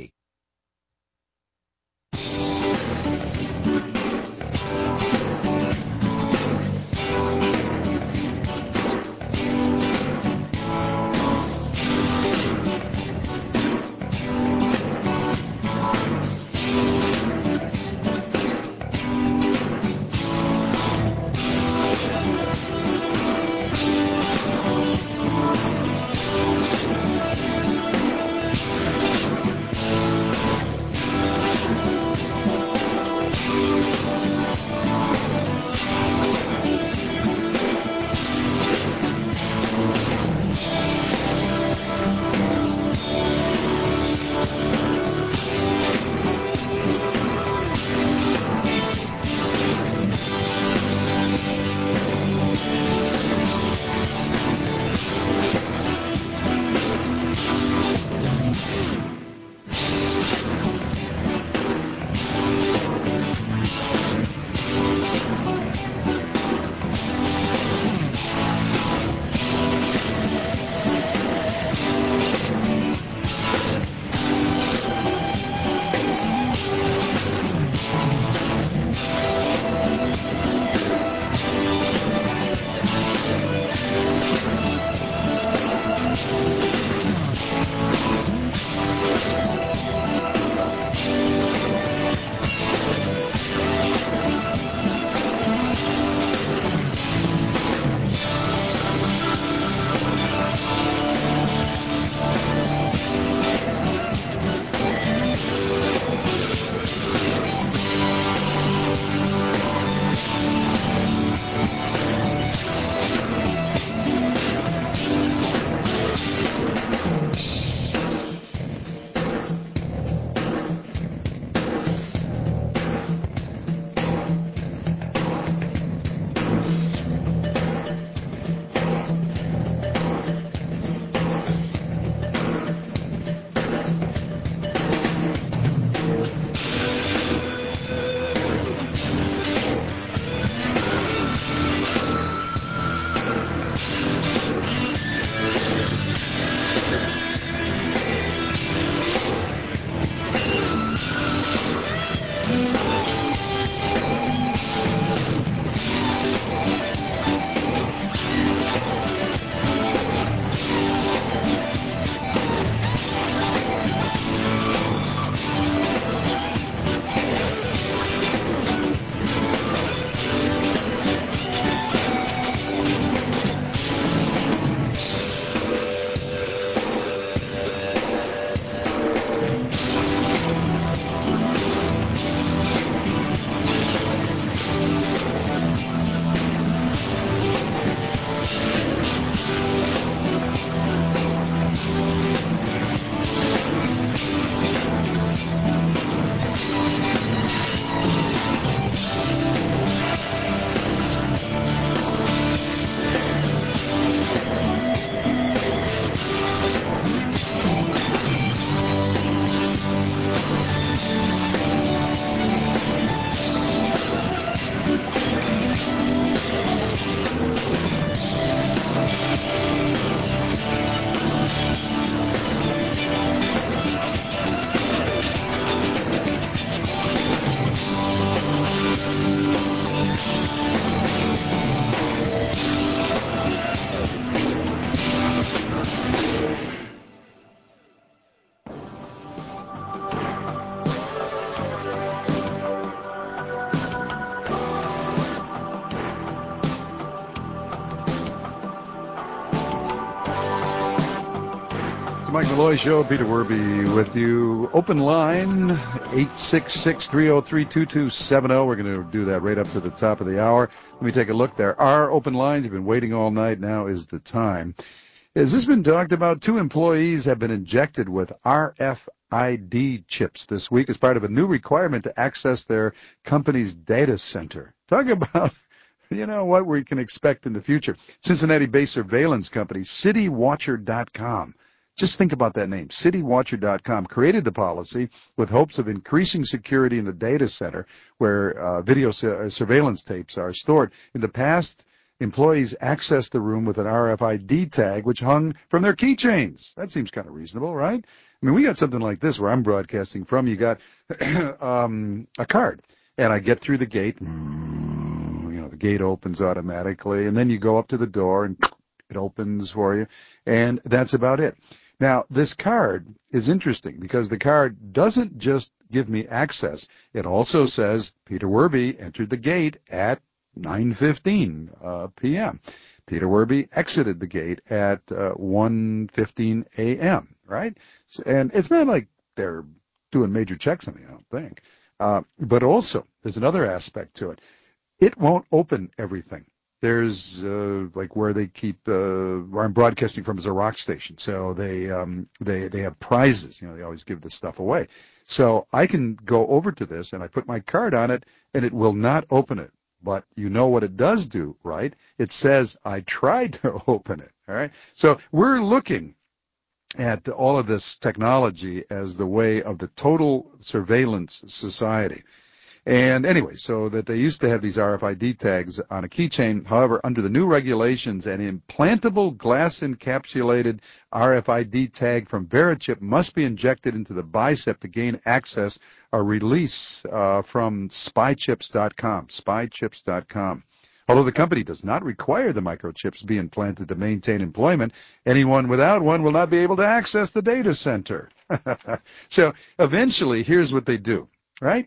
S2: the Mike Malloy Show. Peter Werby with you. Open line, eight six six, three oh three, two two seven oh. We're going to do that right up to the top of the hour. Let me take a look. There are open lines. You've been waiting all night. Now is the time. Has this been talked about? Two employees have been injected with R F I D chips this week as part of a new requirement to access their company's data center. Talk about, you know, what we can expect in the future. Cincinnati-based surveillance company City Watcher dot com. Just think about that name. City Watcher dot com created the policy with hopes of increasing security in the data center where uh, video su- surveillance tapes are stored. In the past, employees accessed the room with an R F I D tag which hung from their keychains. That seems kind of reasonable, right? I mean, we got something like this where I'm broadcasting from. You got um, a card, and I get through the gate. You know, the gate opens automatically, and then you go up to the door, and it opens for you, and that's about it. Now, this card is interesting because the card doesn't just give me access. It also says Peter Werby entered the gate at nine fifteen uh, p.m. Peter Werby exited the gate at uh, one fifteen a.m., right? So, and it's not like they're doing major checks on me, I don't think. Uh, but also, there's another aspect to it. It won't open everything. There's uh, like where they keep uh, where I'm broadcasting from is a rock station, so they um, they they have prizes. You know, they always give this stuff away. So I can go over to this and I put my card on it, and it will not open it. But you know what it does do, right? It says I tried to open it. All right. So we're looking at all of this technology as the way of the total surveillance society. And anyway, so that they used to have these R F I D tags on a keychain. However, under the new regulations, an implantable glass-encapsulated R F I D tag from Verichip must be injected into the bicep to gain access or release uh, from spy chips dot com, spy chips dot com. Although the company does not require the microchips be implanted to maintain employment, anyone without one will not be able to access the data center. So eventually, here's what they do, right?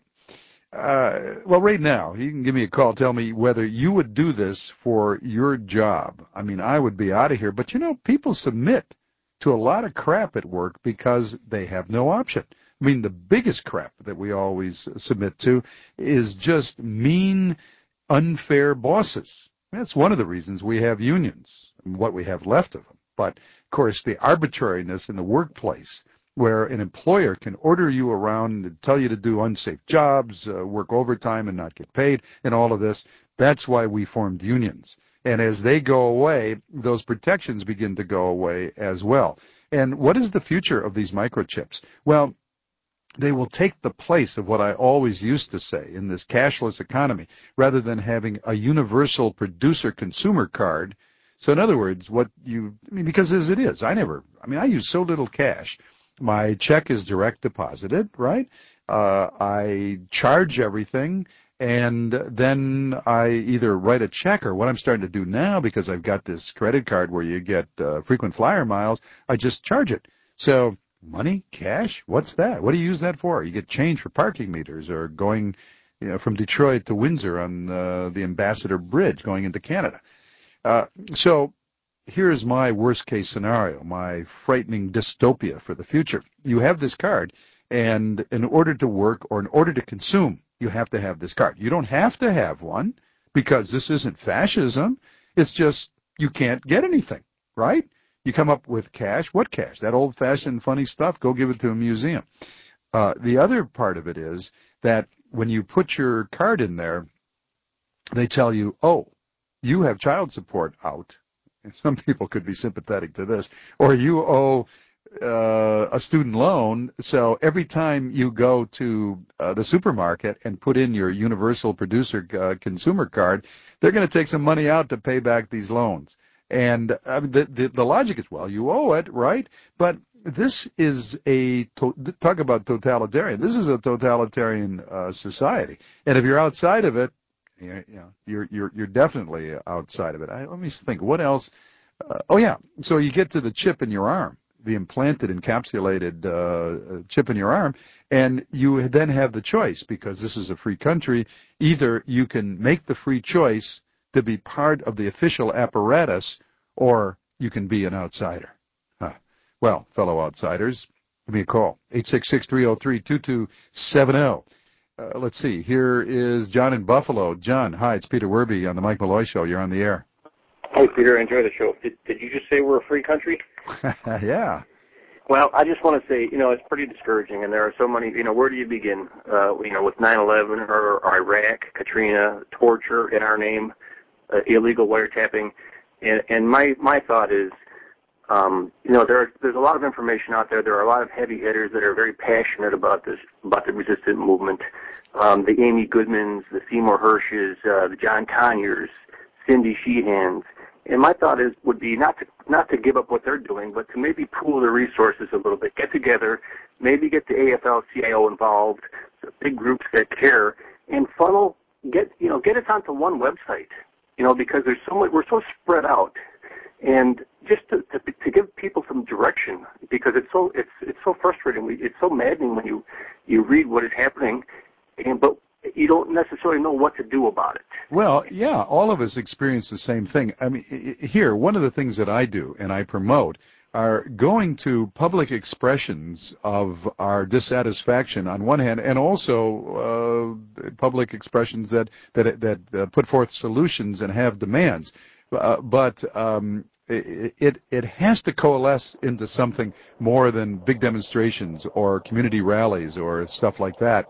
S2: Uh, well, right now, you can give me a call, tell me whether you would do this for your job. I mean, I would be out of here. But, you know, people submit to a lot of crap at work because they have no option. I mean, the biggest crap that we always submit to is just mean, unfair bosses. That's one of the reasons we have unions, and what we have left of them. But, of course, the arbitrariness in the workplace, where an employer can order you around and tell you to do unsafe jobs, uh, work overtime and not get paid, and all of this. That's why we formed unions. And as they go away, those protections begin to go away as well. And what is the future of these microchips? Well, they will take the place of what I always used to say in this cashless economy, rather than having a universal producer-consumer card. So in other words, what you, I mean, because as it is, I never, I mean, I use so little cash. My check is direct deposited, right? Uh, I charge everything, and then I either write a check, or what I'm starting to do now, because I've got this credit card where you get uh, frequent flyer miles, I just charge it. So money, cash, what's that? What do you use that for? You get change for parking meters, or going, you know, from Detroit to Windsor on uh, the Ambassador Bridge going into Canada. Uh, so here's my worst-case scenario, my frightening dystopia for the future. You have this card, and in order to work or in order to consume, you have to have this card. You don't have to have one, because this isn't fascism. It's just you can't get anything, right? You come up with cash. What cash? That old-fashioned funny stuff? Go give it to a museum. Uh, the other part of it is that when you put your card in there, they tell you, oh, you have child support out. Some people could be sympathetic to this. Or you owe uh, a student loan, so every time you go to uh, the supermarket and put in your universal producer uh, consumer card, they're going to take some money out to pay back these loans. And uh, the, the, the logic is, well, you owe it, right? But this is a, to- talk about totalitarian, this is a totalitarian uh, society. And if you're outside of it, You know, you're you're you're definitely outside of it. I, let me think. What else? Uh, oh yeah. So you get to the chip in your arm, the implanted, encapsulated uh, chip in your arm, and you then have the choice, because this is a free country. Either you can make the free choice to be part of the official apparatus, or you can be an outsider. Huh. well, fellow outsiders, give me a call, eight six six, three oh three, two two seven oh. Uh, let's see, here is John in Buffalo. John, hi, it's Peter Werby on the Mike Malloy Show. You're on the air.
S1: Hey, Peter, I enjoy the show. Did, did you just say we're a free country?
S2: Yeah.
S1: Well, I just want to say, you know, it's pretty discouraging, and there are so many, you know, where do you begin? Uh, you know, with nine eleven or, or Iraq, Katrina, torture in our name, uh, illegal wiretapping. And, and my, my thought is, um, you know, there are, there's a lot of information out there. There are a lot of heavy hitters that are very passionate about this, about the resistant movement. Um, the Amy Goodmans, the Seymour Hirsches, uh, the John Conyers, Cindy Sheehans. And my thought is would be not to not to give up what they're doing, but to maybe pool the resources a little bit, get together, maybe get the A F L C I O involved, the big groups that care, and funnel get you know get us onto one website, you know, because there's so much, we're so spread out, and just to, to to give people some direction, because it's so it's it's so frustrating, it's so maddening when you you read what is happening, and but you don't necessarily know what to do about it.
S2: Well, yeah, all of us experience the same thing. I mean, here, one of the things that I do and I promote are going to public expressions of our dissatisfaction on one hand, and also uh, public expressions that that that uh, put forth solutions and have demands. Uh, but um, it, it it has to coalesce into something more than big demonstrations or community rallies or stuff like that.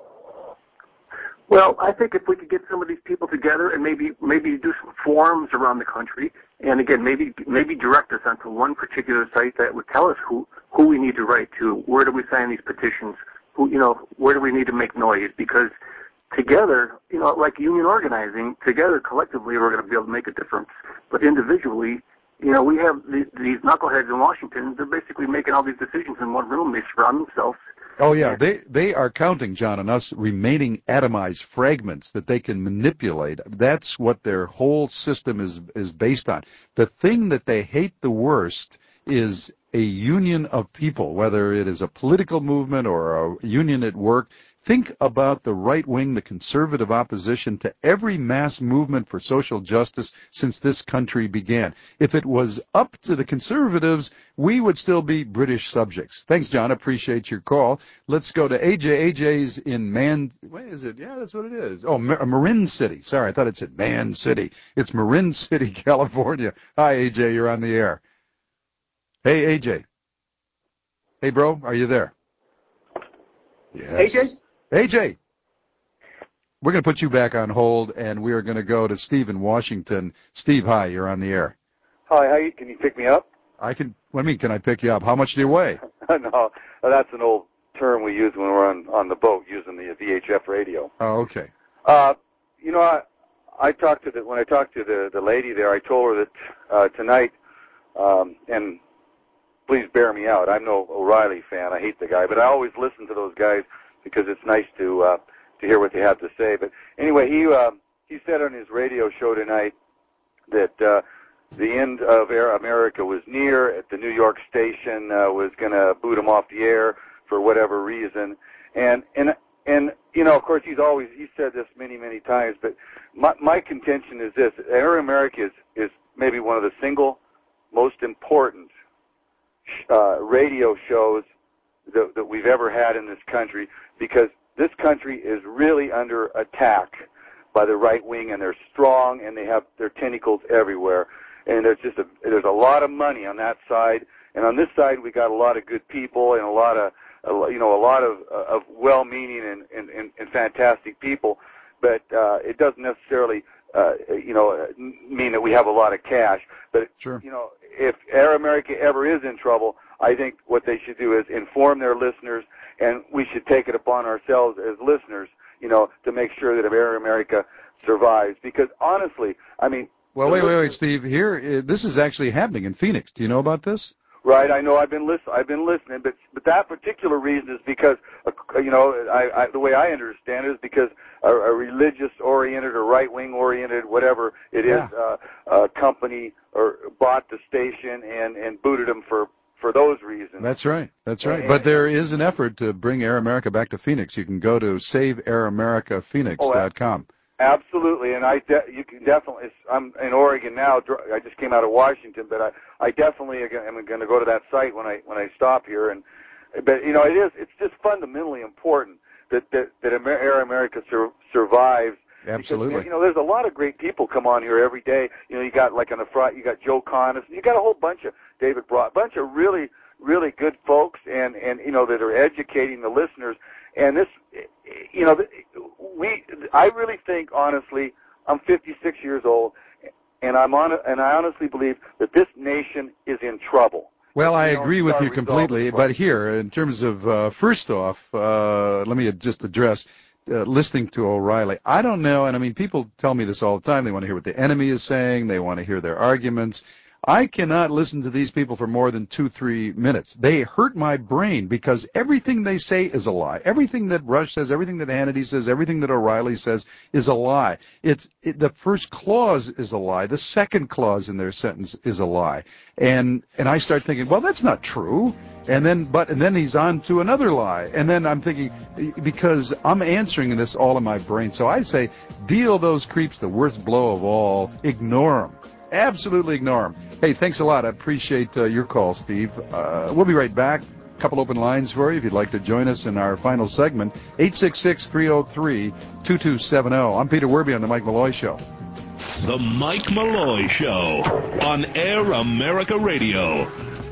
S1: Well, I think if we could get some of these people together and maybe maybe do some forums around the country, and again maybe maybe direct us onto one particular site that would tell us who who we need to write to, where do we sign these petitions, who you know where do we need to make noise, because together, you know, like union organizing, together collectively we're going to be able to make a difference. But individually, you know, we have these, these knuckleheads in Washington. They're basically making all these decisions in one room. They surround themselves.
S2: Oh, yeah, they they are counting, John, on us remaining atomized fragments that they can manipulate. That's what their whole system is is based on. The thing that they hate the worst is a union of people, whether it is a political movement or a union at work. Think about the right wing, the conservative opposition to every mass movement for social justice since this country began. If it was up to the conservatives, we would still be British subjects. Thanks, John. Appreciate your call. Let's go to A J. A J's in Man... What is it? Yeah, that's what it is. Oh, Mar- Marin City. Sorry, I thought it said Man City. It's Marin City, California. Hi, A J. You're on the air. Hey, A J. Hey, bro. Are you there? Yes.
S1: A J?
S2: A J, we're going to put you back on hold, and we are going to go to Steve in Washington. Steve, hi, you're on the air.
S4: Hi, how you, can you pick me up?
S2: I can. What do you mean, can I pick you up? How much do you weigh?
S4: No, that's an old term we use when we're on, on the boat using the V H F radio.
S2: Oh, okay.
S4: Uh, you know, I, I talked to the, when I talked to the, the lady there, I told her that uh, tonight, um, and please bear me out, I'm no O'Reilly fan. I hate the guy, but I always listen to those guys because it's nice to uh, to hear what they have to say. But anyway, he uh, he said on his radio show tonight that uh, the end of Air America was near. At the New York station uh, was going to boot him off the air for whatever reason. And and and you know, of course, he's always he said this many many times. But my my contention is this: Air America is is maybe one of the single most important uh, radio shows that, that we've ever had in this country, because this country is really under attack by the right wing, and they're strong, and they have their tentacles everywhere. And there's just a there's a lot of money on that side, and on this side we got a lot of good people and a lot of you know a lot of of well-meaning and and, and, and fantastic people, but uh, it doesn't necessarily uh, you know mean that we have a lot of cash. But
S2: sure.
S4: you know, if Air America ever is in trouble, I think what they should do is inform their listeners, and we should take it upon ourselves as listeners, you know, to make sure that Air America survives. Because honestly, I mean...
S2: Well, wait, wait, wait, Steve. Here, uh, this is actually happening in Phoenix. Do you know about this?
S4: Right, I know. I've been listen. I've been listening, but but that particular reason is because, uh, you know, I, I, the way I understand it is because a, a religious-oriented or right-wing-oriented, whatever it
S2: Yeah.
S4: is, uh, uh, company or bought the station and and booted them for. For those reasons.
S2: That's right. That's right. But there is an effort to bring Air America back to Phoenix. You can go to save air america phoenix dot com.
S4: Absolutely, and I de- you can definitely. I'm in Oregon now. I just came out of Washington, but I, I definitely am going to go to that site when I when I stop here. And but you know, it is it's just fundamentally important that that, that Amer- Air America sur- survives.
S2: Absolutely.
S4: Because, you know, there's a lot of great people come on here every day. You know, you got like on the front, you got Joe Connors, you got a whole bunch of David Broad, bunch of really really good folks, and and you know that are educating the listeners. And this, you know, we, I really think, honestly, I'm fifty-six years old, and I'm on, and I honestly believe that this nation is in trouble.
S2: Well, I
S4: You know,
S2: agree with
S4: start
S2: you completely,
S4: resolving
S2: but here, in terms of, uh, first off, uh, let me just address uh, listening to O'Reilly. I don't know, and I mean, people tell me this all the time. They want to hear what the enemy is saying. They want to hear their arguments. I cannot listen to these people for more than two, three minutes. They hurt my brain because everything they say is a lie. Everything that Rush says, everything that Hannity says, everything that O'Reilly says is a lie. It's it, the first clause is a lie. The second clause in their sentence is a lie. And and I start thinking, well, that's not true. And then but and then he's on to another lie. And then I'm thinking, because I'm answering this all in my brain. So I say, deal those creeps the worst blow of all. Ignore them. Absolutely ignore them. Hey, thanks a lot. I appreciate uh, your call, Steve. Uh, we'll be right back. A couple open lines for you if you'd like to join us in our final segment. eight six six, three oh three, two two seven oh. I'm Peter Werby on The Mike Malloy Show.
S7: The Mike Malloy Show on Air America Radio.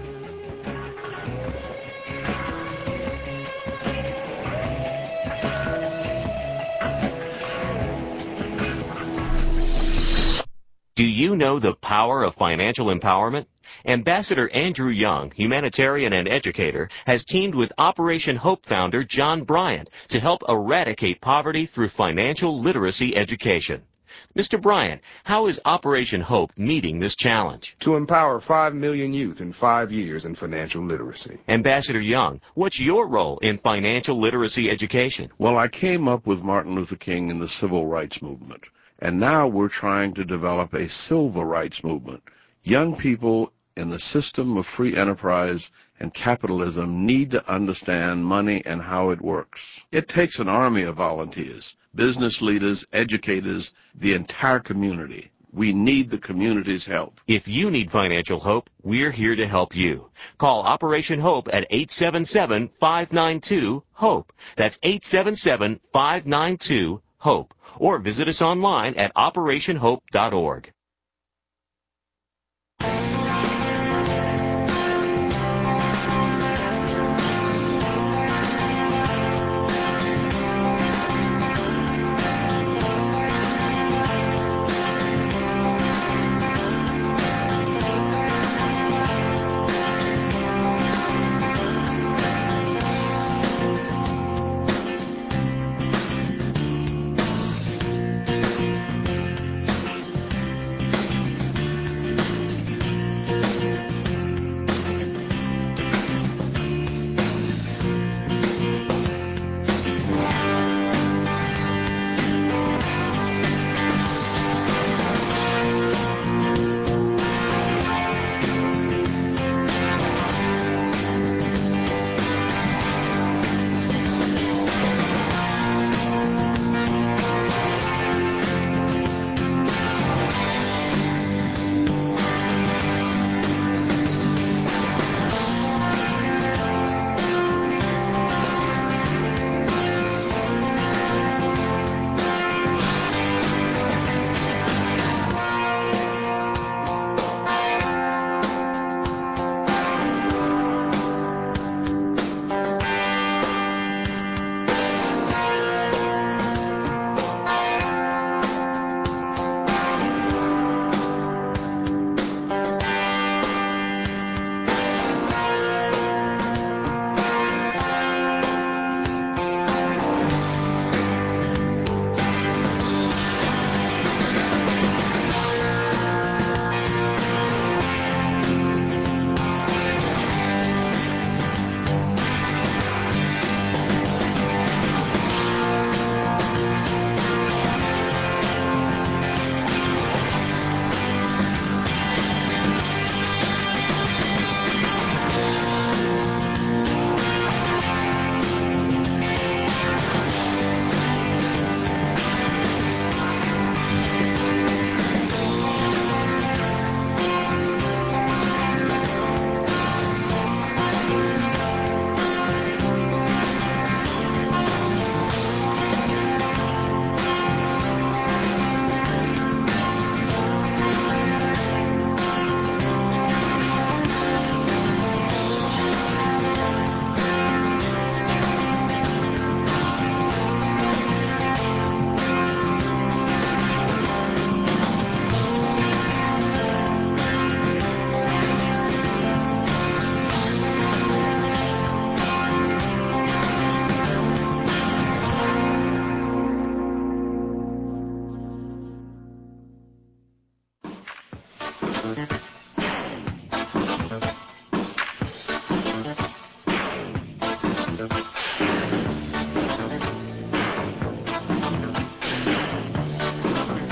S11: Do you know the power of financial empowerment? Ambassador Andrew Young, humanitarian and educator, has teamed with Operation Hope founder John Bryant to help eradicate poverty through financial literacy education. Mister Bryant, how is Operation Hope meeting this challenge?
S12: To empower five million youth in five years in financial literacy.
S11: Ambassador Young, what's your role in financial literacy education?
S13: Well, I came up with Martin Luther King and the Civil Rights Movement. And now we're trying to develop a civil rights movement. Young people in the system of free enterprise and capitalism need to understand money and how it works. It takes an army of volunteers, business leaders, educators, the entire community. We need the community's help.
S11: If you need financial hope, we're here to help you. Call Operation Hope at eight seven seven, five nine two, HOPE. That's eight seven seven, five nine two, HOPE. Or visit us online at operation hope dot org.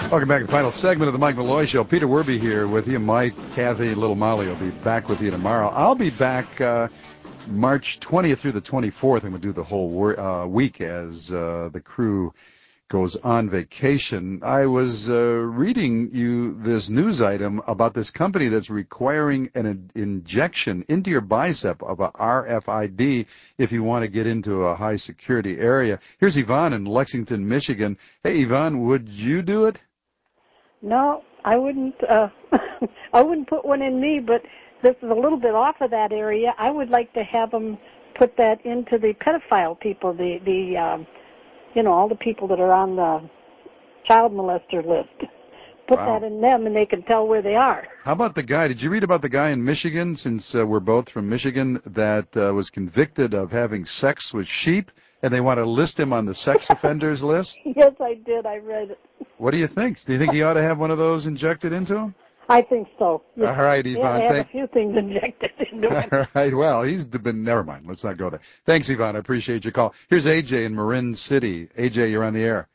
S2: Welcome back to the final segment of the Mike Malloy Show. Peter Werby here with you. Mike, Kathy, Little Molly will be back with you tomorrow. I'll be back uh, March twentieth through the twenty-fourth. I'm going to do the whole wor- uh, week as uh, the crew goes on vacation. I was uh, reading you this news item about this company that's requiring an in- injection into your bicep of a R F I D if you want to get into a high-security area. Here's Yvonne in Lexington, Michigan. Hey, Yvonne, would you do it?
S5: No, I wouldn't. Uh, I wouldn't put one in me, but this is a little bit off of that area. I would like to have them put that into the pedophile people, the the um, you know, all the people that are on the child molester list. Put
S2: Wow.
S5: that in them, and they can tell where they are.
S2: How about the guy? Did you read about the guy in Michigan, since uh, we're both from Michigan, that uh, was convicted of having sex with sheep, and they want to list him on the sex offenders list?
S5: Yes, I did. I read it.
S2: What do you think? Do you think he ought to have one of those injected into him?
S5: I think so. Yes.
S2: All right,
S5: Yeah,
S2: Yvonne.
S5: I have
S2: Thank-
S5: a few things injected into him.
S2: All right, well, he's been, never mind. Let's not go there. Thanks, Yvonne. I appreciate your call. Here's A J in Marin City. A J, you're on the air.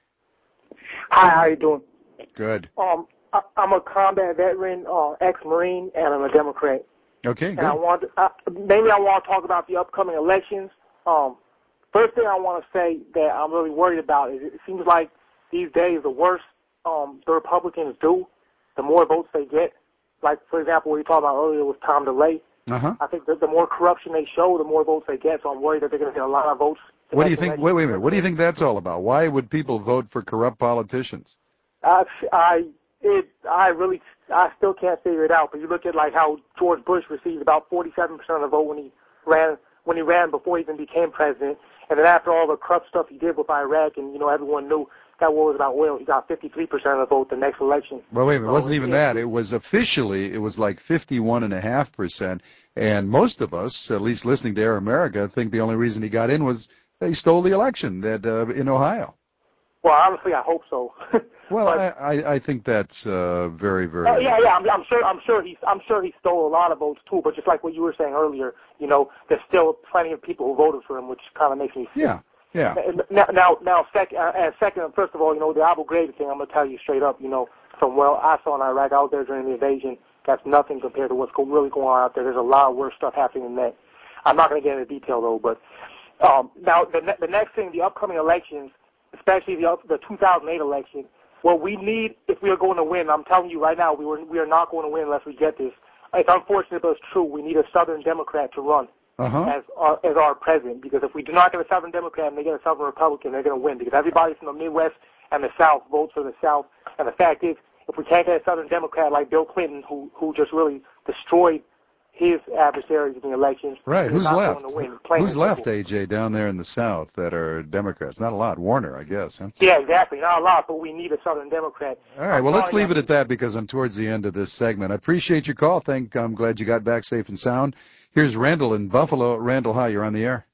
S10: Hi, how you doing?
S2: Good.
S10: Um, I, I'm a combat veteran, uh, ex-Marine, and I'm a Democrat.
S2: Okay,
S10: And
S2: good.
S10: I want to, uh, maybe I want to talk about the upcoming elections. Um, first thing I want to say that I'm really worried about is it seems like these days the worse um, the Republicans do, the more votes they get. Like, for example, what you talked about earlier with Tom DeLay.
S2: Uh-huh.
S10: I think that the more corruption they show, the more votes they get, so I'm worried that they're going to get a lot of votes. the
S2: What do you
S10: next
S2: think?
S10: election.
S2: Wait, wait a minute. What do you think that's all about? Why would people vote for corrupt politicians?
S10: I, I, it, I really, I still can't figure it out. But you look at like how George Bush received about forty-seven percent of the vote when he ran, when he ran before he even became president. And then after all the corrupt stuff he did with Iraq, and you know everyone knew that war was about oil, he got fifty-three percent of the vote the next election.
S2: Well, wait a minute. It
S10: So
S2: wasn't even that. It was officially, it was like fifty-one point five percent. And most of us, at least listening to Air America, think the only reason he got in was they stole the election that, uh, in Ohio.
S10: Well, honestly, I hope so.
S2: Well, I, I, I think that's uh, very, very.
S10: Uh, yeah, yeah, I'm, I'm sure. I'm sure he. I'm sure he stole a lot of votes too. But just like what you were saying earlier, you know, there's still plenty of people who voted for him, which kind of makes me sick.
S2: Yeah, yeah.
S10: Now, now, now, second, uh, and second, first of all, you know, the Abu Ghraib thing. I'm gonna tell you straight up. You know, from what I saw in Iraq out there during the invasion, that's nothing compared to what's go- really going on out there. There's a lot of worse stuff happening than that. I'm not gonna get into detail though. But um, now, the ne- the next thing, the upcoming elections, especially the the two thousand eight election. What we need, if we are going to win, I'm telling you right now, we were we are not going to win unless we get this. It's unfortunate, but it's true. We need a Southern Democrat to run
S2: Uh-huh.
S10: as our, as our president, because if we do not get a Southern Democrat and they get a Southern Republican, they're going to win, because everybody from the Midwest and the South votes for the South. And the fact is, if we can't get a Southern Democrat like Bill Clinton, who who just really destroyed his adversaries in the elections,
S2: Right.
S10: we're
S2: Who's
S10: not
S2: left?
S10: going to win, plain
S2: Who's
S10: and
S2: left,
S10: simple.
S2: A J, down there in the South that are Democrats? Not a lot. Warner, I guess. Huh?
S10: Yeah, exactly. Not a lot, but we need a Southern Democrat.
S2: All right. Well, let's leave it at that because I'm towards the end of this segment. I appreciate your call. Thank. I'm glad you got back safe and sound. Here's Randall in Buffalo. Randall, hi. You're on the air.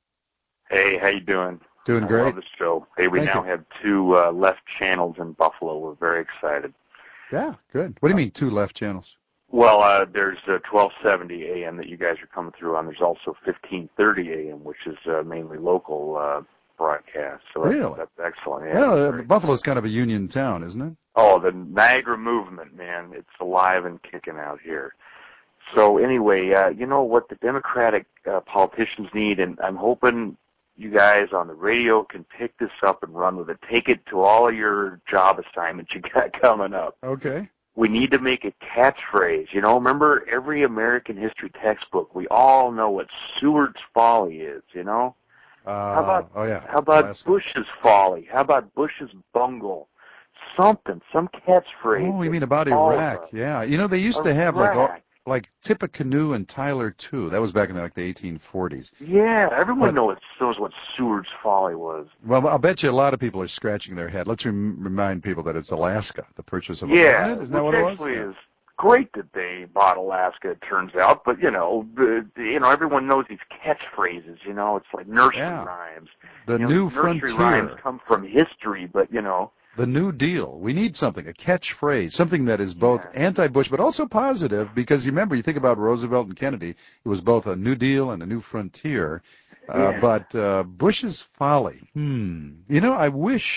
S19: Hey, how you doing?
S2: Doing
S19: I
S2: great.
S19: love the show. Hey, we
S2: Thank
S19: now
S2: you.
S19: have two uh, left channels in Buffalo. We're very excited.
S2: Yeah, good. What do you mean two left channels?
S19: Well, uh, there's uh, twelve seventy A M that you guys are coming through on. There's also fifteen thirty A M, which is uh, mainly local uh, broadcast. So that's,
S2: Really?
S19: that's excellent. Yeah,
S2: Well, uh,
S19: very-
S2: Buffalo's kind of a union town, isn't it?
S19: Oh, the Niagara movement, man. It's alive and kicking out here. So anyway, uh, you know what the Democratic uh, politicians need, and I'm hoping you guys on the radio can pick this up and run with it. Take it to all of your job assignments you got coming up.
S2: Okay.
S19: We need to make a catchphrase. You know, remember every American history textbook, we all know what Seward's folly is, you know?
S2: Uh,
S19: How about,
S2: oh, yeah.
S19: how about
S2: Classic.
S19: Bush's folly? How about Bush's bungle? Something, some catchphrase.
S2: Oh, you mean about Iraq? Yeah. You know, they used to have like all,
S19: Iraq.
S2: like Tippecanoe and Tyler too. That was back in like the eighteen forties.
S19: Yeah, everyone
S2: But-
S19: knows, knows what Seward's folly was.
S2: Well, I'll bet you a lot of people are scratching their head. Let's rem- remind people that it's Alaska, the purchase of
S19: Yeah,
S2: Alaska. Isn't that
S19: which
S2: what it was?
S19: actually is great that they bought Alaska, it turns out. But, you know, the, the, you know, everyone knows these catchphrases, you know. It's like nursery
S2: Yeah.
S19: rhymes.
S2: The
S19: You know,
S2: new
S19: nursery
S2: frontier.
S19: rhymes come from history, but, you know.
S2: The New Deal. We need something, a catchphrase, something that is both anti-Bush but also positive, because you remember, you think about Roosevelt and Kennedy, it was both a New Deal and a new frontier. Uh,
S19: Yeah.
S2: But uh, Bush's folly, hmm. You know, I wish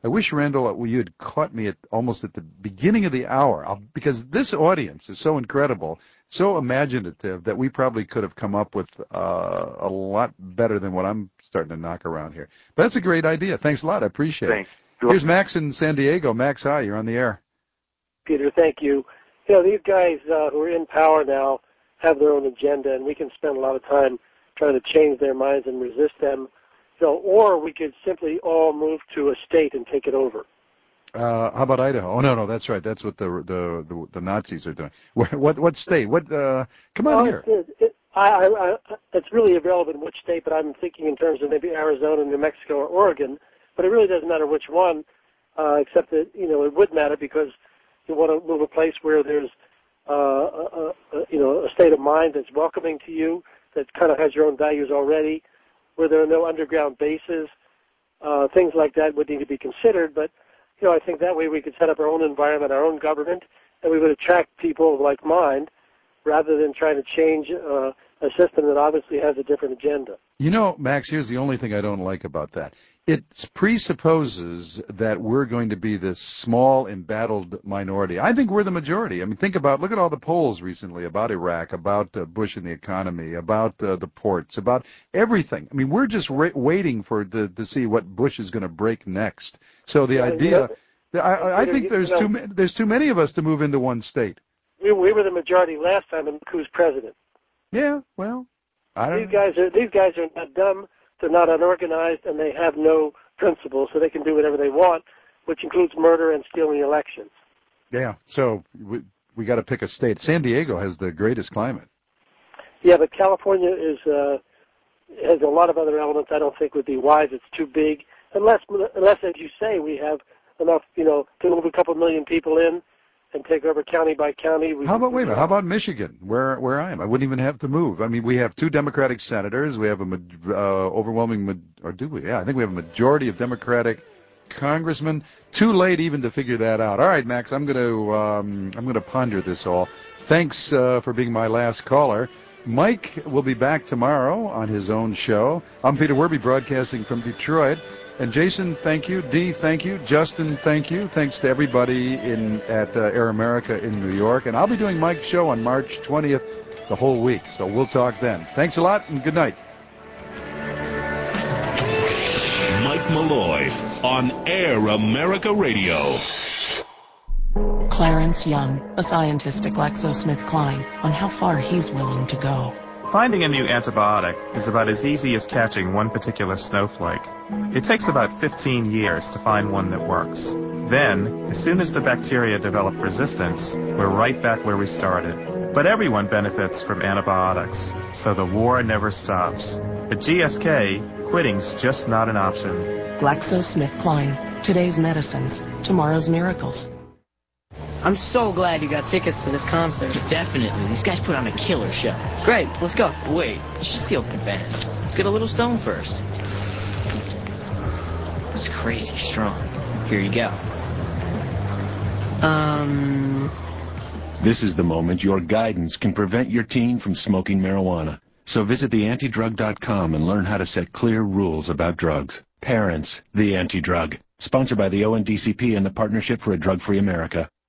S2: I wish, Randall, you had caught me at almost at the beginning of the hour, I'll, because this audience is so incredible, so imaginative, that we probably could have come up with uh, a lot better than what I'm starting to knock around here. But that's a great idea. Thanks a lot. I appreciate
S19: Thanks.
S2: it. Here's Max in San Diego. Max, hi. You're on the air.
S6: Peter, thank you. You know, these guys uh, who are in power now have their own agenda, and we can spend a lot of time trying to change their minds and resist them. You know, or we could simply all move to a state and take it over.
S2: Uh, how about Idaho? Oh no, no, that's right. That's what the the the, the Nazis are doing. What what, what state? What? Uh, come on
S6: well,
S2: here.
S6: It, it, I, I, I, it's really irrelevant which state, but I'm thinking in terms of maybe Arizona, New Mexico, or Oregon. But it really doesn't matter which one, uh, except that you know it would matter because you want to move a place where there's uh, a, a, you know a state of mind that's welcoming to you, that kind of has your own values already, where there are no underground bases. Uh, things like that would need to be considered, but you know, I think that way we could set up our own environment, our own government, and we would attract people of like mind rather than trying to change uh, a system that obviously has a different agenda.
S2: You know, Max, here's the only thing I don't like about that. It presupposes that we're going to be this small, embattled minority. I think we're the majority. I mean, think about, look at all the polls recently about Iraq, about uh, Bush and the economy, about uh, the ports, about everything. I mean, we're just ra- waiting for the, to see what Bush is going to break next. So the
S6: yeah,
S2: idea,
S6: yeah.
S2: I, I think there's
S6: you know,
S2: too ma- there's too many of us to move into one state.
S6: We, we were the majority last time, and who's president?
S2: Yeah, well, I don't
S6: these
S2: know.
S6: guys are these guys are not dumb. They're not unorganized, and they have no principles, so they can do whatever they want, which includes murder and stealing elections.
S2: Yeah, so we, we got to pick a state. San Diego has the greatest climate.
S6: Yeah, but California is uh, has a lot of other elements I don't think would be wise. It's too big, unless, unless as you say, we have enough, you know, to move a couple million people in and take over county by county. We
S2: How about, wait a minute, how about Michigan, where where I am? I wouldn't even have to move. I mean, we have two Democratic senators. We have a uh, overwhelming, or do we? Yeah, I think we have a majority of Democratic congressmen. Too late even to figure that out. All right, Max, I'm going to um, I'm going to ponder this all. Thanks uh, for being my last caller. Mike will be back tomorrow on his own show. I'm Peter Werby, broadcasting from Detroit. And Jason, thank you. Dee, thank you. Justin, thank you. Thanks to everybody in at uh, Air America in New York. And I'll be doing Mike's show on March twentieth the whole week. So we'll talk then. Thanks a lot and good night.
S7: Mike Malloy on Air America Radio.
S8: Clarence Young, a scientist at GlaxoSmithKline, on how far he's willing to go.
S9: Finding a new antibiotic is about as easy as catching one particular snowflake. It takes about fifteen years to find one that works. Then, as soon as the bacteria develop resistance, we're right back where we started. But everyone benefits from antibiotics, so the war never stops. At G S K, quitting's just not an option.
S8: GlaxoSmithKline, today's medicines, tomorrow's miracles.
S3: I'm so glad you got tickets to this concert.
S20: Definitely. These guys put on a killer show.
S3: Great, let's go.
S20: Wait, you should steal the band. Let's get a little stone first. It's crazy strong. Here you go.
S3: Um...
S25: This is the moment your guidance can prevent your teen from smoking marijuana. So visit the anti drug dot com and learn how to set clear rules about drugs. Parents, the Anti-Drug. Sponsored by the O N D C P and the Partnership for a Drug-Free America.